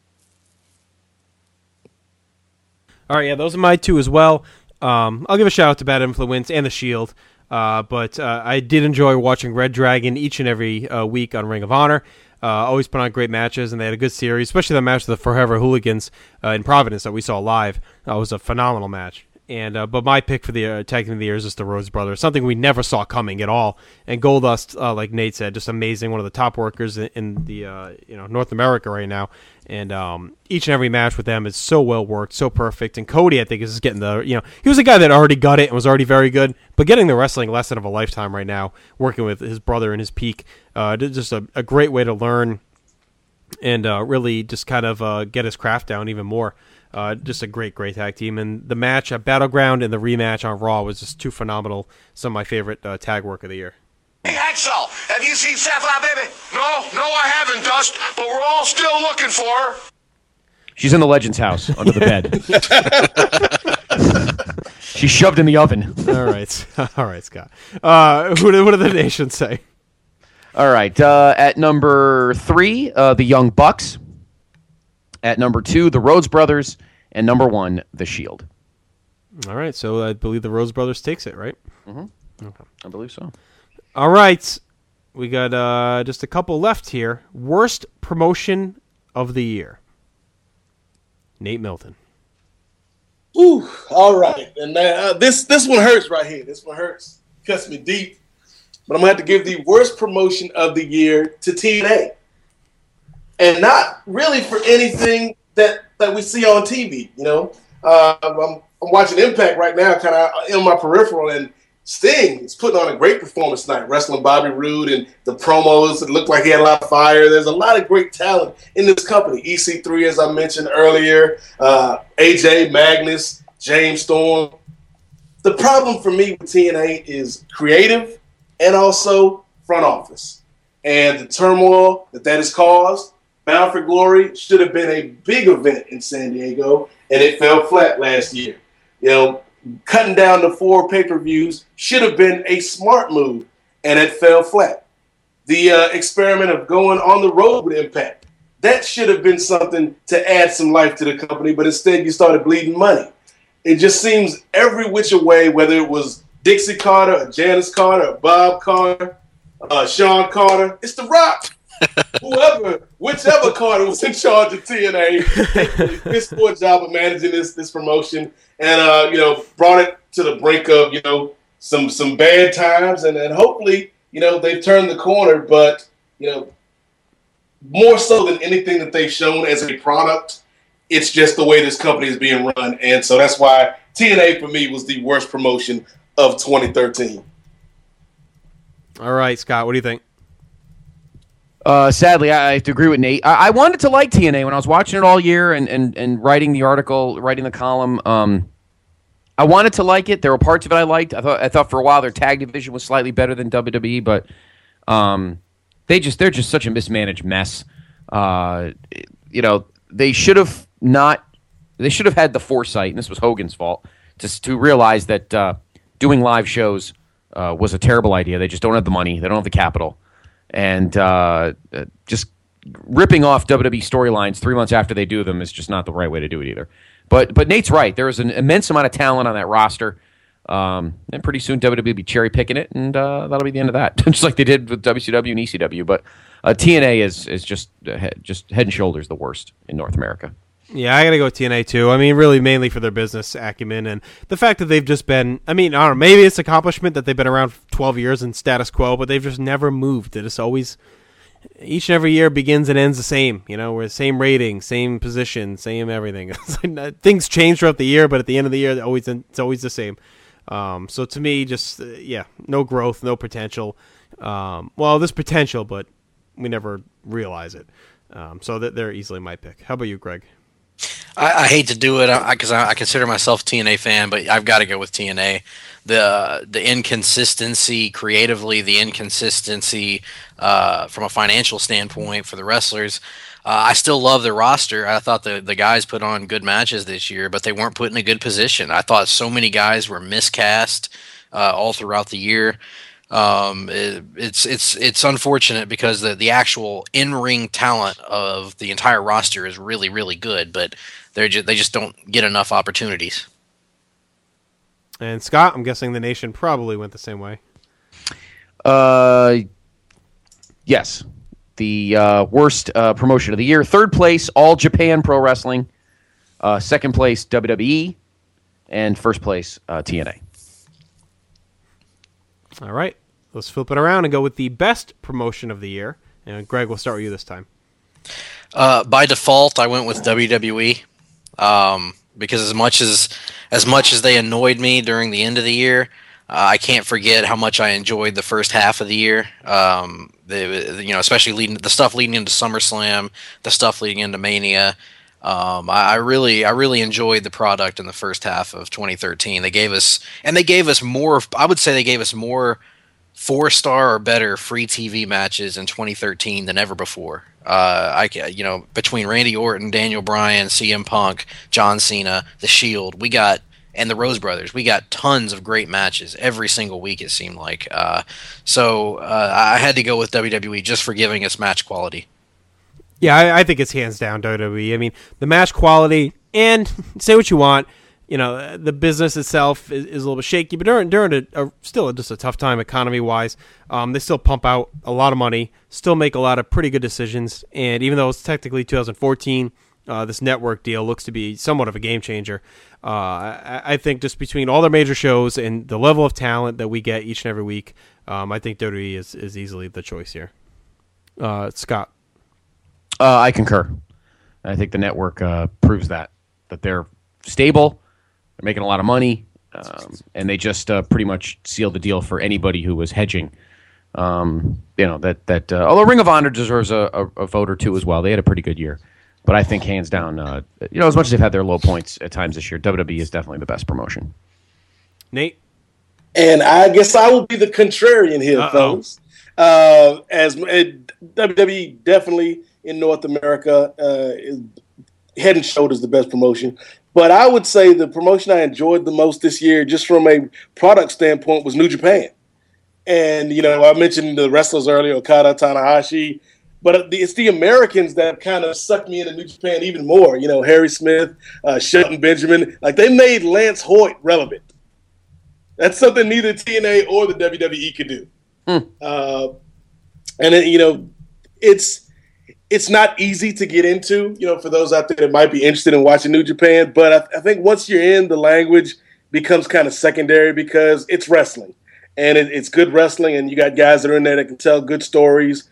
[SPEAKER 1] All right, yeah, those are my two as well. I'll give a shout out to Bad Influence and the Shield, but I did enjoy watching Red Dragon each and every week on Ring of Honor. Always put on great matches, and they had a good series, especially that match with the Forever Hooligans in Providence that we saw live. It was a phenomenal match. And but my pick for the tag team of the year is just the Rhodes brothers, something we never saw coming at all. And Goldust, like Nate said, just amazing, one of the top workers in the North America right now. And each and every match with them is so well worked, so perfect. And Cody, I think, is getting he was a guy that already got it and was already very good, but getting the wrestling lesson of a lifetime right now, working with his brother in his peak, just a great way to learn and really just kind of get his craft down even more. Just a great tag team. And the match at Battleground and the rematch on Raw was just two phenomenal, some of my favorite tag work of the year.
[SPEAKER 16] Hey, Axel, have you seen Sapphire Baby? No, I haven't, Dust, but we're all still looking for her.
[SPEAKER 2] She's in the Legends house under the bed. She's shoved in the oven.
[SPEAKER 1] All right, Scott. What do the nations say?
[SPEAKER 2] All right, at number 3, the Young Bucks. At number 2, the Rhodes Brothers. And number 1, the Shield.
[SPEAKER 1] All right, so I believe the Rhodes Brothers takes it, right?
[SPEAKER 2] Mm-hmm. Okay. I believe so.
[SPEAKER 1] All right, we got just a couple left here. Worst promotion of the year. Nate Milton.
[SPEAKER 9] Ooh, all right. And this one hurts right here. This one hurts. Cuts me deep. But I'm going to have to give the worst promotion of the year to TNA. And not really for anything that we see on TV. I'm watching Impact right now, kind of in my peripheral, and Sting is putting on a great performance tonight, wrestling Bobby Roode, and the promos, it looked like he had a lot of fire. There's a lot of great talent in this company. EC3, as I mentioned earlier, AJ, Magnus, James Storm. The problem for me with TNA is creative and also front office. And the turmoil that has caused, Bound for Glory should have been a big event in San Diego, and it fell flat last year. Cutting down to 4 pay-per-views should have been a smart move, and it fell flat. The experiment of going on the road with Impact, that should have been something to add some life to the company, but instead you started bleeding money. It just seems every which way, whether it was Dixie Carter, or Janice Carter, or Bob Carter, Sean Carter, it's The Rock. Whichever Carter was in charge of TNA, this poor job of managing this promotion, and brought it to the brink of some bad times, and hopefully they've turned the corner, but more so than anything that they've shown as a product, it's just the way this company is being run, and so that's why TNA for me was the worst promotion of 2013.
[SPEAKER 1] All right, Scott, what do you think?
[SPEAKER 2] Sadly, I have to agree with Nate. I wanted to like TNA when I was watching it all year and writing the article, writing the column. I wanted to like it. There were parts of it I liked. I thought for a while their tag division was slightly better than WWE, but they're just such a mismanaged mess. They should have had the foresight, and this was Hogan's fault, to realize that doing live shows was a terrible idea. They just don't have the money. They don't have the capital. And just ripping off WWE storylines 3 months after they do them is just not the right way to do it either. But Nate's right. There is an immense amount of talent on that roster. And pretty soon WWE will be cherry picking it, and that'll be the end of that. Just like they did with WCW and ECW. But TNA is just head and shoulders the worst in North America.
[SPEAKER 1] Yeah, I got to go with TNA too. I mean, really mainly for their business acumen and the fact that they've just been, I don't know, maybe it's an accomplishment that they've been around 12 years in status quo, but they've just never moved. It's always, each and every year begins and ends the same. We're the same rating, same position, same everything. Things change throughout the year, but at the end of the year, it's always the same. So to me, just, no growth, no potential. Well, there's potential, but we never realize it. So they're easily my pick. How about you, Greg?
[SPEAKER 8] I hate to do it because I consider myself a TNA fan, but I've got to go with TNA. The inconsistency creatively, the inconsistency from a financial standpoint for the wrestlers. I still love the roster. I thought the guys put on good matches this year, but they weren't put in a good position. I thought so many guys were miscast all throughout the year. It's unfortunate because the actual in-ring talent of the entire roster is really, really good, but they just don't get enough opportunities.
[SPEAKER 1] And Scott, I'm guessing the Nation probably went the same way.
[SPEAKER 2] Yes. The worst promotion of the year. Third place, All Japan Pro Wrestling. Second place, WWE. And first place, TNA.
[SPEAKER 1] All right. Let's flip it around and go with the best promotion of the year. And Greg, we'll start with you this time.
[SPEAKER 8] By default, I went with WWE. Because as much as they annoyed me during the end of the year, I can't forget how much I enjoyed the first half of the year. Especially the stuff leading into SummerSlam, the stuff leading into Mania. I really enjoyed the product in the first half of 2013. They gave us more. I would say they gave us more 4-star or better free TV matches in 2013 than ever before. Between Randy Orton, Daniel Bryan, CM Punk, John Cena, The Shield, and the Rose Brothers, we got tons of great matches every single week, it seemed like. So I had to go with WWE just for giving us match quality.
[SPEAKER 1] Yeah, I think it's hands down WWE. I mean, the match quality, and say what you want, the business itself is a little bit shaky, but during still just a tough time economy-wise, they still pump out a lot of money, still make a lot of pretty good decisions, and even though it's technically 2014, this network deal looks to be somewhat of a game changer. I think just between all their major shows and the level of talent that we get each and every week, I think WWE is easily the choice here. Scott?
[SPEAKER 2] I concur. I think the network proves that they're stable, they're making a lot of money, and they just pretty much sealed the deal for anybody who was hedging. Although Ring of Honor deserves a vote or two as well. They had a pretty good year. But I think hands down, as much as they've had their low points at times this year, WWE is definitely the best promotion.
[SPEAKER 1] Nate?
[SPEAKER 9] And I guess I will be the contrarian here, folks. As WWE definitely in North America is head and shoulders the best promotion. But I would say the promotion I enjoyed the most this year, just from a product standpoint, was New Japan. And, I mentioned the wrestlers earlier, Okada, Tanahashi. But it's the Americans that kind of sucked me into New Japan even more. Harry Smith, Shelton Benjamin. Like, they made Lance Hoyt relevant. That's something neither TNA or the WWE could do. It's not easy to get into, for those out there that might be interested in watching New Japan. But I think once you're in, the language becomes kind of secondary because it's wrestling. And it's good wrestling, and you got guys that are in there that can tell good stories.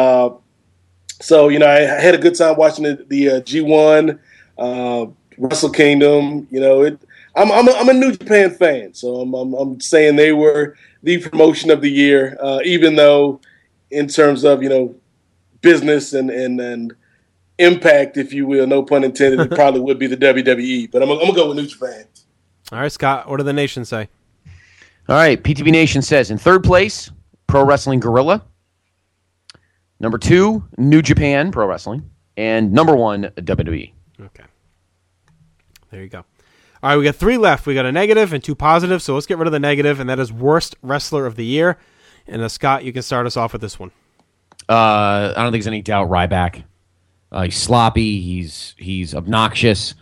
[SPEAKER 9] So, I had a good time watching the G1, Wrestle Kingdom. I'm a New Japan fan, so I'm saying they were the promotion of the year, even though in terms of, business and impact, if you will, no pun intended, it probably would be the WWE. But I'm going to go with New Japan.
[SPEAKER 1] All right, Scott, what do the nation say?
[SPEAKER 2] All right, PTB Nation says, in third place, Pro Wrestling Guerrilla. Number 2, New Japan Pro Wrestling. And number 1, WWE.
[SPEAKER 1] Okay. There you go. All right, we got 3 left. We got a negative and 2 positives, so let's get rid of the negative, and that is Worst Wrestler of the Year. And Scott, you can start us off with this one.
[SPEAKER 2] I don't think there's any doubt Ryback. He's sloppy. He's obnoxious.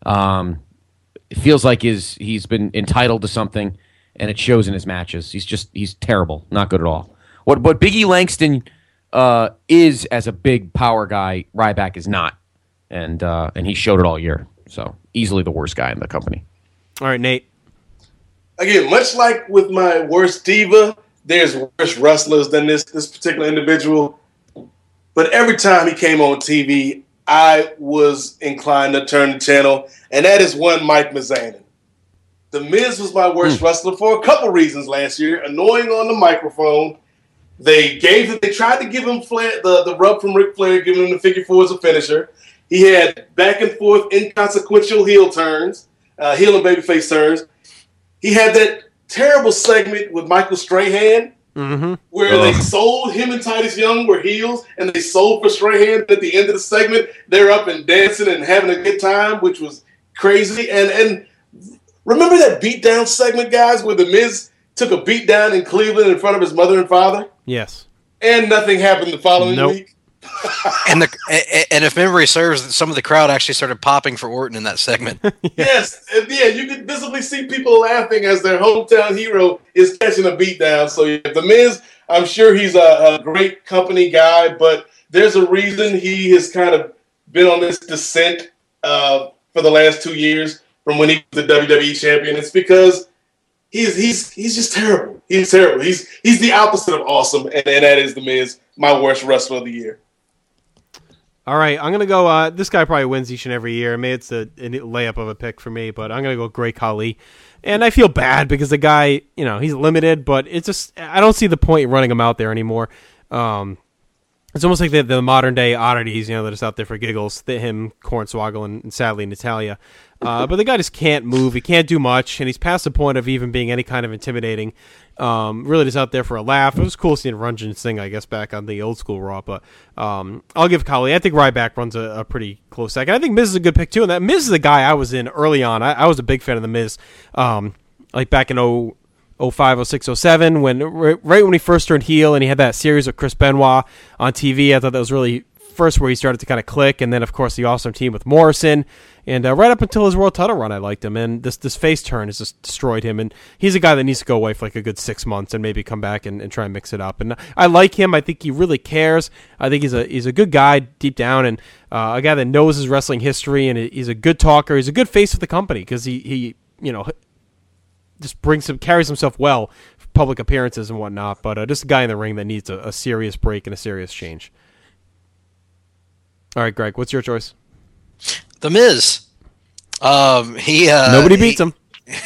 [SPEAKER 2] It feels like he's been entitled to something, and it shows in his matches. He's terrible. Not good at all. What Biggie Langston is as a big power guy, Ryback is not, and he showed it all year. So easily the worst guy in the company.
[SPEAKER 1] All right, Nate.
[SPEAKER 9] Again, much like with my worst diva, there's worse wrestlers than this particular individual. But every time he came on TV, I was inclined to turn the channel, and that is one Mike Mizanin. The Miz was my worst wrestler for a couple reasons last year. Annoying on the microphone. They tried to give him the rub from Ric Flair, giving him the figure 4 as a finisher. He had back and forth inconsequential heel turns, heel and babyface turns. He had that terrible segment with Michael Strahan where they sold him and Titus Young were heels, and they sold for Strahan. At the end of the segment, they're up and dancing and having a good time, which was crazy. And remember that beatdown segment, guys, where The Miz took a beatdown in Cleveland in front of his mother and father?
[SPEAKER 1] Yes.
[SPEAKER 9] And nothing happened the following week?
[SPEAKER 8] And if memory serves, some of the crowd actually started popping for Orton in that segment.
[SPEAKER 9] Yes, and you could visibly see people laughing as their hometown hero is catching a beatdown. So The Miz, I'm sure he's a great company guy, but there's a reason he has kind of been on this descent for the last 2 years from when he was the WWE champion. It's because he's just terrible. He's terrible. He's the opposite of awesome, and that is The Miz, my worst wrestler of the year.
[SPEAKER 1] All right, I'm going to go, this guy probably wins each and every year. Maybe it's a layup of a pick for me, but I'm going to go Great Khali. And I feel bad because the guy, he's limited, but it's just, I don't see the point in running him out there anymore. It's almost like the modern day oddities, that are just out there for giggles. Him, Hornswoggle, and sadly Natalia. But the guy just can't move. He can't do much, and he's past the point of even being any kind of intimidating. Really just out there for a laugh. It was cool seeing Runjan sing, I guess, back on the old school Raw. But I'll give Khali. I think Ryback runs a pretty close second. I think Miz is a good pick, too. And that Miz is a guy I was in early on. I was a big fan of the Miz. Like back in 05, 06, 07, right when he first turned heel and he had that series with Chris Benoit on TV. I thought that was really first where he started to kind of click, and then of course the Awesome Team with Morrison, and right up until his world title run I liked him, and this face turn has just destroyed him, and he's a guy that needs to go away for like a good 6 months and maybe come back and try and mix it up. And I like him. I think he really cares. I think he's a good guy deep down, and a guy that knows his wrestling history, and he's a good talker. He's a good face of the company because he just carries himself well for public appearances and whatnot, but just a guy in the ring that needs a serious break and a serious change. All right, Greg, what's your choice?
[SPEAKER 8] The Miz.
[SPEAKER 1] Nobody beats him.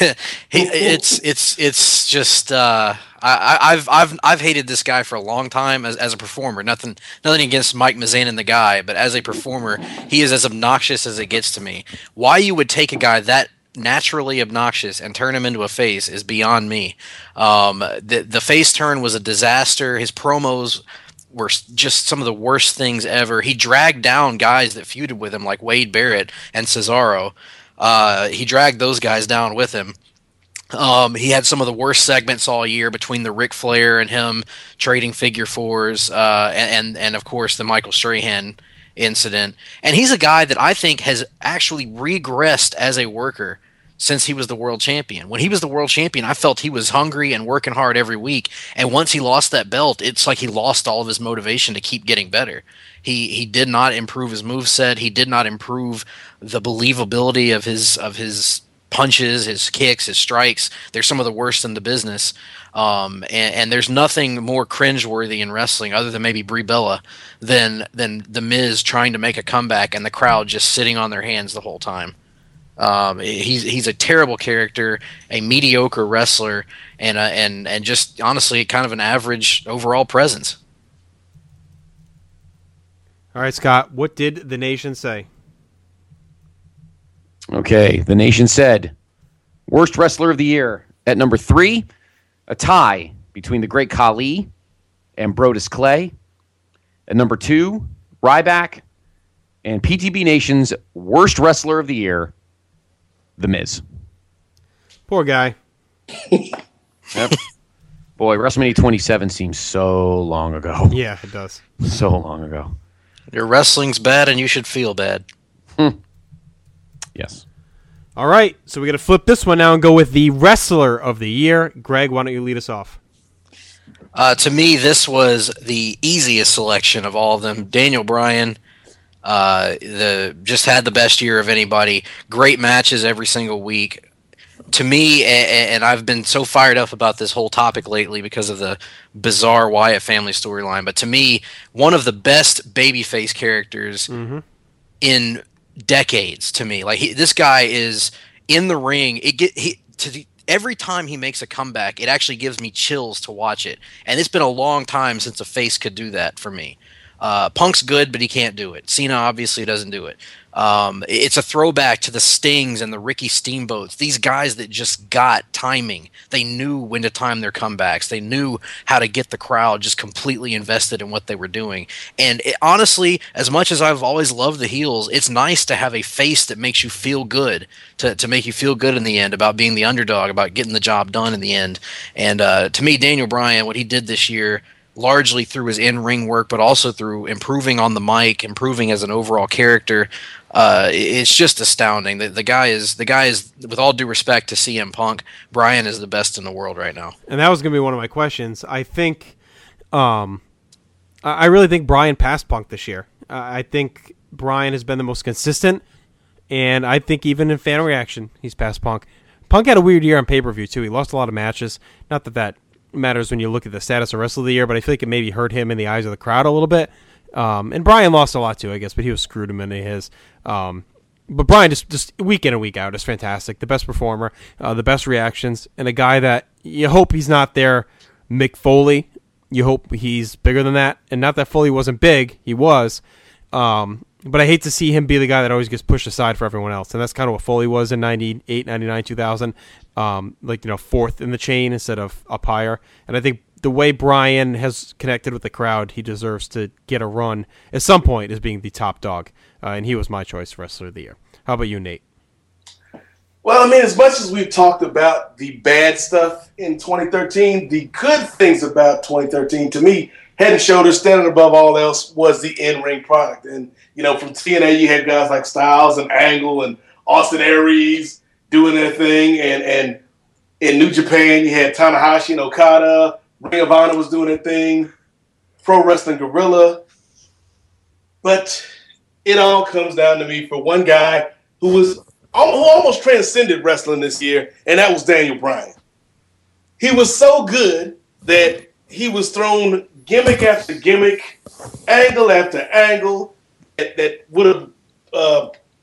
[SPEAKER 8] It's just I've hated this guy for a long time as a performer. Nothing against Mike Mizanin, the guy, but as a performer, he is as obnoxious as it gets to me. Why you would take a guy that naturally obnoxious and turn him into a face is beyond me. The face turn was a disaster. His promos were just some of the worst things ever. He dragged down guys that feuded with him, like Wade Barrett and Cesaro. He dragged those guys down with him. He had some of the worst segments all year between the Ric Flair and him trading figure fours, and of course the Michael Strahan incident. And he's a guy that I think has actually regressed as a worker since he was the world champion. When he was the world champion, I felt he was hungry and working hard every week. And once he lost that belt, it's like he lost all of his motivation to keep getting better. He did not improve his moveset. He did not improve the believability of his punches, his kicks, his strikes. They're some of the worst in the business. And there's nothing more cringeworthy in wrestling, other than maybe Brie Bella, than The Miz trying to make a comeback and the crowd just sitting on their hands the whole time. He's a terrible character, a mediocre wrestler, and just honestly kind of an average overall presence.
[SPEAKER 1] All right, Scott, what did the nation say?
[SPEAKER 2] Okay, the nation said, worst wrestler of the year at number 3, a tie between the Great Khali and Brodus Clay. At number 2, Ryback. And PTB Nation's worst wrestler of the year, The Miz.
[SPEAKER 1] Poor guy.
[SPEAKER 2] Yep. Boy, WrestleMania 27 seems so long ago.
[SPEAKER 1] Yeah, it does.
[SPEAKER 2] So long ago.
[SPEAKER 8] Your wrestling's bad and you should feel bad.
[SPEAKER 2] Yes.
[SPEAKER 1] All right, so we got to flip this one now and go with the wrestler of the year. Greg, why don't you lead us off?
[SPEAKER 8] To me, this was the easiest selection of all of them. Daniel Bryan just had the best year of anybody. Great matches every single week. To me, and I've been so fired up about this whole topic lately because of the bizarre Wyatt family storyline, but to me, one of the best babyface characters in decades. To me, like this guy is in the ring. Every time he makes a comeback, it actually gives me chills to watch it. And it's been a long time since a face could do that for me. Punk's good, but he can't do it. Cena obviously doesn't do it. It's a throwback to the Stings and the Ricky Steamboats. These guys that just got timing. They knew when to time their comebacks. They knew how to get the crowd just completely invested in what they were doing. And honestly, as much as I've always loved the heels, it's nice to have a face that makes you feel good, to make you feel good in the end about being the underdog, about getting the job done in the end. And to me, Daniel Bryan, what he did this year, largely through his in-ring work, but also through improving on the mic, improving as an overall character. It's just astounding. The guy is, with all due respect to CM Punk, Bryan is the best in the world right now.
[SPEAKER 1] And that was going to be one of my questions. I think, I really think Bryan passed Punk this year. I think Bryan has been the most consistent, and I think even in fan reaction, he's passed Punk. Punk had a weird year on pay-per-view too. He lost a lot of matches. Not that matters when you look at the status of Wrestle of the Year, but I feel like it maybe hurt him in the eyes of the crowd a little bit. And Bryan lost a lot too, I guess, but he was screwed him into his. But Bryan just week in and week out is fantastic. The best performer, the best reactions, and a guy that you hope he's not their Mick Foley. You hope he's bigger than that. And not that Foley wasn't big, he was. But I hate to see him be the guy that always gets pushed aside for everyone else. And that's kind of what Foley was in 98, 99, 2000. Fourth in the chain instead of up higher. And I think the way Bryan has connected with the crowd, he deserves to get a run at some point as being the top dog. And he was my choice for Wrestler of the Year. How about you, Nate?
[SPEAKER 9] Well, I mean, as much as we've talked about the bad stuff in 2013, the good things about 2013, to me, head and shoulders, standing above all else, was the in-ring product. And, from TNA, you had guys like Styles and Angle and Austin Aries doing their thing. And in New Japan, you had Tanahashi and Okada. Ring of Honor was doing their thing. Pro Wrestling Guerrilla. But it all comes down to me for one guy who almost transcended wrestling this year, and that was Daniel Bryan. He was so good that he was thrown gimmick after gimmick, angle after angle, that would have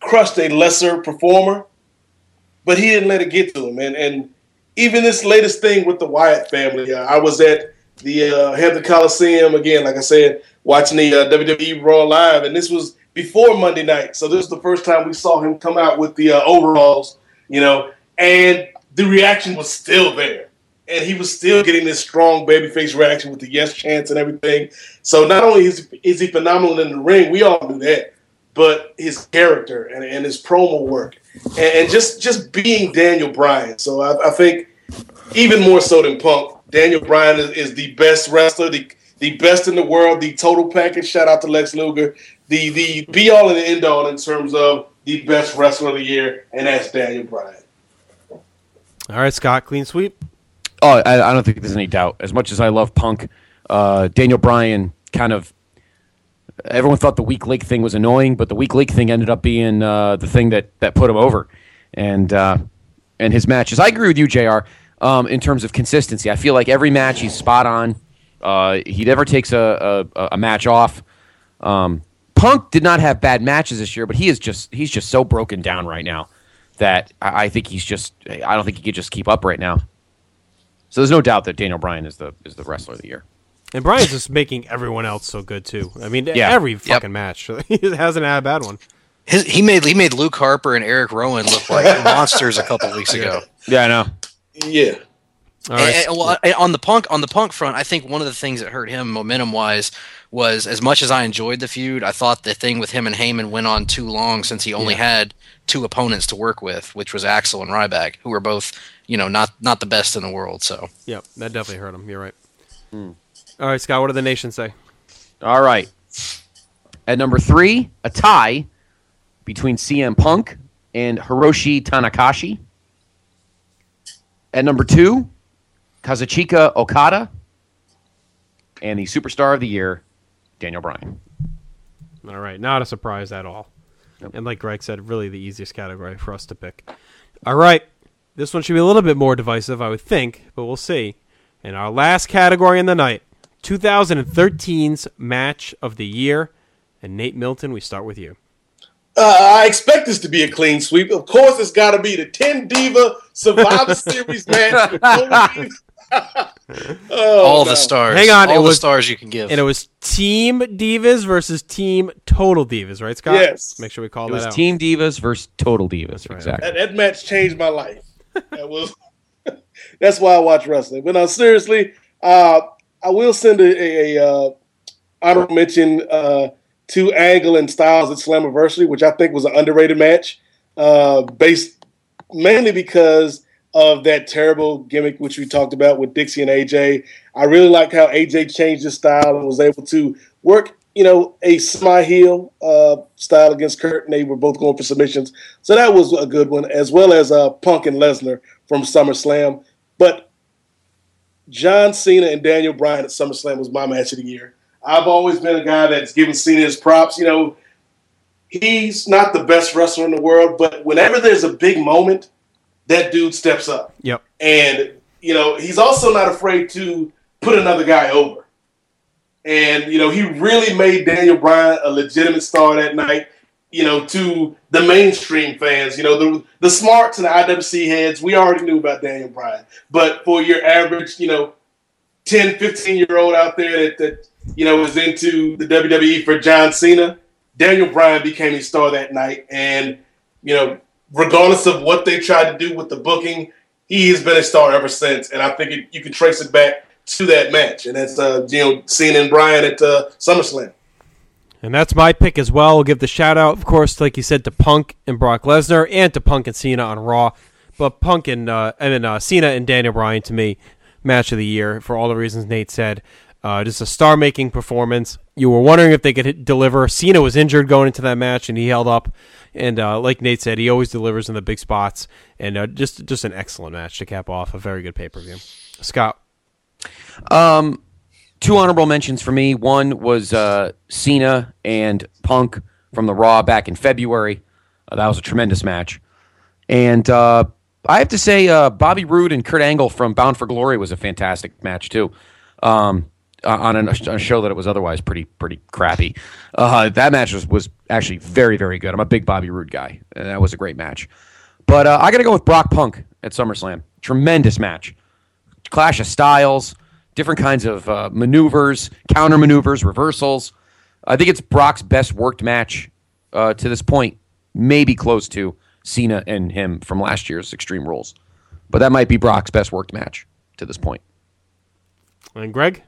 [SPEAKER 9] crushed a lesser performer, but he didn't let it get to him. And even this latest thing with the Wyatt family, I was at the Hampton Coliseum again, like I said, watching the WWE Raw Live, and this was before Monday night. So this is the first time we saw him come out with the overalls, and the reaction was still there. And he was still getting this strong babyface reaction with the yes chants and everything. So not only is he phenomenal in the ring, we all knew that, but his character and his promo work and just being Daniel Bryan. So I think even more so than Punk, Daniel Bryan is the best wrestler, the best in the world, the total package. Shout out to Lex Luger. The be-all and the end-all in terms of the best wrestler of the year, and that's Daniel Bryan.
[SPEAKER 1] All right, Scott, clean sweep.
[SPEAKER 2] Oh, I don't think there's any doubt. As much as I love Punk, Daniel Bryan everyone thought the weak leg thing was annoying, but the weak leg thing ended up being the thing that put him over. And his matches. I agree with you, JR, in terms of consistency. I feel like every match he's spot on. He never takes a match off. Punk did not have bad matches this year, but he's just so broken down right now that I think I don't think he could just keep up right now. So there's no doubt that Daniel Bryan is the wrestler of the year.
[SPEAKER 1] And Bryan's just making everyone else so good too. I mean, every fucking match he hasn't had a bad one.
[SPEAKER 8] He made Luke Harper and Eric Rowan look like monsters a couple weeks ago.
[SPEAKER 2] Yeah, I know.
[SPEAKER 9] Yeah.
[SPEAKER 1] All right.
[SPEAKER 8] And on the Punk front, I think one of the things that hurt him momentum wise was, as much as I enjoyed the feud, I thought the thing with him and Heyman went on too long, since he only had two opponents to work with, which was Axel and Ryback, who were both not the best in the world. So
[SPEAKER 1] yep, that definitely hurt him. You're right. All right, Scott, what did the nation say?
[SPEAKER 2] All right. At number 3, a tie between CM Punk and Hiroshi Tanahashi. At number 2, Kazuchika Okada. And the superstar of the year, Daniel Bryan.
[SPEAKER 1] All right, not a surprise at all. Nope. And like Greg said, really the easiest category for us to pick. All right, this one should be a little bit more divisive, I would think, but we'll see. And our last category in the night, 2013's Match of the Year. And Nate Milton, we start with you.
[SPEAKER 9] I expect this to be a clean sweep. Of course, it's got to be the 10 Diva Survivor Series match.
[SPEAKER 8] All the stars.
[SPEAKER 1] Hang on.
[SPEAKER 8] All the stars you can give.
[SPEAKER 1] And it was Team Divas versus Team Total Divas, right, Scott?
[SPEAKER 9] Yes.
[SPEAKER 1] Make sure we call that out.
[SPEAKER 2] It was Team Divas versus Total Divas. Right. Exactly.
[SPEAKER 9] That match changed my life. That's why I watch wrestling. But no, seriously, I will send a honorable mention to Angle and Styles at Slammiversary, which I think was an underrated match, based mainly because of that terrible gimmick which we talked about with Dixie and AJ. I really like how AJ changed his style and was able to work, a semi-heel style against Kurt, and they were both going for submissions. So that was a good one, as well as Punk and Lesnar from SummerSlam. But John Cena and Daniel Bryan at SummerSlam was my match of the year. I've always been a guy that's given Cena his props. He's not the best wrestler in the world, but whenever there's a big moment, that dude steps up.
[SPEAKER 1] Yep.
[SPEAKER 9] And, he's also not afraid to put another guy over. And, he really made Daniel Bryan a legitimate star that night, to the mainstream fans. The smarts and the IWC heads, we already knew about Daniel Bryan. But for your average, 10, 15-year-old out there that was into the WWE for John Cena, Daniel Bryan became a star that night. And, regardless of what they tried to do with the booking, he has been a star ever since. And I think you can trace it back to that match. And that's, Cena and Bryan at SummerSlam.
[SPEAKER 1] And that's my pick as well. We'll give the shout-out, of course, like you said, to Punk and Brock Lesnar and to Punk and Cena on Raw. But Punk and Cena and Daniel Bryan, to me, match of the year for all the reasons Nate said. Just a star-making performance. You were wondering if they could deliver. Cena was injured going into that match, and he held up. And like Nate said, he always delivers in the big spots. And just an excellent match to cap off a very good pay-per-view. Scott?
[SPEAKER 2] 2 honorable mentions for me. One was Cena and Punk from the Raw back in February. That was a tremendous match. And I have to say Bobby Roode and Kurt Angle from Bound for Glory was a fantastic match, too. on a show that it was otherwise pretty crappy. That match was actually very, very good. I'm a big Bobby Roode guy, and that was a great match. But I got to go with Brock Punk at SummerSlam. Tremendous match. Clash of styles, different kinds of maneuvers, counter maneuvers, reversals. I think it's Brock's best worked match to this point, maybe close to Cena and him from last year's Extreme Rules. But that might be Brock's best worked match to this point.
[SPEAKER 1] And Greg?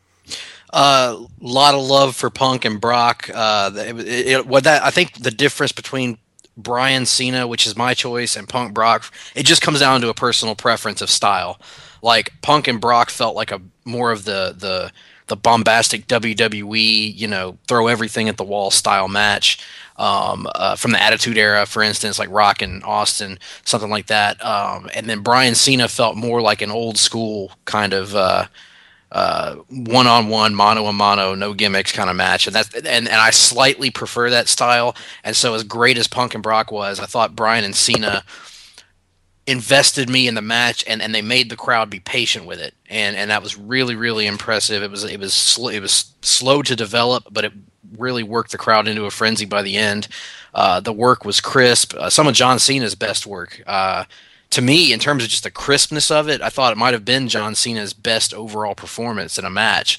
[SPEAKER 8] Lot of love for Punk and Brock. I think the difference between Bryan Cena, which is my choice, and Punk Brock, it just comes down to a personal preference of style. Like Punk and Brock felt like a more of the bombastic WWE, throw everything at the wall style match. From the Attitude Era, for instance, like Rock and Austin, something like that. And then Bryan Cena felt more like an old school kind of one-on-one, mano-a-mano, no gimmicks kind of match, and I slightly prefer that style. And so, as great as Punk and Brock was, I thought Bryan and Cena invested me in the match, and they made the crowd be patient with it, and that was really, really impressive. It was slow to develop, but it really worked the crowd into a frenzy by the end. The work was crisp. Some of John Cena's best work. To me, in terms of just the crispness of it, I thought it might have been John Cena's best overall performance in a match.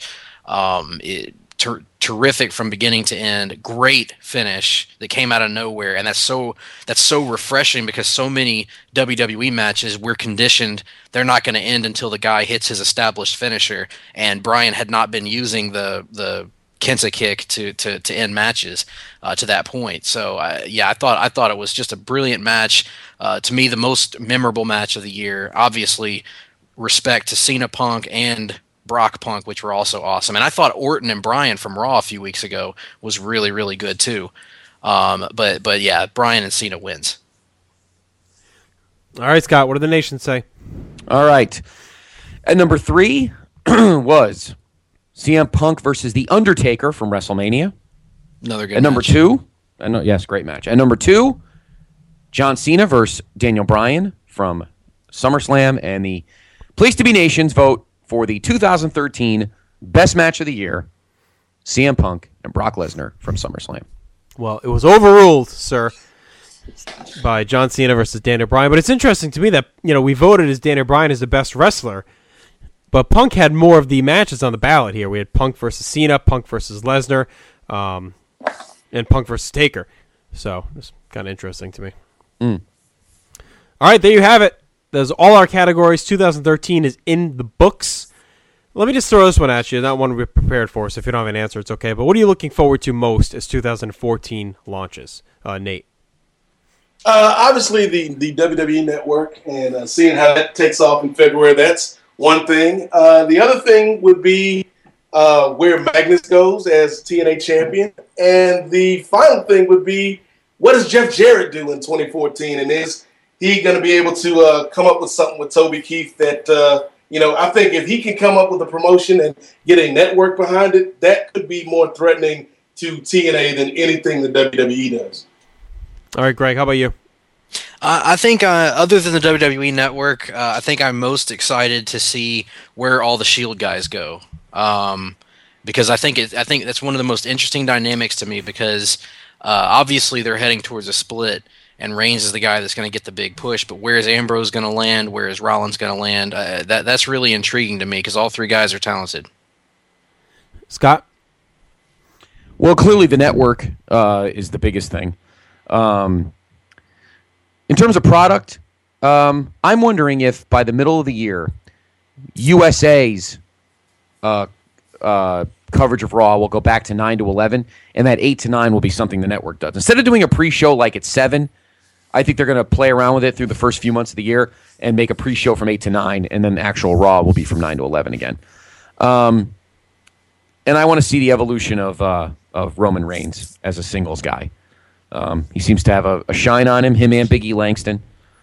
[SPEAKER 8] Terrific from beginning to end. Great finish that came out of nowhere, and that's so refreshing because so many WWE matches we're conditioned they're not going to end until the guy hits his established finisher, and Bryan had not been using the Kenta kick to end matches to that point. So I thought it was just a brilliant match. To me, the most memorable match of the year. Obviously, respect to Cena Punk and Brock Punk, which were also awesome. And I thought Orton and Bryan from Raw a few weeks ago was really, really good too. But yeah, Bryan and Cena wins.
[SPEAKER 1] All right, Scott, what did the nation say?
[SPEAKER 2] All right. At number 3 was CM Punk versus The Undertaker from WrestleMania.
[SPEAKER 8] Another good
[SPEAKER 2] match. At number 2, yes, great match. At number 2, John Cena versus Daniel Bryan from SummerSlam, and the Place to Be Nation's vote for the 2013 Best Match of the Year, CM Punk and Brock Lesnar from SummerSlam.
[SPEAKER 1] Well, it was overruled, sir, by John Cena versus Daniel Bryan. But it's interesting to me that we voted as Daniel Bryan as the best wrestler, but Punk had more of the matches on the ballot here. We had Punk versus Cena, Punk versus Lesnar, and Punk versus Taker. So it's kind of interesting to me. All right, there you have it. There's all our categories. 2013 is in the books. Let me just throw this one at you. Not one we're prepared for, so if you don't have an answer, it's okay. But what are you looking forward to most as 2014 launches? Nate?
[SPEAKER 9] Obviously, the WWE Network and seeing how that takes off in February. That's one thing. The other thing would be where Magnus goes as TNA champion. And the final thing would be, what does Jeff Jarrett do in 2014? And is he going to be able to come up with something with Toby Keith that, I think if he can come up with a promotion and get a network behind it, that could be more threatening to TNA than anything the WWE does.
[SPEAKER 1] All right, Greg, how about you?
[SPEAKER 8] I think other than the WWE Network, I think I'm most excited to see where all the Shield guys go. Because I think that's one of the most interesting dynamics to me because obviously they're heading towards a split, and Reigns is the guy that's going to get the big push. But where is Ambrose going to land? Where is Rollins going to land? That's really intriguing to me because all three guys are talented.
[SPEAKER 1] Scott?
[SPEAKER 2] Well, clearly the network is the biggest thing. In terms of product, I'm wondering if by the middle of the year, USA's coverage of Raw will go back to 9 to 11, and that 8 to 9 will be something the network does. Instead of doing a pre-show like at 7, I think they're going to play around with it through the first few months of the year and make a pre-show from 8 to 9, and then the actual Raw will be from 9 to 11 again. And I want to see the evolution of Roman Reigns as a singles guy. He seems to have a shine on him and Big E Langston.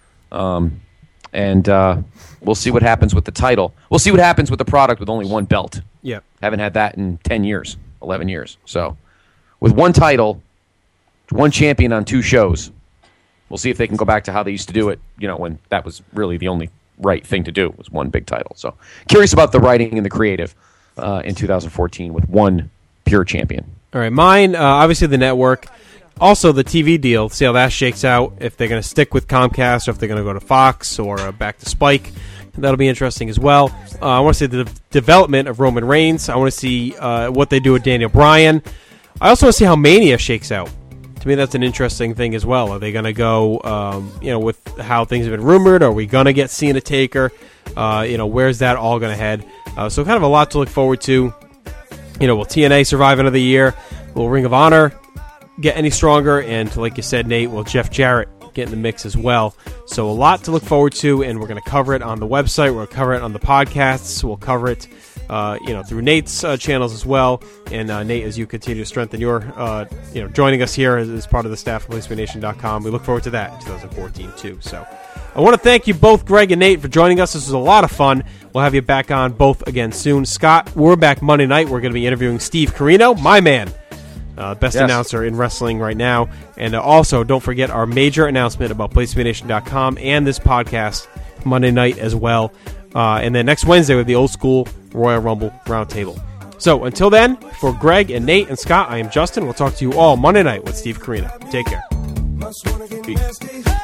[SPEAKER 2] And we'll see what happens with the title. We'll see what happens with the product with only one belt.
[SPEAKER 1] Yeah.
[SPEAKER 2] Haven't had that in 10 years, 11 years. So with one title, one champion on 2 shows, we'll see if they can go back to how they used to do it, when that was really the only right thing to do, was one big title. So curious about the writing and the creative in 2014 with one pure champion.
[SPEAKER 1] All right, mine, obviously the network. Also, the TV deal, see how that shakes out, if they're going to stick with Comcast or if they're going to go to Fox or back to Spike. That'll be interesting as well. I want to see the development of Roman Reigns. I want to see what they do with Daniel Bryan. I also want to see how Mania shakes out. To me, that's an interesting thing as well. Are they going to go, with how things have been rumored? Are we going to get Cena Taker? Where's that all going to head? So kind of a lot to look forward to. Will TNA survive another year? Will Ring of Honor get any stronger? And like you said, Nate, will Jeff Jarrett get in the mix as well? So a lot to look forward to, and we're going to cover it on the website. We're going to cover it on the podcasts. We'll cover it, through Nate's channels as well. And Nate, as you continue to strengthen your, joining us here as part of the staff of PlaceToBeNation.com, we look forward to that in 2014 too. So I want to thank you both, Greg and Nate, for joining us. This was a lot of fun. We'll have you back on both again soon. Scott, we're back Monday night. We're going to be interviewing Steve Corino, my man. Best announcer in wrestling right now. And also, don't forget our major announcement about PlaceToBeNation.com and this podcast Monday night as well. And then next Wednesday with the Old School Royal Rumble Roundtable. So until then, for Greg and Nate and Scott, I am Justin. We'll talk to you all Monday night with Steve Corino. Take care. Peace.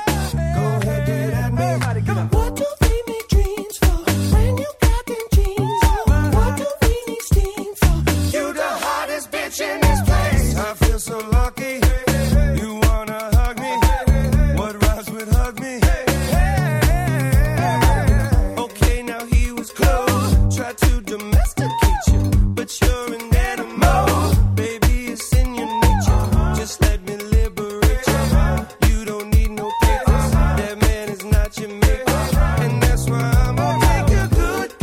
[SPEAKER 14] So lucky, you wanna hug me? What rhymes with hug me? Okay, now he was close, tried to domesticate you, but you're an animal. Baby, it's in your nature. Just let me liberate you. You don't need no papers. That man is not your maker, and that's why I'm gonna take you good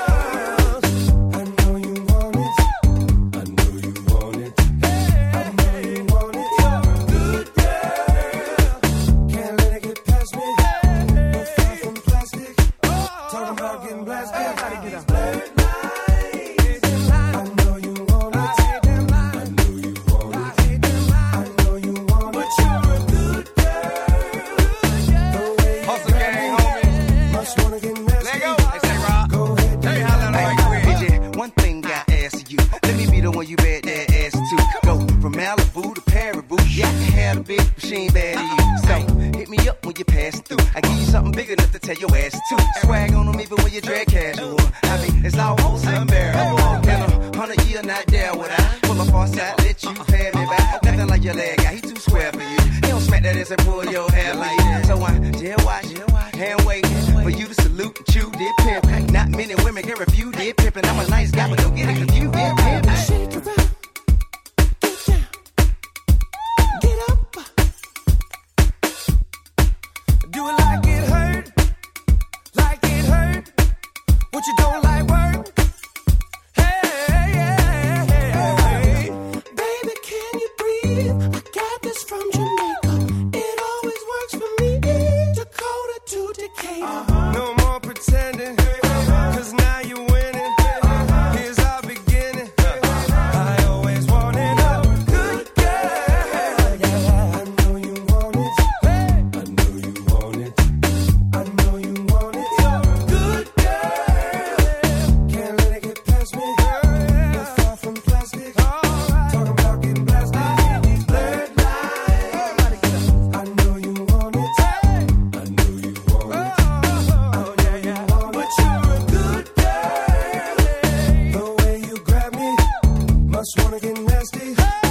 [SPEAKER 14] girl. I know you want it. I know you want it. Wanna get nasty?